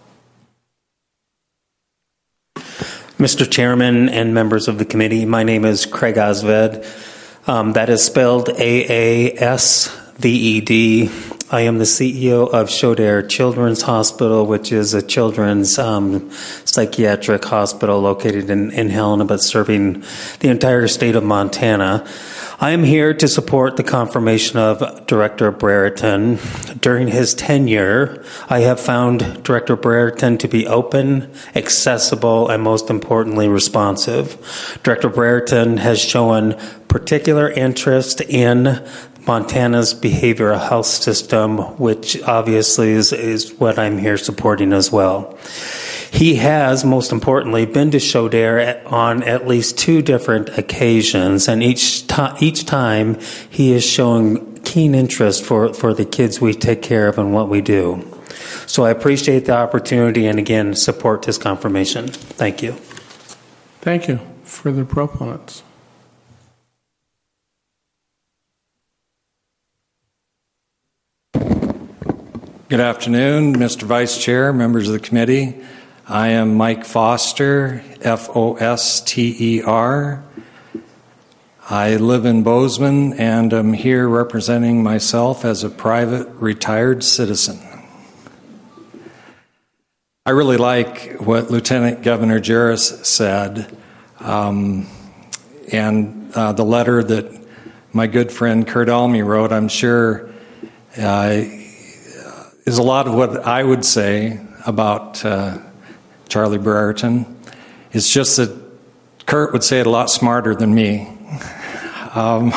Speaker 18: Mister Chairman and members of the committee, my name is Craig Osved. Um, that is spelled A A S V E D. I am the C E O of Shodair Children's Hospital, which is a children's um, psychiatric hospital located in, in Helena, but serving the entire state of Montana. I am here to support the confirmation of Director Brereton. During his tenure, I have found Director Brereton to be open, accessible, and most importantly, responsive. Director Brereton has shown particular interest in Montana's behavioral health system, which obviously is, is what I'm here supporting as well. He has, most importantly, been to Chaudère on at least two different occasions, and each, to- each time he is showing keen interest for, for the kids we take care of and what we do. So I appreciate the opportunity and, again, support this confirmation. Thank you.
Speaker 7: Thank you. Further proponents?
Speaker 10: Good afternoon, Mister Vice Chair, members of the committee. I am Mike Foster, F O S T E R. I live in Bozeman and am here representing myself as a private retired citizen. I really like what Lieutenant Governor Jeras said, um, and uh, the letter that my good friend Kurt Almy wrote, I'm sure uh, is a lot of what I would say about uh, Charlie Brereton. It's just that Kurt would say it a lot smarter than me. Um,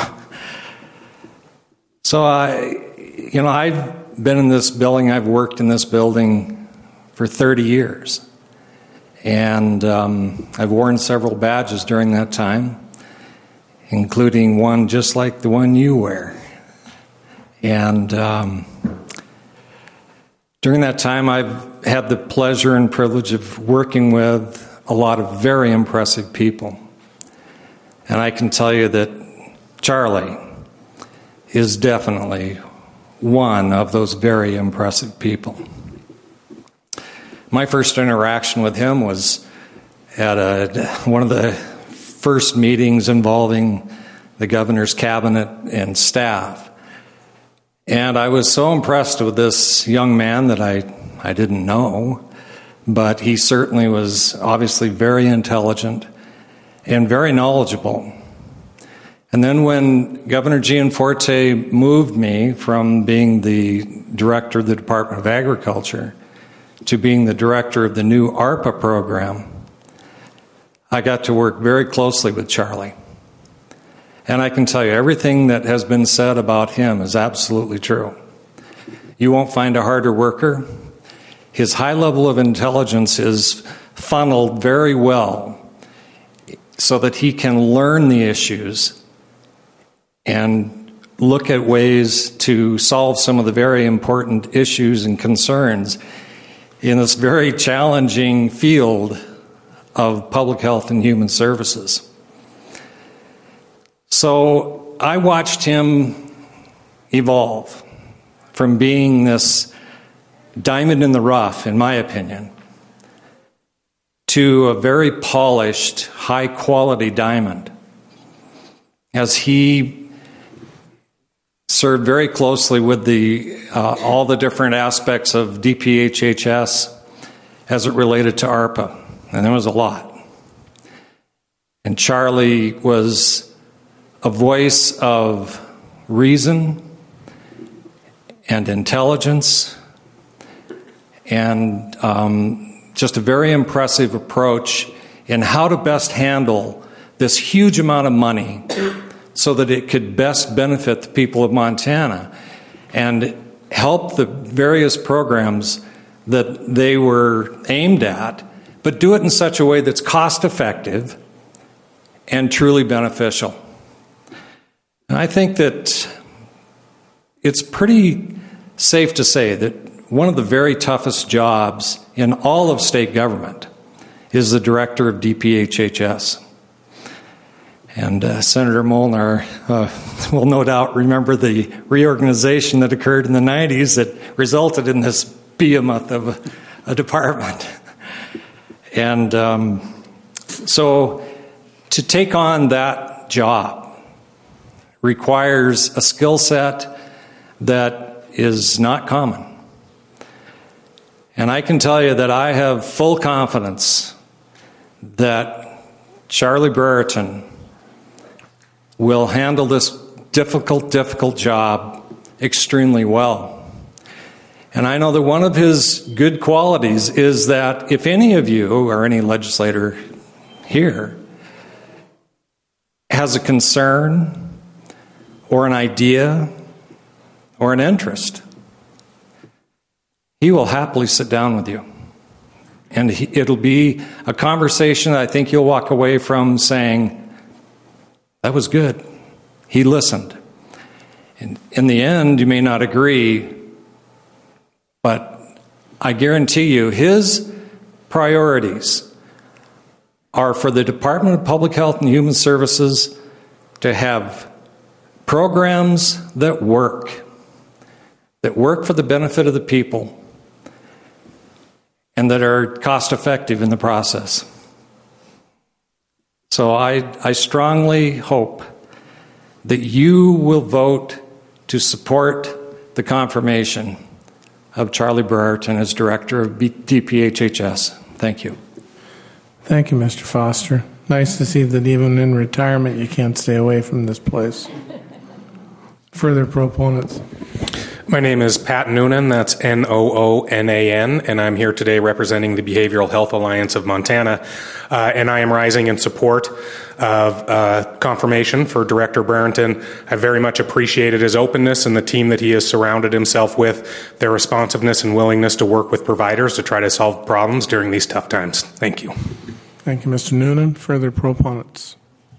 Speaker 10: so I, you know, I've been in this building, I've worked in this building for thirty years. And um, I've worn several badges during that time, including one just like the one you wear. And um, during that time, I've had the pleasure and privilege of working with a lot of very impressive people. And I can tell you that Charlie is definitely one of those very impressive people. My first interaction with him was at a, one of the first meetings involving the governor's cabinet and staff. And I was so impressed with this young man that I, I didn't know, but he certainly was obviously very intelligent and very knowledgeable. And then when Governor Gianforte moved me from being the director of the Department of Agriculture to being the director of the new ARPA program, I got to work very closely with Charlie. And I can tell you, everything that has been said about him is absolutely true. You won't find a harder worker. His high level of intelligence is funneled very well so that he can learn the issues and look at ways to solve some of the very important issues and concerns in this very challenging field of public health and human services. So I watched him evolve from being this diamond in the rough, in my opinion, to a very polished, high-quality diamond as he served very closely with the uh, all the different aspects of D P H H S as it related to ARPA, and there was a lot. And Charlie was a voice of reason and intelligence and um, just a very impressive approach in how to best handle this huge amount of money so that it could best benefit the people of Montana and help the various programs that they were aimed at, but do it in such a way that's cost effective and truly beneficial. And I think that it's pretty safe to say that one of the very toughest jobs in all of state government is the director of D P H H S. And uh, Senator Molnar uh, will no doubt remember the reorganization that occurred in the nineties that resulted in this behemoth of a, a department. And um, so to take on that job requires a skill set that is not common. And I can tell you that I have full confidence that Charlie Brereton will handle this difficult, difficult job extremely well. And I know that one of his good qualities is that if any of you or any legislator here has a concern or an idea or an interest, he will happily sit down with you. And he, it'll be a conversation that I think you'll walk away from saying, that was good. He listened. And in the end, you may not agree, but I guarantee you his priorities are for the Department of Public Health and Human Services to have programs that work, that work for the benefit of the people, and that are cost effective in the process. So I, I strongly hope that you will vote to support the confirmation of Charlie Brereton as Director of D P H H S. Thank you.
Speaker 7: Thank you, Mister Foster. Nice to see that even in retirement you can't stay away from this place. Further proponents?
Speaker 12: My name is Pat Noonan, that's N O O N A N, and I'm here today representing the Behavioral Health Alliance of Montana, uh, and I am rising in support of uh, confirmation for Director Brereton. I very much appreciated his openness and the team that he has surrounded himself with, their responsiveness and willingness to work with providers to try to solve problems during these tough times. Thank you.
Speaker 7: Thank you, Mister Noonan. Further proponents?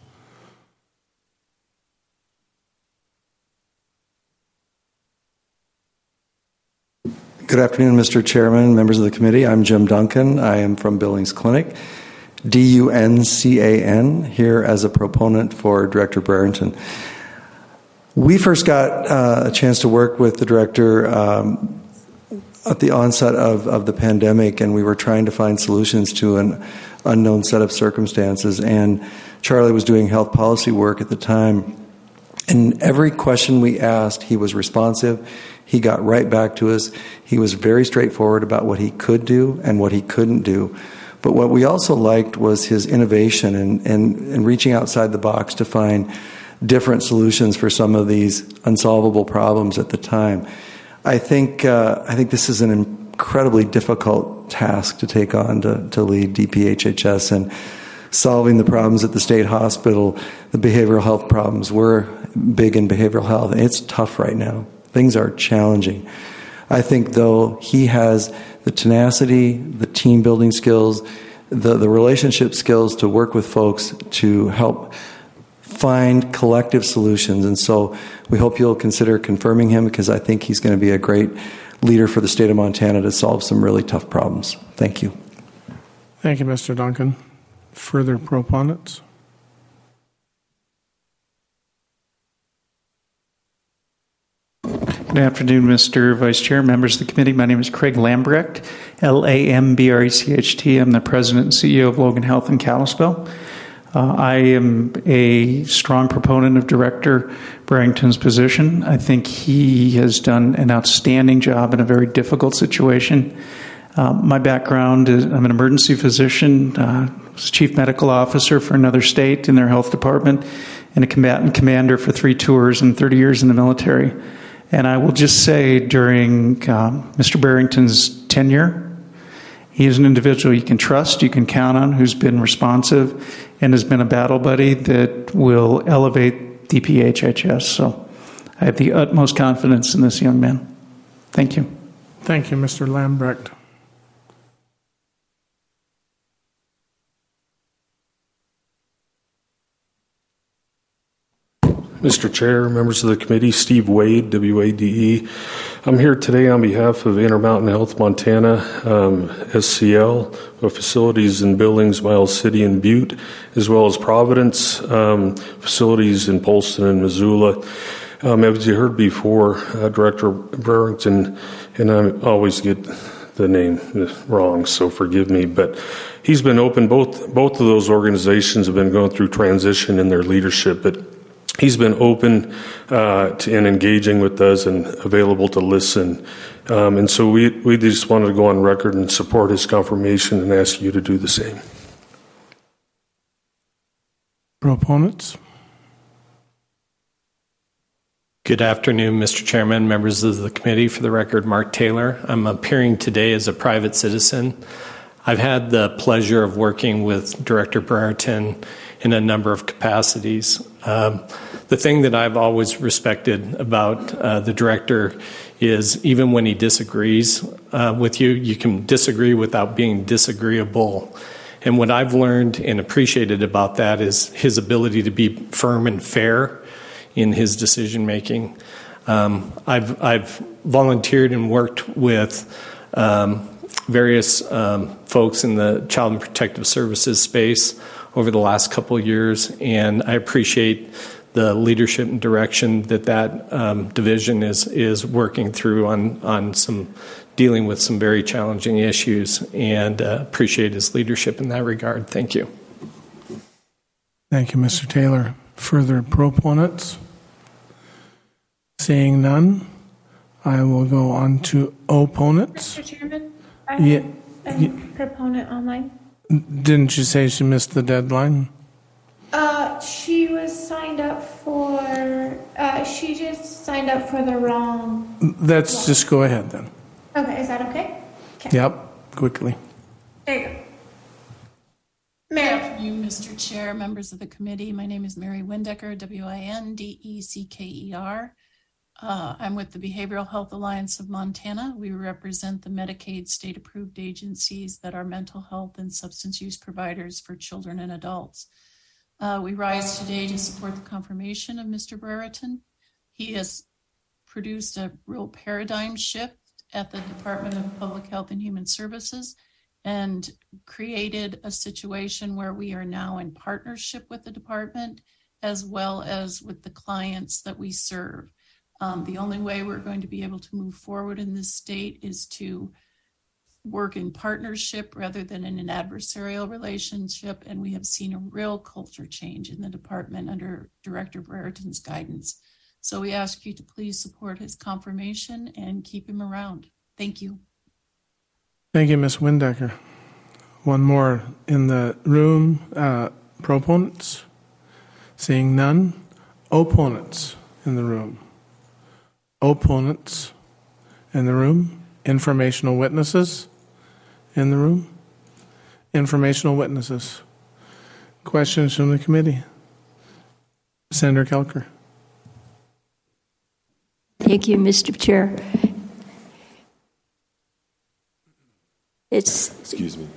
Speaker 14: Good afternoon, Mister Chairman, members of the committee. I'm Jim Duncan. I am from Billings Clinic, D U N C A N, here as a proponent for Director Brereton. We first got uh, a chance to work with the director um, at the onset of, of the pandemic, and we were trying to find solutions to an unknown set of circumstances. And Charlie was doing health policy work at the time. And every question we asked, he was responsive. He got right back to us. He was very straightforward about what he could do and what he couldn't do. But what we also liked was his innovation and, and, and reaching outside the box to find different solutions for some of these unsolvable problems at the time. I think uh, I think this is an incredibly difficult task to take on to, to lead D P H H S, and solving the problems at the state hospital, the behavioral health problems. We're big in behavioral health, and it's tough right now. Things are challenging. I think, though, he has the tenacity, the team building skills, the, the relationship skills to work with folks to help find collective solutions. And so we hope you'll consider confirming him, because I think he's going to be a great leader for the state of Montana to solve some really tough problems. Thank you.
Speaker 7: Thank you, Mister Duncan. Further proponents?
Speaker 20: Good afternoon, Mister Vice Chair, members of the committee. My name is Craig Lambrecht, L A M B R E C H T. I'm the President and C E O of Logan Health in Kalispell. Uh, I am a strong proponent of Director Brereton's position. I think he has done an outstanding job in a very difficult situation. Uh, my background is I'm an emergency physician, uh, was chief medical officer for another state in their health department, and a combatant commander for three tours and thirty years in the military. And I will just say, during um, Mister Brereton's tenure, he is an individual you can trust, you can count on, who's been responsive and has been a battle buddy that will elevate D P H H S. So I have the utmost confidence in this young man. Thank you.
Speaker 7: Thank you, Mister Lambrecht.
Speaker 21: Mister Chair, members of the committee, Steve Wade, W A D E. I'm here today on behalf of Intermountain Health Montana, um, S C L, facilities in Billings, Miles City, and Butte, as well as Providence, um, facilities in Polston and Missoula. Um, as you heard before, uh, Director Brereton, and I always get the name wrong, so forgive me, but he's been open. Both, both of those organizations have been going through transition in their leadership, but he's been open uh, to, and engaging with us and available to listen. Um, and so we, we just wanted to go on record and support his confirmation and ask you to do the same.
Speaker 7: Proponents?
Speaker 5: Good afternoon, Mister Chairman, members of the committee. For the record, Mark Taylor. I'm appearing today as a private citizen. I've had the pleasure of working with Director Brereton in a number of capacities. Um, the thing that I've always respected about uh, the director is even when he disagrees uh, with you, you can disagree without being disagreeable. And what I've learned and appreciated about that is his ability to be firm and fair in his decision making. Um, I've, I've volunteered and worked with um, various um, folks in the Child and Protective Services space over the last couple of years, and I appreciate the leadership and direction that that um, division is is working through on on some dealing with some very challenging issues, and uh, appreciate his leadership in that regard. Thank you.
Speaker 7: Thank you, Mister Taylor. Further proponents? Seeing none, I will go on to opponents.
Speaker 3: Mister Chairman, I
Speaker 7: Yeah.
Speaker 3: have a proponent online.
Speaker 7: Didn't you say she missed the deadline?
Speaker 3: Uh, she was signed up for, uh, she just signed up for the wrong.
Speaker 7: Let's just go ahead then.
Speaker 3: Okay, is that okay? Okay.
Speaker 7: Yep, quickly.
Speaker 3: There you go.
Speaker 15: Good afternoon, Mister Chair, members of the committee. My name is Mary Windecker, W I N D E C K E R. Uh, I'm with the Behavioral Health Alliance of Montana. We represent the Medicaid state-approved agencies that are mental health and substance use providers for children and adults. Uh, we rise today to support the confirmation of Mister Brereton. He has produced a real paradigm shift at the Department of Public Health and Human Services and created a situation where we are now in partnership with the department as well as with the clients that we serve. Um, the only way we're going to be able to move forward in this state is to work in partnership rather than in an adversarial relationship, and we have seen a real culture change in the department under Director Brereton's guidance. So we ask you to please support his confirmation and keep him around. Thank you.
Speaker 7: Thank you, Miz Windecker. One more in the room. Uh, proponents? Seeing none. Opponents in the room? Opponents in the room? Informational witnesses in the room? Informational witnesses. Questions from the committee? Senator Kelker.
Speaker 13: Thank you, Mister Chair. It's
Speaker 16: Excuse me.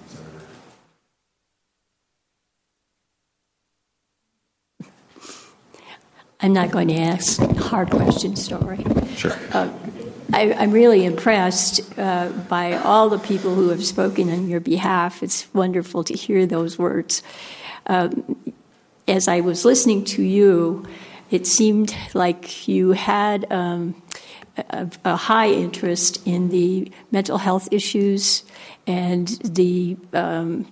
Speaker 13: I'm not going to ask hard questions, don't worry.
Speaker 16: Sure.
Speaker 13: Uh, I, I'm really impressed uh, by all the people who have spoken on your behalf. It's wonderful to hear those words. Um, as I was listening to you, it seemed like you had um, a, a high interest in the mental health issues and the um,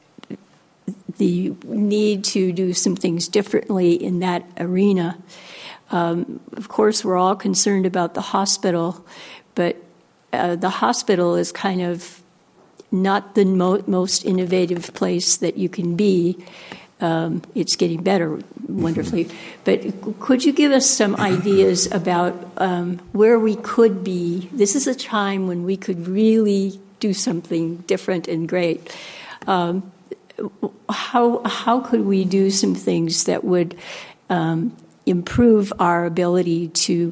Speaker 13: the need to do some things differently in that arena. Um, of course, we're all concerned about the hospital, but uh, the hospital is kind of not the mo- most innovative place that you can be. Um, it's getting better wonderfully. But could you give us some ideas about um, where we could be? This is a time when we could really do something different and great. Um, how how could we do some things that would um, improve our ability to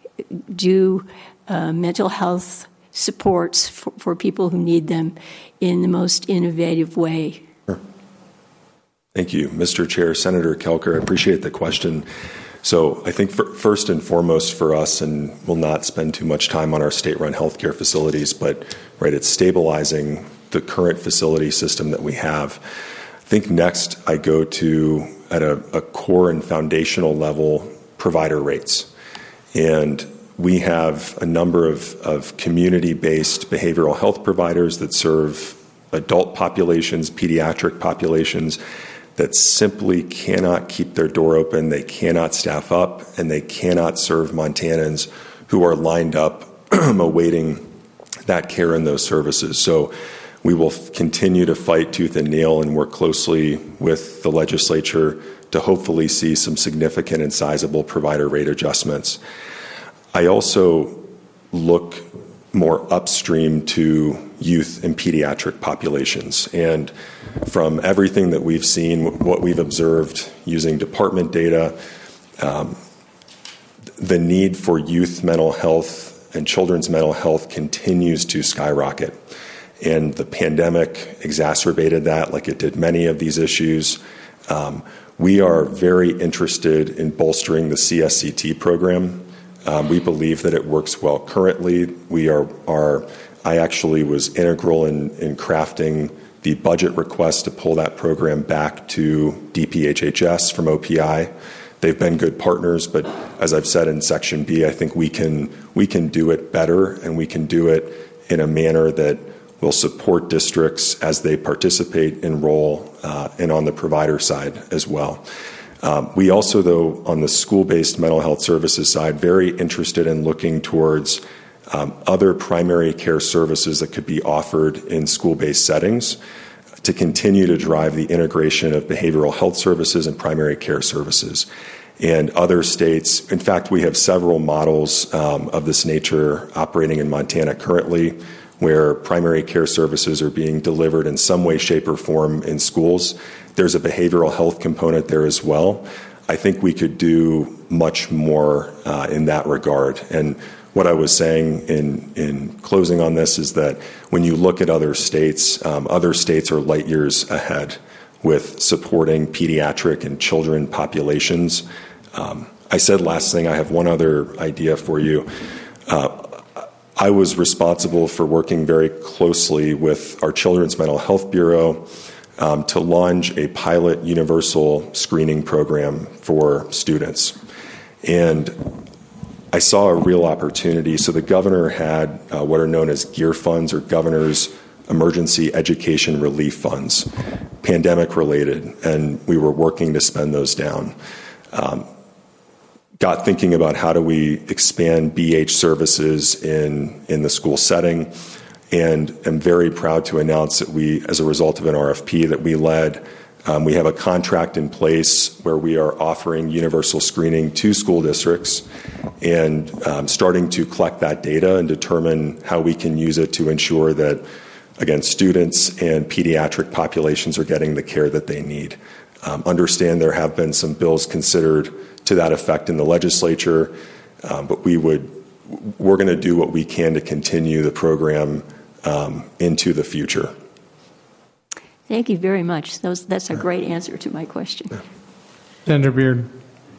Speaker 13: do uh, mental health supports for, for people who need them in the most innovative way?
Speaker 16: Sure. Thank you, Mister Chair. Senator Kelker, I appreciate the question. So I think for, first and foremost for us, and we'll not spend too much time on our state-run healthcare facilities, but right, it's stabilizing the current facility system that we have. I think next I go to, at a, a core and foundational level, provider rates. And we have a number of, of community-based behavioral health providers that serve adult populations, pediatric populations, that simply cannot keep their door open, they cannot staff up, and they cannot serve Montanans who are lined up awaiting that care and those services. So we will continue to fight tooth and nail and work closely with the legislature to hopefully see some significant and sizable provider rate adjustments. I also look more upstream to youth and pediatric populations. And from everything that we've seen, what we've observed using department data, um, the need for youth mental health and children's mental health continues to skyrocket. And the pandemic exacerbated that, like it did many of these issues. Um, we are very interested in bolstering the C S C T program. Um, we believe that it works well currently. We are, are I actually was integral in, in crafting the budget request to pull that program back to D P H H S from O P I. They've been good partners, but as I've said in Section B, I think we can we can do it better, and we can do it in a manner that will support districts as they participate, enroll, uh, and on the provider side as well. Um, we also, though, on the school-based mental health services side, very interested in looking towards um, other primary care services that could be offered in school-based settings to continue to drive the integration of behavioral health services and primary care services. And other states, in fact, we have several models um, of this nature operating in Montana currently, where primary care services are being delivered in some way, shape, or form in schools. There's a behavioral health component there as well. I think we could do much more uh, in that regard. And what I was saying in, in closing on this is that when you look at other states, um, other states are light years ahead with supporting pediatric and children populations. Um, I said last thing, I have one other idea for you. Uh, I was responsible for working very closely with our Children's Mental Health Bureau um, to launch a pilot universal screening program for students. And I saw a real opportunity. So the governor had uh, what are known as GEAR funds, or Governor's Emergency Education Relief Funds, pandemic related, and we were working to spend those down. Um, got thinking about how do we expand B H services in, in the school setting, and am very proud to announce that we, as a result of an R F P that we led, um, we have a contract in place where we are offering universal screening to school districts and um, starting to collect that data and determine how we can use it to ensure that, again, students and pediatric populations are getting the care that they need. Um, understand there have been some bills considered to that effect in the legislature, um, but we would, we're going to do what we can to continue the program um, into the future.
Speaker 13: Thank you very much. Those, that's a great answer to my question.
Speaker 7: Senator Beard.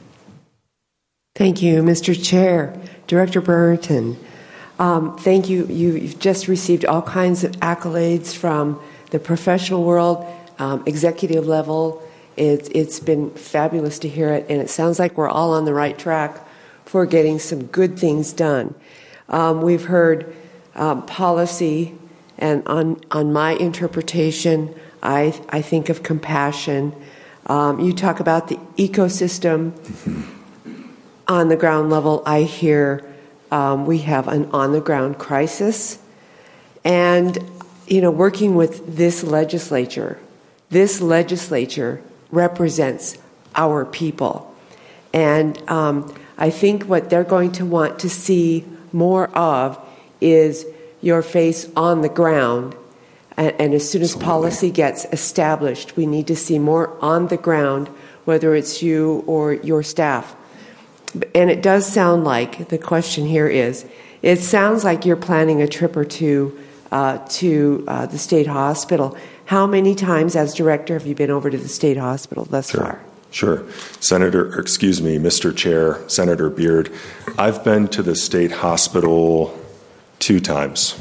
Speaker 11: Thank you, Mister Chair. Director Brereton, um, thank you. You've just received all kinds of accolades from the professional world, um, executive level. It's, it's been fabulous to hear it, and it sounds like we're all on the right track for getting some good things done. Um, we've heard um, policy, and on, on my interpretation, I, I think of compassion. Um, you talk about the ecosystem. On the ground level, I hear um, we have an on-the-ground crisis. And, you know, working with this legislature, this legislature represents our people. And um, I think what they're going to want to see more of is your face on the ground. And, and as soon as Absolutely. Policy gets established, we need to see more on the ground, whether it's you or your staff. And it does sound like, the question here is, it sounds like you're planning a trip or two uh, to uh, the state hospital. How many times as director have you been over to the state hospital thus
Speaker 16: Sure.
Speaker 11: far?
Speaker 16: Sure. Senator, or excuse me, Mister Chair, Senator Beard, I've been to the state hospital two times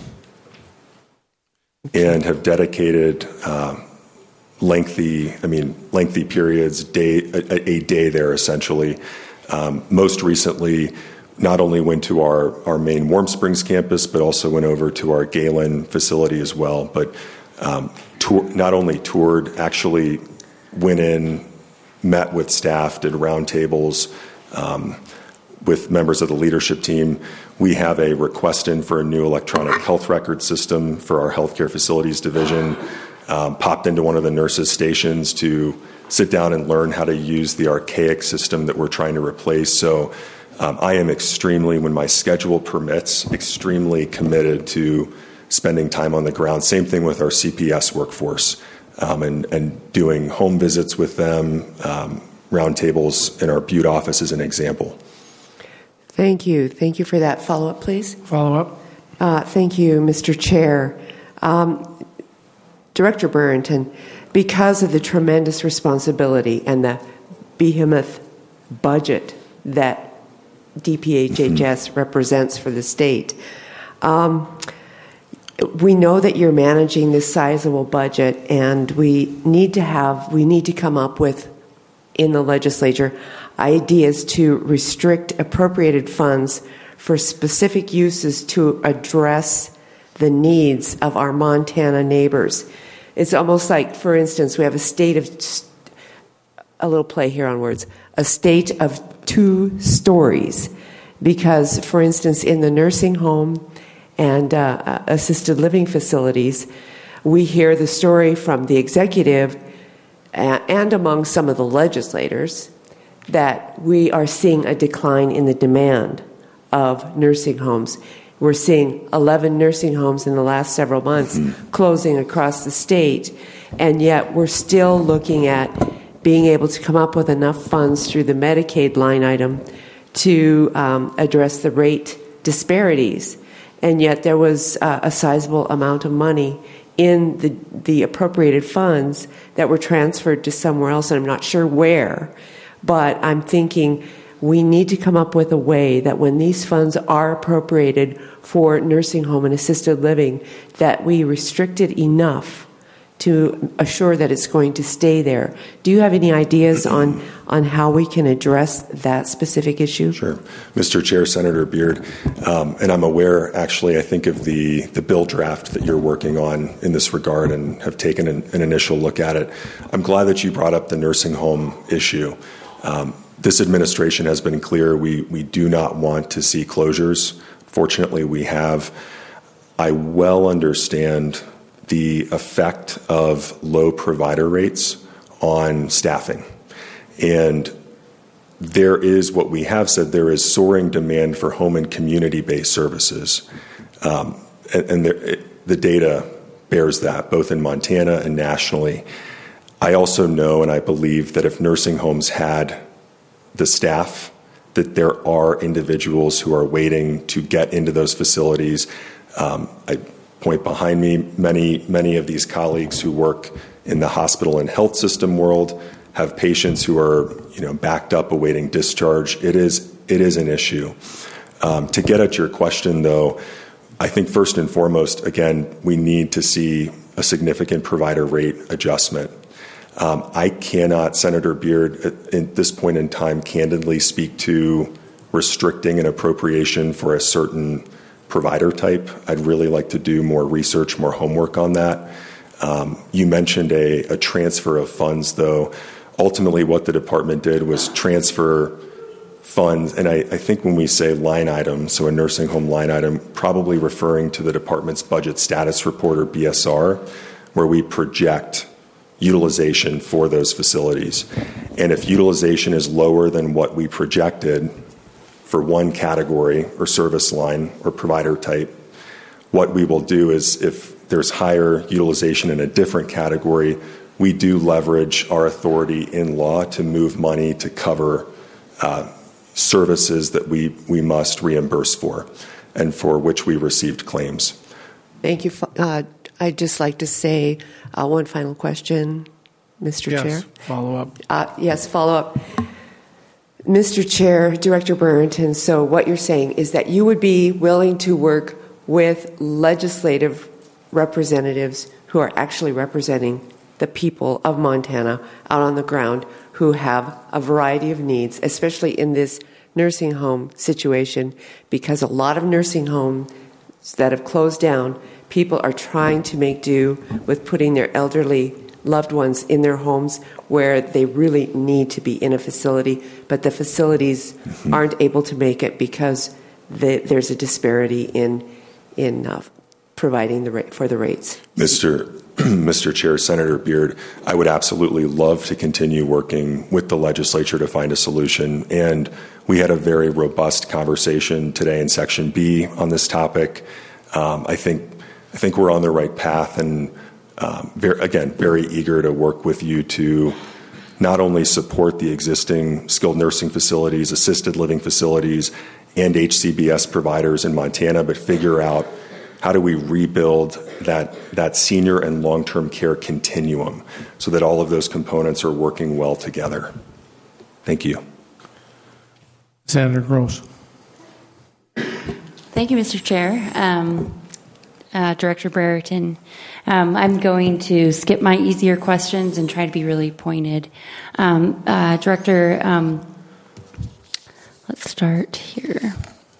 Speaker 16: and have dedicated uh, lengthy, I mean, lengthy periods, day, a, a day there essentially. Um, most recently, not only went to our, our main Warm Springs campus, but also went over to our Galen facility as well. But um, tour, not only toured, actually went in, met with staff, did roundtables um, with members of the leadership team. We have a request in for a new electronic health record system for our healthcare facilities division. Um, popped into one of the nurses' stations to sit down and learn how to use the archaic system that we're trying to replace. So um, I am extremely, when my schedule permits, extremely committed to spending time on the ground. Same thing with our C P S workforce, um, and, and doing home visits with them, um, roundtables in our Butte office as an example.
Speaker 11: Thank you. Thank you for that. Follow-up, please.
Speaker 7: Follow-up.
Speaker 11: Uh, thank you, Mister Chair. Um, Director Brereton, because of the tremendous responsibility and the behemoth budget that D P H H S mm-hmm. represents for the state, um, we know that you're managing this sizable budget, and we need to have, we need to come up with, in the legislature, ideas to restrict appropriated funds for specific uses to address the needs of our Montana neighbors. It's almost like, for instance, we have a state of, a little play here on words, a state of two stories. Because, for instance, in the nursing home and uh, assisted living facilities, we hear the story from the executive and among some of the legislators that we are seeing a decline in the demand of nursing homes. We're seeing eleven nursing homes in the last several months mm-hmm. closing across the state, and yet we're still looking at being able to come up with enough funds through the Medicaid line item to um, address the rate disparities. And yet there was uh, a sizable amount of money in the, the appropriated funds that were transferred to somewhere else, and I'm not sure where. But I'm thinking we need to come up with a way that when these funds are appropriated for nursing home and assisted living, that we restrict it enough to assure that it's going to stay there. Do you have any ideas on, on how we can address that specific issue?
Speaker 16: Sure. Mister Chair, Senator Beard, um, and I'm aware, actually, I think of the, the bill draft that you're working on in this regard and have taken an, an initial look at it. I'm glad that you brought up the nursing home issue. Um, this administration has been clear we, we do not want to see closures. Fortunately, we have. I well understand the effect of low provider rates on staffing. And there is, what we have said, there is soaring demand for home and community-based services. Um, and and there, it, the data bears that, both in Montana and nationally. I also know and I believe that if nursing homes had the staff, that there are individuals who are waiting to get into those facilities. Um, I point behind me, many, many of these colleagues who work in the hospital and health system world have patients who are, you know, backed up awaiting discharge. It is, it is an issue. Um, to get at your question, though, I think first and foremost, again, we need to see a significant provider rate adjustment. Um, I cannot, Senator Beard, at, at this point in time, candidly speak to restricting an appropriation for a certain provider type. I'd really like to do more research, more homework on that. Um, you mentioned a, a transfer of funds, though. Ultimately, what the department did was transfer funds, and I, I think when we say line item, so a nursing home line item, probably referring to the department's budget status report, or B S R, where we project utilization for those facilities. And if utilization is lower than what we projected for one category or service line or provider type, what we will do is if there's higher utilization in a different category, we do leverage our authority in law to move money to cover uh, services that we, we must reimburse for and for which we received claims.
Speaker 11: Thank you. Uh, I'd just like to say uh, one final question, Mister
Speaker 7: Yes,
Speaker 11: Chair.
Speaker 7: Follow up.
Speaker 11: Uh, yes, follow up. Mister Chair, Director Brereton, so what you're saying is that you would be willing to work with legislative representatives who are actually representing the people of Montana out on the ground who have a variety of needs, especially in this nursing home situation, because a lot of nursing homes that have closed down, people are trying to make do with putting their elderly loved ones in their homes where they really need to be in a facility, but the facilities mm-hmm. aren't able to make it because the, there's a disparity in in uh, providing the rate for the rates.
Speaker 16: Mister Mister Chair, Senator Beard, I would absolutely love to continue working with the legislature to find a solution. And we had a very robust conversation today in Section B on this topic. Um, I think I think we're on the right path, and um, very, again, very eager to work with you to not only support the existing skilled nursing facilities, assisted living facilities, and H C B S providers in Montana, but figure out how do we rebuild that, that senior and long-term care continuum so that all of those components are working well together. Thank you.
Speaker 7: Senator Gross.
Speaker 8: Thank you, Mister Chair. Um, uh, Director Brereton, um, I'm going to skip my easier questions and try to be really pointed. Um, uh, Director, um, let's start here.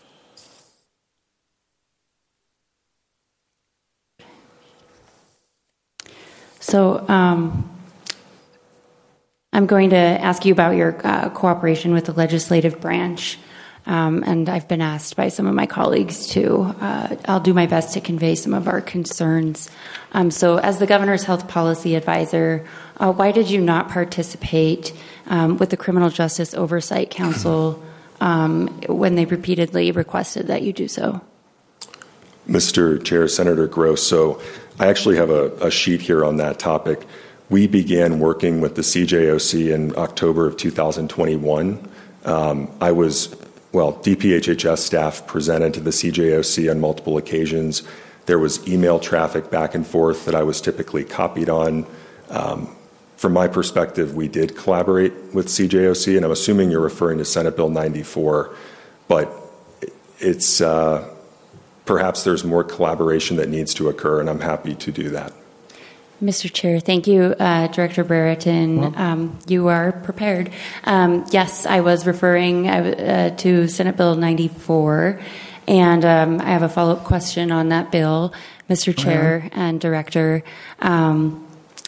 Speaker 8: So um, I'm going to ask you about your uh, cooperation with the legislative branch. Um, and I've been asked by some of my colleagues to, uh, I'll do my best to convey some of our concerns. Um, so as the governor's health policy advisor, uh, why did you not participate um, with the Criminal Justice Oversight Council um, when they repeatedly requested that you do so?
Speaker 16: Mister Chair, Senator Gross, so I actually have a, a sheet here on that topic. We began working with the C J O C in October of two thousand twenty-one. Um, I was, well, D P H H S staff presented to the C J O C on multiple occasions. There was email traffic back and forth that I was typically copied on. Um, from my perspective, we did collaborate with C J O C, and I'm assuming you're referring to Senate Bill ninety-four, but it's uh, perhaps there's more collaboration that needs to occur, and I'm happy to do that.
Speaker 8: Mister Chair, thank you, uh, Director Brereton. Um, you are prepared. Um, yes, I was referring uh, to Senate Bill ninety-four, and um, I have a follow-up question on that bill, Mister Chair uh-huh. and Director. Um,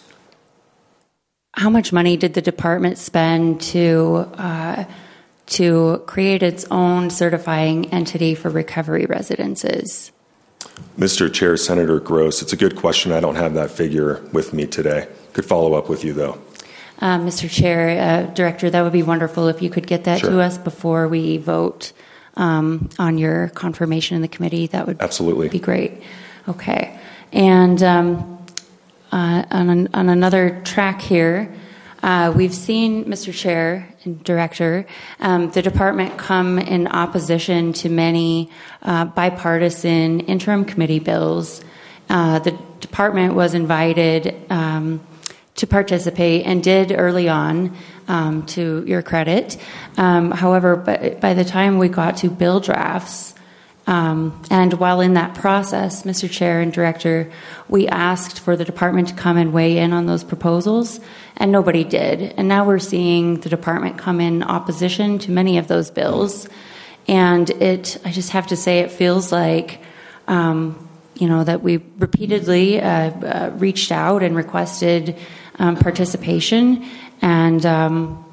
Speaker 8: how much money did the department spend to uh, to create its own certifying entity for recovery residences?
Speaker 16: Mister Chair, Senator Gross, it's a good question. I don't have that figure with me today. Could follow up with you, though.
Speaker 8: Uh, Mister Chair, uh, Director, that would be wonderful if you could get that
Speaker 16: sure.
Speaker 8: to us before we vote um, on your confirmation in the committee. That would
Speaker 16: absolutely
Speaker 8: be great. Okay. And um, uh, on, an, on another track here, Uh, we've seen, Mister Chair and Director, um, the department come in opposition to many uh, bipartisan interim committee bills. Uh, the department was invited um, to participate and did early on, um, to your credit. Um, however, by, by the time we got to bill drafts, Um, and while in that process, Mister Chair and Director, we asked for the department to come and weigh in on those proposals, and nobody did. And now we're seeing the department come in opposition to many of those bills. And it, I just have to say, it feels like, um, you know, that we repeatedly uh, uh, reached out and requested um, participation. And, um,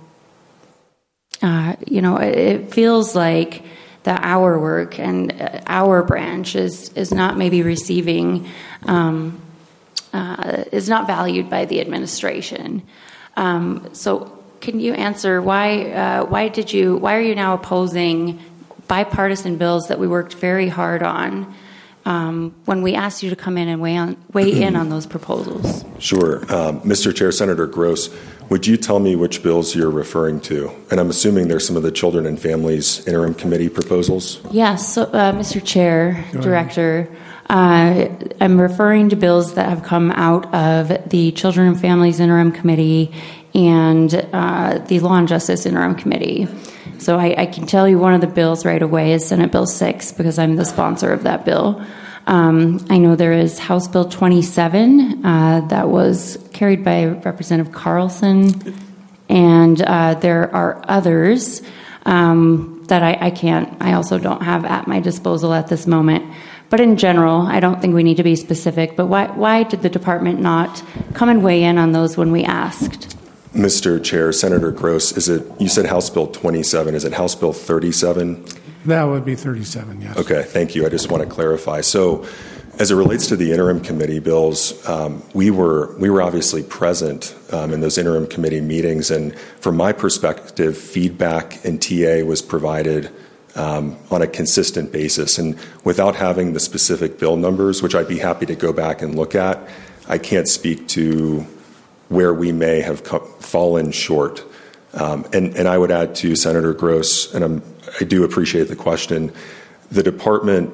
Speaker 8: uh, you know, it, it feels like that our work and our branch is, is not maybe receiving, um, uh, is not valued by the administration. Um, so can you answer why, uh, why did you, why are you now opposing bipartisan bills that we worked very hard on um, when we asked you to come in and weigh, on, weigh in on those proposals?
Speaker 16: Sure. Um, Mister Chair, Senator Gross, would you tell me which bills you're referring to? And I'm assuming they're some of the Children and Families Interim Committee proposals?
Speaker 8: Yes, so, uh, Mister Chair, Director, uh, I'm referring to bills that have come out of the Children and Families Interim Committee and uh, the Law and Justice Interim Committee. So I, I can tell you one of the bills right away is Senate Bill six, because I'm the sponsor of that bill. Um, I know there is House Bill twenty-seven uh, that was carried by Representative Carlson, and uh, there are others um, that I, I can't, I also don't have at my disposal at this moment. But in general, I don't think we need to be specific, but why, why did the department not come and weigh in on those when we asked?
Speaker 16: Mister Chair, Senator Gross, is it, you said House Bill twenty-seven, is it House Bill thirty-seven?
Speaker 7: That would be thirty-seven, yes.
Speaker 16: Okay, thank you. I just want to clarify. So As it relates to the interim committee bills, um, we were we were obviously present um, in those interim committee meetings, and from my perspective, feedback and T A was provided um, on a consistent basis. And without having the specific bill numbers, which I'd be happy to go back and look at, I can't speak to where we may have co- fallen short. Um, and, and I would add to Senator Gross, and I'm, I do appreciate the question, the department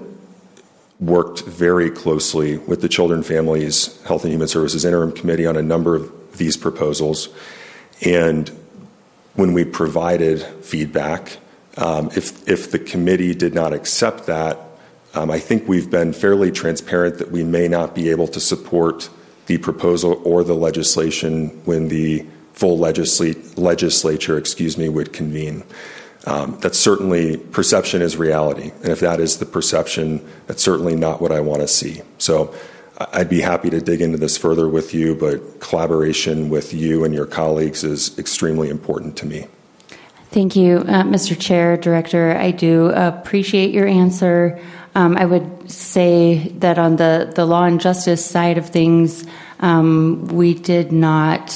Speaker 16: worked very closely with the Children, Families, Health and Human Services Interim Committee on a number of these proposals. And when we provided feedback, um, if, if the committee did not accept that, um, I think we've been fairly transparent that we may not be able to support the proposal or the legislation when the full legisl- legislature, excuse me, would convene. Um, that's certainly, perception is reality. And if that is the perception, that's certainly not what I want to see. So I'd be happy to dig into this further with you, but collaboration with you and your colleagues is extremely important to me.
Speaker 8: Thank you, uh, Mister Chair, Director. I do appreciate your answer. Um, I would say that on the, the law and justice side of things, um, we did not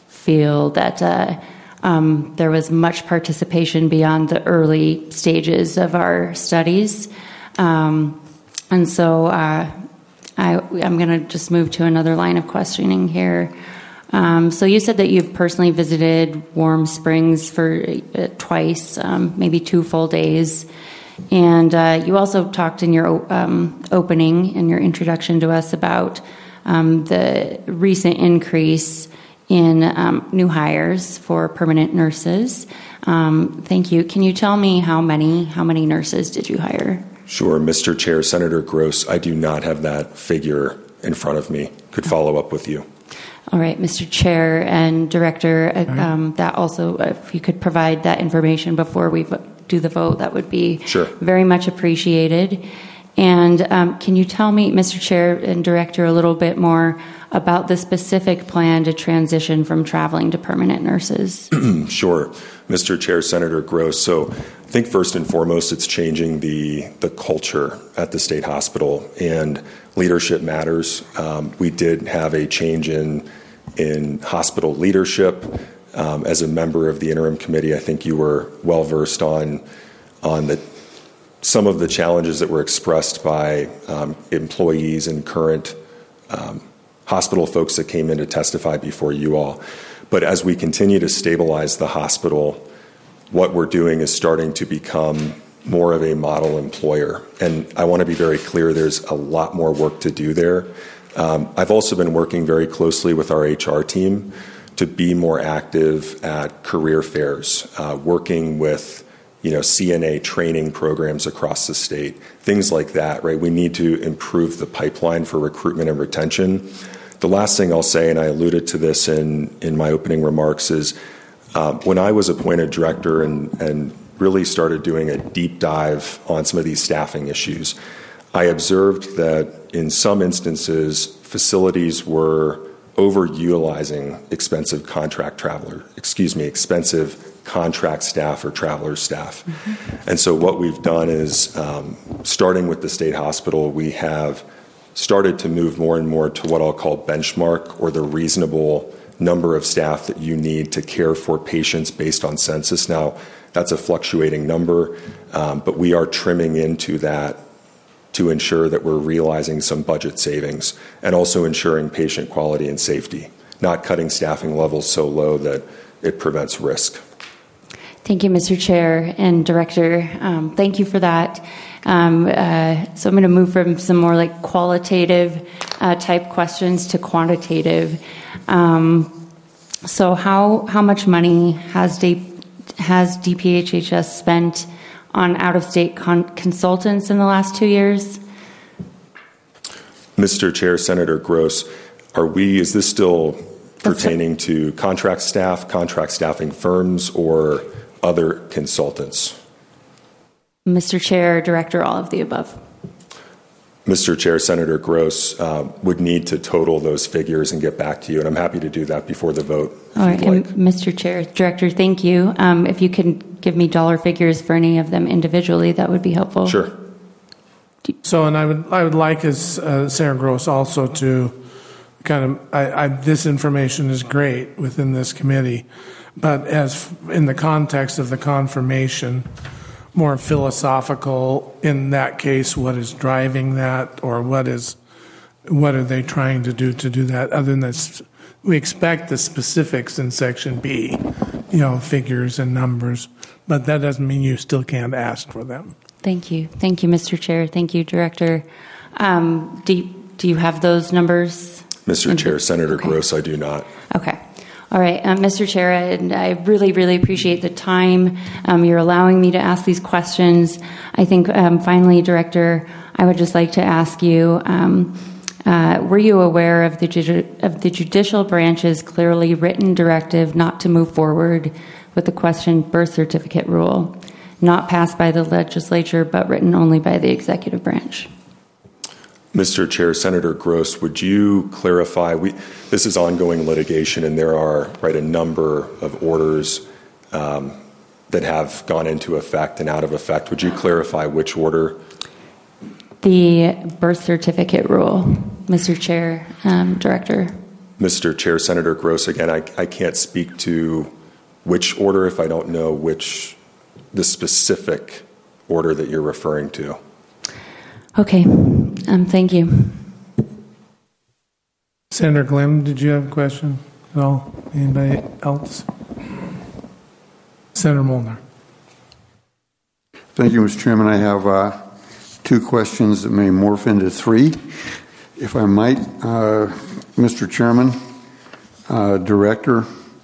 Speaker 8: feel that uh, um, there was much participation beyond the early stages of our studies. Um, and so uh, I, I'm going to just move to another line of questioning here. Um, so you said that you've personally visited Warm Springs for uh, twice, um, maybe two full days. And uh, you also talked in your um, opening, in your introduction to us, about um, the recent increase in um, new hires for permanent nurses. Um, thank you. Can you tell me how many how many nurses did you hire?
Speaker 16: Sure, Mister Chair, Senator Gross, I do not have that figure in front of me. Could follow up with you.
Speaker 8: All right, Mister Chair and Director, um, that also, if you could provide that information before we do the vote, that would be
Speaker 16: sure.
Speaker 8: very much appreciated. And um, can you tell me, Mister Chair and Director, a little bit more about the specific plan to transition from traveling to permanent nurses?
Speaker 16: Sure, Mister Chair, Senator Gross. So I think first and foremost, it's changing the, the culture at the state hospital, and leadership matters. Um, we did have a change in, in hospital leadership. Um, as a member of the interim committee, I think you were well versed on, on the some of the challenges that were expressed by um, employees and current um, hospital folks that came in to testify before you all. But as we continue to stabilize the hospital, what we're doing is starting to become more of a model employer. And I want to be very clear, there's a lot more work to do there. Um, I've also been working very closely with our H R team to be more active at career fairs, uh, working with you know, C N A training programs across the state, things like that, right? We need to improve the pipeline for recruitment and retention. The last thing I'll say, and I alluded to this in, in my opening remarks, is um, when I was appointed director and, and really started doing a deep dive on some of these staffing issues, I observed that in some instances, facilities were overutilizing expensive contract traveler, excuse me, expensive contract staff or traveler staff. Mm-hmm. And so what we've done is, um, starting with the state hospital, we have started to move more and more to what I'll call benchmark, or the reasonable number of staff that you need to care for patients based on census. Now, that's a fluctuating number, um, but we are trimming into that to ensure that we're realizing some budget savings and also ensuring patient quality and safety, not cutting staffing levels so low that it prevents risk.
Speaker 8: Thank you, Mister Chair and Director. Um, thank you for that. Um, uh, so I'm going to move from some more like qualitative uh, type questions to quantitative. Um, so how how much money has D, has D P H H S spent on out-of-state con- consultants in the last two years?
Speaker 16: Mister Chair, Senator Gross, are we? Is this still pertaining to contract staff, contract staffing firms, or other consultants?
Speaker 8: Mister Chair, Director, all of the above.
Speaker 16: Mister Chair, Senator Gross uh, would need to total those figures and get back to you, and I'm happy to do that before the vote.
Speaker 8: All right, like. And Mister Chair, Director, thank you. Um, if you can give me dollar figures for any of them individually, that would be helpful.
Speaker 16: Sure.
Speaker 7: So, and I would I would like as uh, Sarah Gross also to kind of I, I, this information is great within this committee, but as in the context of the confirmation, more philosophical in that case, what is driving that, or what is what are they trying to do to do that? Other than this, we expect the specifics in section B, you know, figures and numbers, but that doesn't mean you still can't ask for them.
Speaker 8: Thank you. Thank you, Mister Chair. Thank you, Director. Um, do, you, do you have those numbers?
Speaker 16: Mister
Speaker 8: In-
Speaker 16: Chair, Senator
Speaker 8: okay.
Speaker 16: Gross, I do not.
Speaker 8: Okay. All right. Um, Mister Chair, and I really, really appreciate the time um, you're allowing me to ask these questions. I think, um, finally, Director, I would just like to ask you, um, uh, were you aware of the, ju- of the judicial branch's clearly written directive not to move forward with the questioned birth certificate rule, not passed by the legislature, but written only by the executive branch?
Speaker 16: Mister Chair, Senator Gross, would you clarify? We, this is ongoing litigation, and there are right a number of orders um, that have gone into effect and out of effect. Would you clarify which order?
Speaker 8: The birth certificate rule, Mister Chair, um, Director.
Speaker 16: Mister Chair, Senator Gross, again, I, I can't speak to which order if I don't know which the specific order that you're referring to.
Speaker 8: Okay. Um, thank you.
Speaker 7: Senator Glim, did you have a question at all? Anybody else? Senator Molnar.
Speaker 4: Thank you, Mister Chairman. I have uh, two questions that may morph into three. If I might, uh, Mister Chairman, uh, Director,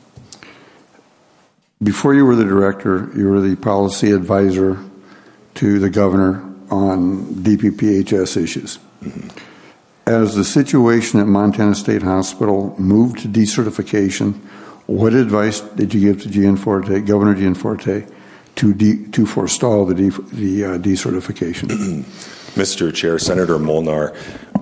Speaker 4: before you were the Director, you were the policy advisor to the Governor on D P P H S issues. Mm-hmm. As the situation at Montana State Hospital moved to decertification, what advice did you give to Gianforte, Governor Gianforte, to de, to forestall the de, the uh, decertification?
Speaker 16: Mister Chair, Senator Molnar,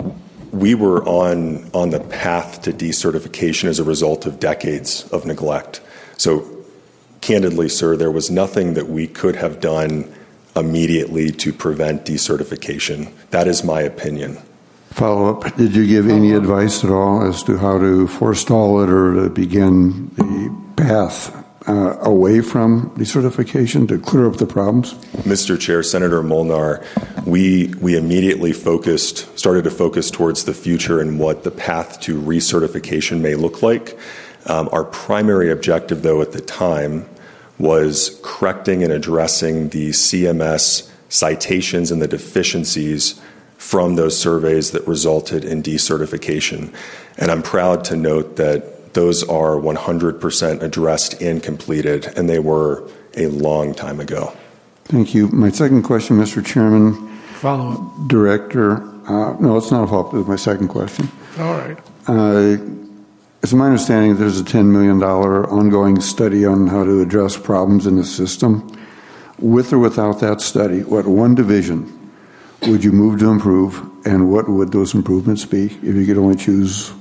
Speaker 16: we were on on the path to decertification as a result of decades of neglect. So, candidly, sir, there was nothing that we could have done immediately to prevent decertification. That is my opinion.
Speaker 4: Follow up. Did you give any advice at all as to how to forestall it or to begin the path uh, away from decertification to clear up the problems?
Speaker 16: Mister Chair, Senator Molnar, we we immediately focused, started to focus towards the future and what the path to recertification may look like. Um, our primary objective, though, at the time was correcting and addressing the C M S citations and the deficiencies from those surveys that resulted in decertification. And I'm proud to note that those are one hundred percent addressed and completed, and they were a long time ago.
Speaker 4: Thank you. My second question, Mister Chairman.
Speaker 7: Follow up.
Speaker 4: Director, uh, no, it's not a follow up. It's my second question.
Speaker 7: All right.
Speaker 4: Uh, It's my understanding that there's a ten million dollars ongoing study on how to address problems in the system. With or without that study, what one division would you move to improve, and what would those improvements be if you could only choose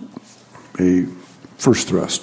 Speaker 4: a first thrust?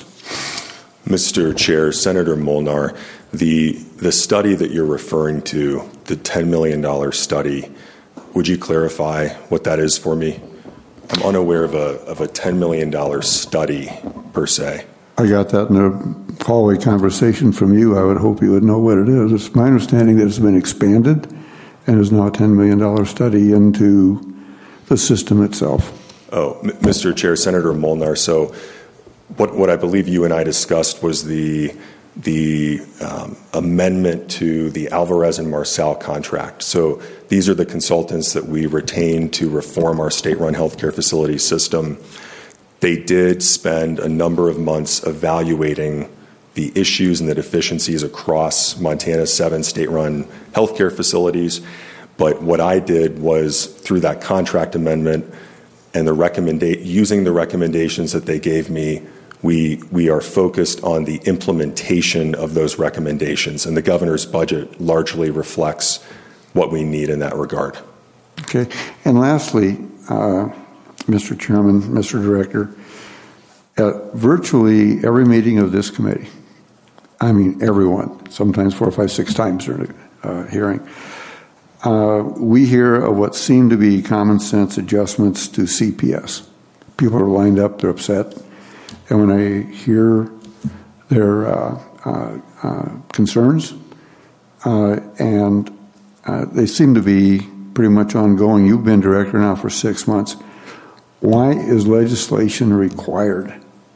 Speaker 16: Mister Chair, Senator Molnar, the, the study that you're referring to, the ten million dollars study, would you clarify what that is for me? I'm unaware of a of a ten million dollars study per se.
Speaker 4: I got that in a hallway conversation from you. I would hope you would know what it is. It's my understanding that it's been expanded and is now a ten million dollars study into the system itself.
Speaker 16: Oh, M- Mister Chair, Senator Molnar, so what, what I believe you and I discussed was the the um, amendment to the Alvarez and Marcel contract. So these are the consultants that we retained to reform our state-run healthcare facility system. They did spend a number of months evaluating the issues and the deficiencies across Montana's seven state-run healthcare facilities. But what I did was, through that contract amendment and the recommenda- using the recommendations that they gave me, We we are focused on the implementation of those recommendations, and the governor's budget largely reflects what we need in that regard.
Speaker 4: Okay. And lastly, uh, Mister Chairman, Mister Director, at virtually every meeting of this committee, I mean everyone, sometimes four, five, six times during a uh, hearing, uh, we hear of what seem to be common sense adjustments to C P S. People are lined up, they're upset. And when I hear their uh, uh, uh, concerns, uh, and uh, they seem to be pretty much ongoing. You've been director now for six months. Why is legislation required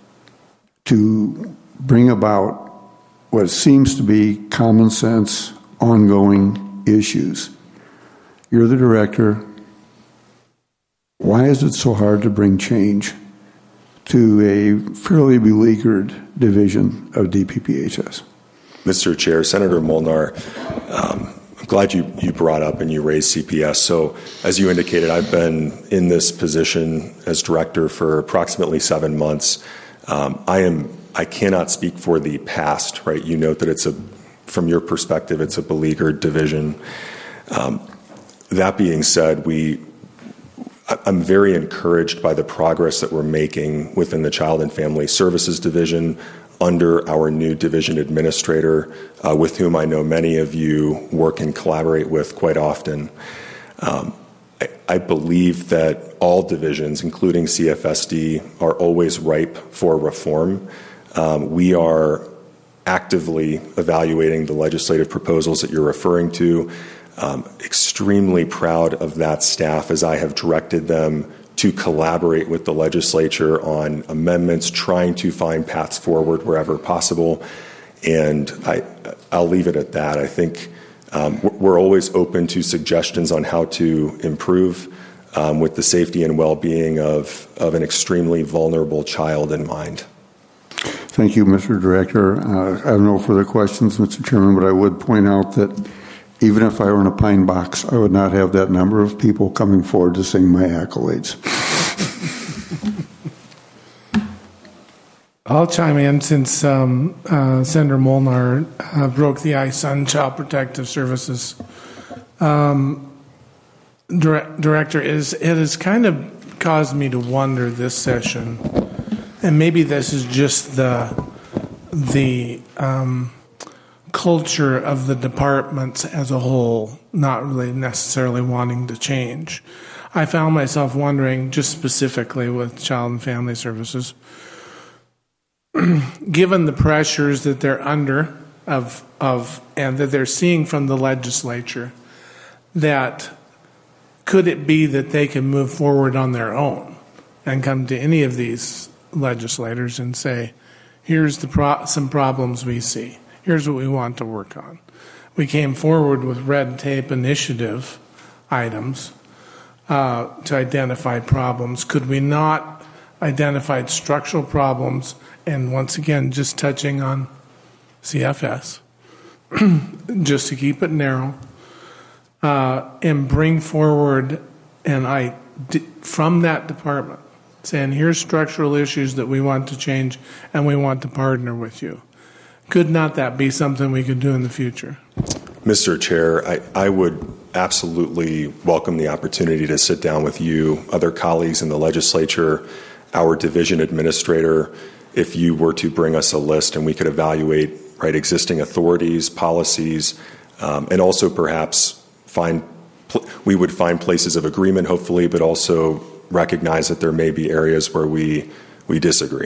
Speaker 4: to bring about what seems to be common sense, ongoing issues? You're the director. Why is it so hard to bring change to a fairly beleaguered division of D P P H S?
Speaker 16: Mister Chair, Senator Molnar, um, I'm glad you, you brought up and you raised C P S. So as you indicated, I've been in this position as director for approximately seven months. Um, I am I cannot speak for the past, right? You note that it's a, from your perspective, it's a beleaguered division. Um, that being said, we I'm very encouraged by the progress that we're making within the Child and Family Services Division under our new division administrator, uh, with whom I know many of you work and collaborate with quite often. Um, I, I believe that all divisions, including C F S D, are always ripe for reform. Um, we are actively evaluating the legislative proposals that you're referring to. Um, extremely proud of that staff as I have directed them to collaborate with the legislature on amendments, trying to find paths forward wherever possible. And I, I'll leave it at that. I think um, we're always open to suggestions on how to improve um, with the safety and well-being of, of an extremely vulnerable child in mind.
Speaker 4: Thank you, Mister Director. Uh, I have no further questions, Mister Chairman, but I would point out that even if I were in a pine box, I would not have that number of people coming forward to sing my accolades.
Speaker 7: I'll chime in since um, uh, Senator Molnar uh, broke the ice on Child Protective Services. Um, dire- Director, it, is, it has kind of caused me to wonder this session, and maybe this is just the the um, culture of the departments as a whole, not really necessarily wanting to change. I found myself wondering, just specifically with Child and Family Services, given the pressures that they're under of of and that they're seeing from the legislature, that could it be that they can move forward on their own and come to any of these legislators and say, here's the pro- some problems we see. Here's what we want to work on. We came forward with red tape initiative items uh, to identify problems. Could we not identify structural problems? And once again, just touching on C F S, just to keep it narrow, uh, and bring forward, and I from that department, saying here's structural issues that we want to change, and we want to partner with you. Could not that be something we could do in the future?
Speaker 16: Mister Chair, I, I would absolutely welcome the opportunity to sit down with you, other colleagues in the legislature, our division administrator, if you were to bring us a list and we could evaluate right existing authorities, policies, um, and also perhaps find pl- we would find places of agreement, hopefully, but also recognize that there may be areas where we we disagree.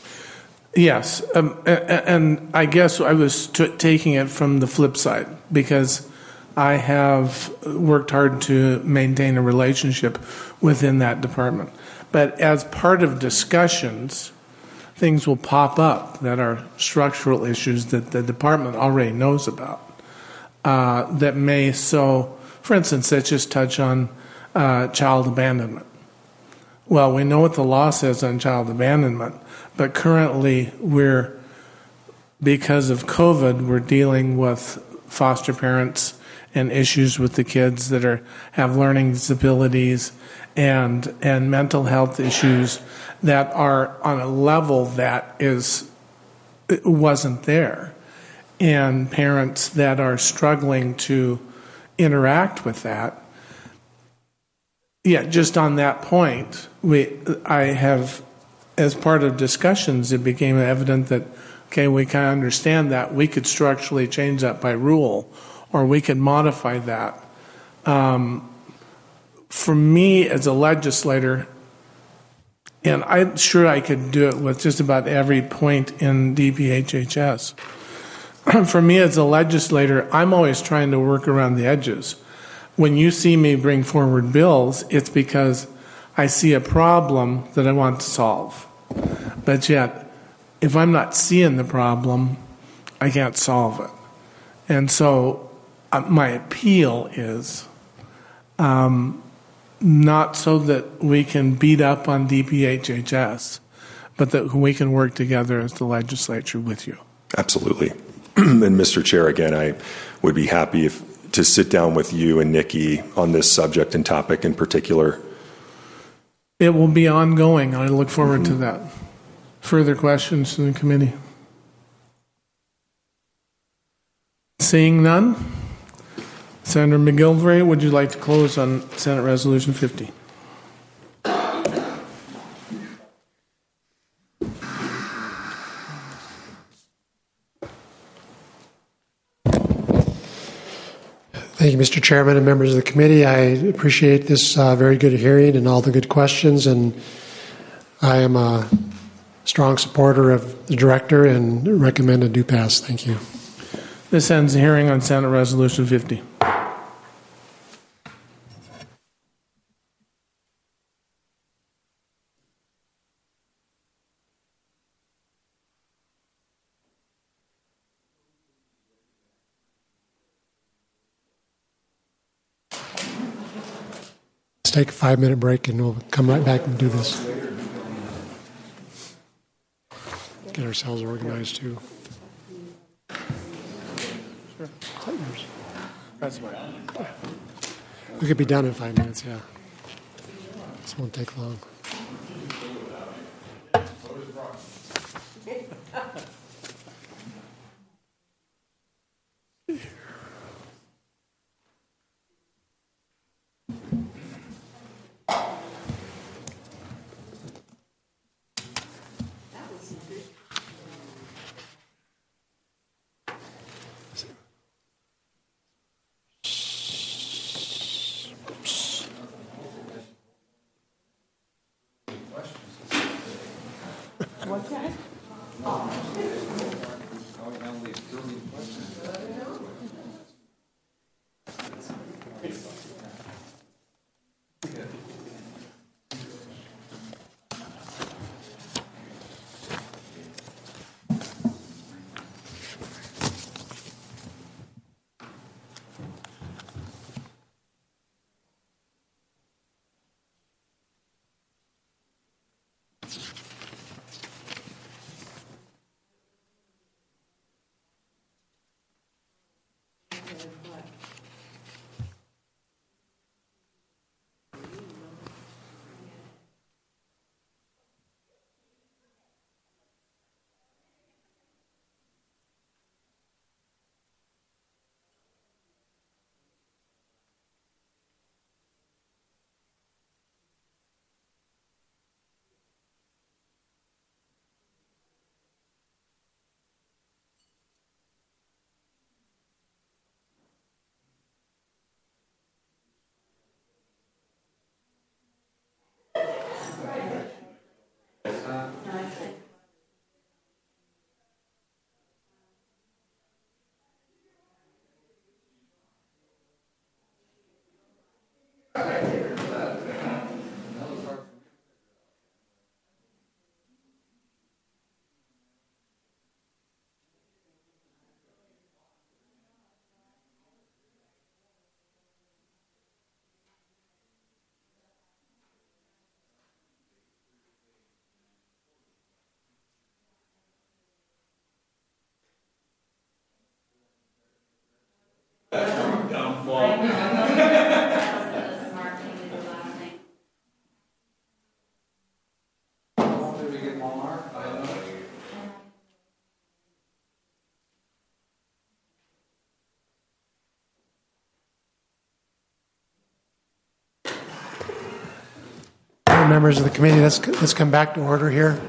Speaker 7: Yes, um, and I guess I was t- taking it from the flip side, because I have worked hard to maintain a relationship within that department. But as part of discussions, things will pop up that are structural issues that the department already knows about, uh, that may so, for instance, let's just touch on uh, child abandonment. Well, we know what the law says on child abandonment, but currently we're, because of COVID, we're dealing with foster parents and issues with the kids that are have learning disabilities and and mental health issues that are on a level that is it wasn't there, and parents that are struggling to interact with that. Yeah, just on that point, we I have, as part of discussions, it became evident that, okay, we kind of understand that we could structurally change that by rule, or we could modify that Um, for me as a legislator, and I'm sure I could do it with just about every point in D P H H S. For me as a legislator, I'm always trying to work around the edges. When you see me bring forward bills, it's because I see a problem that I want to solve. But yet, if I'm not seeing the problem, I can't solve it. And so uh, my appeal is um, not so that we can beat up on D P H H S, but that we can work together as the legislature with you.
Speaker 16: Absolutely. And Mister Chair, again, I would be happy if, to sit down with you and Nikki on this subject and topic in particular.
Speaker 7: It will be ongoing. I look forward mm-hmm. to that. Further questions from the committee? Seeing none, Senator McGilvray, would you like to close on Senate Resolution fifty?
Speaker 1: Thank you, Mister Chairman and members of the committee. I appreciate this uh, very good hearing and all the good questions, and I am a strong supporter of the director and recommend a do pass. Thank you.
Speaker 7: This ends the hearing on Senate Resolution fifty.
Speaker 1: Let's take a five-minute break, and we'll come right back and do this. Get ourselves organized, too. Sure. Is that yours? That's mine. We could be done in five minutes, yeah. This won't take long.
Speaker 11: What's that?
Speaker 1: Members of the committee, let's, let's come back to order here.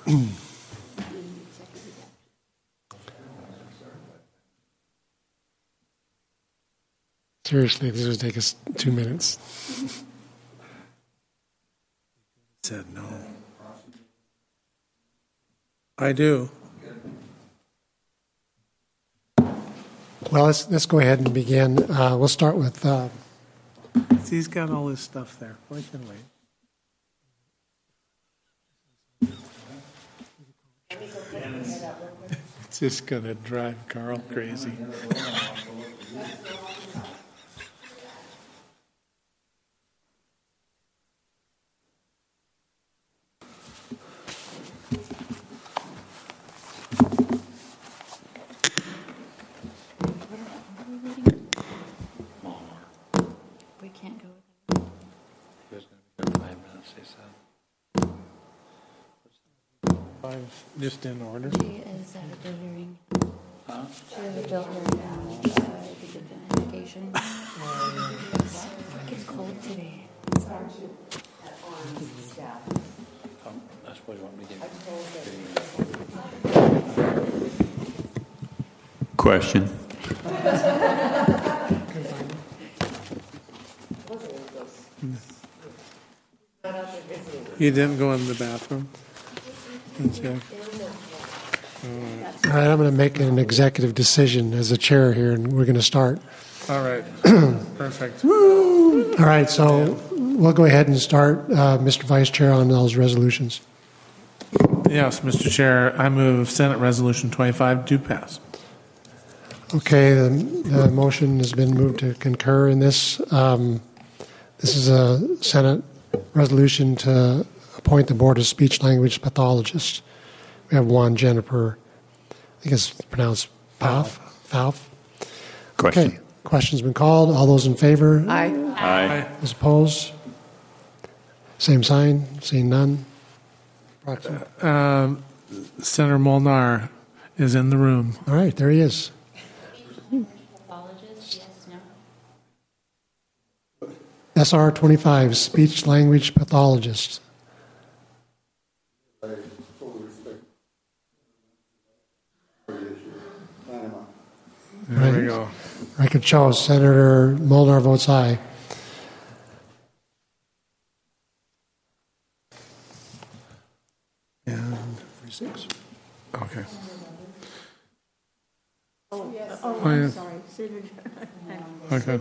Speaker 1: Seriously, this would take us two minutes.
Speaker 7: Said no. I do.
Speaker 1: Well, let's let's go ahead and begin. Uh, we'll start with. Uh,
Speaker 7: He's got all his stuff there. We can wait. It's just going to drive Carl crazy.
Speaker 8: We can't go with
Speaker 7: Five minutes, they said. Five, just in order.
Speaker 8: She is at a bill hearing. Huh? She has a bill hearing now. Uh, I think it's an education. It's so freaking cold today.
Speaker 9: That's what you want me to get. Question.
Speaker 7: You didn't go in the bathroom? Okay.
Speaker 1: all right, I'm going to make an executive decision as a chair here, and we're going to start.
Speaker 7: All right. Perfect.
Speaker 1: All right, so we'll go ahead and start, uh, Mister Vice Chair, on those resolutions.
Speaker 7: Yes, Mister Chair, I move Senate Resolution twenty-five do pass.
Speaker 1: Okay, the, the motion has been moved to concur in this. Um, this is a Senate resolution to appoint the Board of Speech Language Pathologists. We have one, Jennifer, I think it's pronounced Fauf. Fauf.
Speaker 9: Question.
Speaker 1: Okay, question's been called. All those in favor?
Speaker 11: Aye.
Speaker 9: Aye.
Speaker 1: Those opposed? Same sign. Seeing none. Proxy.
Speaker 7: Um, Senator Molnar is in the room.
Speaker 1: All right, there he is.
Speaker 8: Pathologist, yes, no?
Speaker 1: S R twenty-five, Speech Language Pathologist.
Speaker 7: There we go.
Speaker 1: Record shows Senator Molnar votes aye.
Speaker 7: And
Speaker 1: six.
Speaker 7: Okay.
Speaker 13: Oh, yeah.
Speaker 7: Oh,
Speaker 13: Oh,
Speaker 7: yeah.
Speaker 13: I'm sorry. Senator.
Speaker 7: Okay.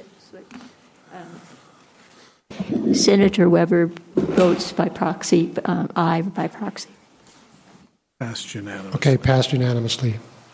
Speaker 13: Um, Senator Weber votes by proxy, um, aye by proxy.
Speaker 7: Passed unanimous.
Speaker 1: Okay, passed unanimously.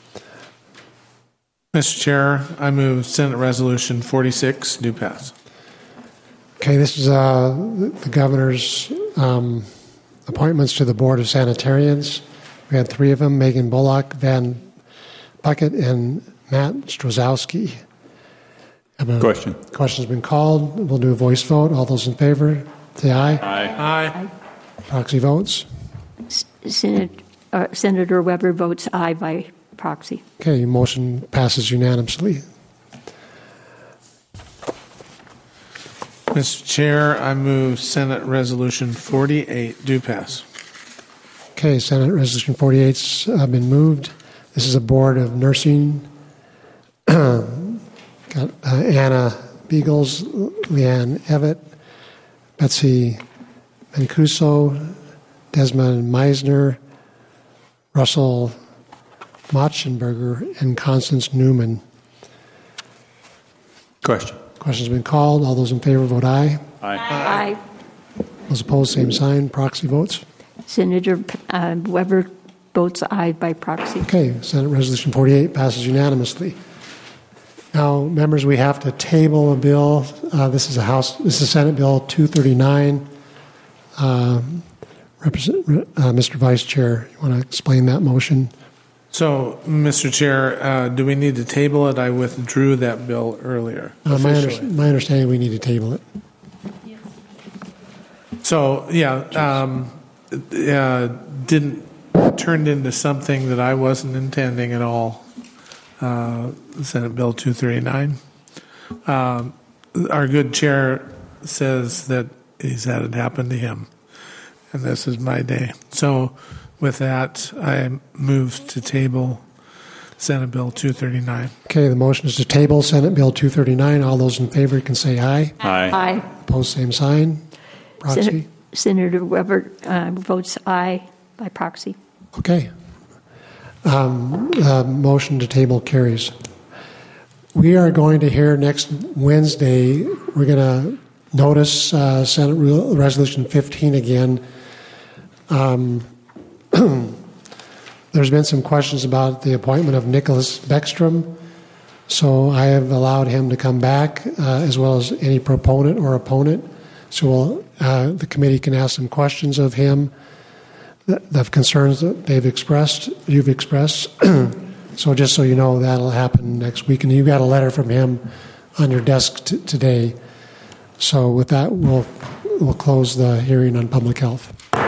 Speaker 7: Mister Chair, I move Senate Resolution forty-six do pass.
Speaker 1: Okay, this is uh, the governor's um, appointments to the Board of Sanitarians. We had three of them, Megan Bullock, Van Puckett, and Matt Strozowski.
Speaker 9: Question.
Speaker 1: Question's been called. We'll do a voice vote. All those in favor, say aye.
Speaker 7: Aye.
Speaker 13: Aye.
Speaker 1: Proxy votes.
Speaker 13: Senate, uh, Senator Weber votes aye by proxy.
Speaker 1: Okay, motion passes unanimously.
Speaker 7: Mister Chair, I move Senate Resolution forty-eight do pass.
Speaker 1: Okay, Senate Resolution forty-eight's uh, been moved. This is a Board of Nursing. Got uh, Anna Beagles, Leanne Evett, Betsy Mancuso, Desmond Meisner, Russell Motchenberger, and Constance Newman.
Speaker 9: Question.
Speaker 1: Question's been called. All those in favor vote aye.
Speaker 9: Aye.
Speaker 13: Aye.
Speaker 1: Those opposed, same sign. Proxy votes.
Speaker 13: Senator uh, Weber votes aye by proxy.
Speaker 1: Okay, Senate Resolution forty-eight passes unanimously. Now, members, we have to table a bill. Uh, this is a House. This is Senate Bill two thirty-nine. Um, Represent, uh, Mister Vice Chair, you want to explain that motion?
Speaker 7: So, Mister Chair, uh, do we need to table it? I withdrew that bill earlier.
Speaker 1: Uh, my, under,
Speaker 7: officially.
Speaker 1: my understanding, we need to table it.
Speaker 7: So, yeah, um, uh, didn't turned into something that I wasn't intending at all. Uh, Senate Bill two thirty-nine. Um, our good chair says that he's had it happen to him, and this is my day. So With that, I move to table Senate Bill two thirty-nine.
Speaker 1: Okay, the motion is to table Senate Bill two thirty-nine. All those in favor can say aye.
Speaker 9: Aye.
Speaker 13: Aye.
Speaker 1: Opposed, same sign. Proxy.
Speaker 13: Sen- Senator Weber uh, votes aye by proxy.
Speaker 1: Okay. Um, uh, motion to table carries. We are going to hear next Wednesday, we're going to notice uh, Senate Re- Resolution fifteen again. Um, there's been some questions about the appointment of Nicholas Beckstrom, so I have allowed him to come back, uh, as well as any proponent or opponent. So we'll, uh, the committee can ask some questions of him, the, the concerns that they've expressed, you've expressed. So just so you know, that'll happen next week. And you got a letter from him on your desk t- today. So with that, we'll we'll close the hearing on public health.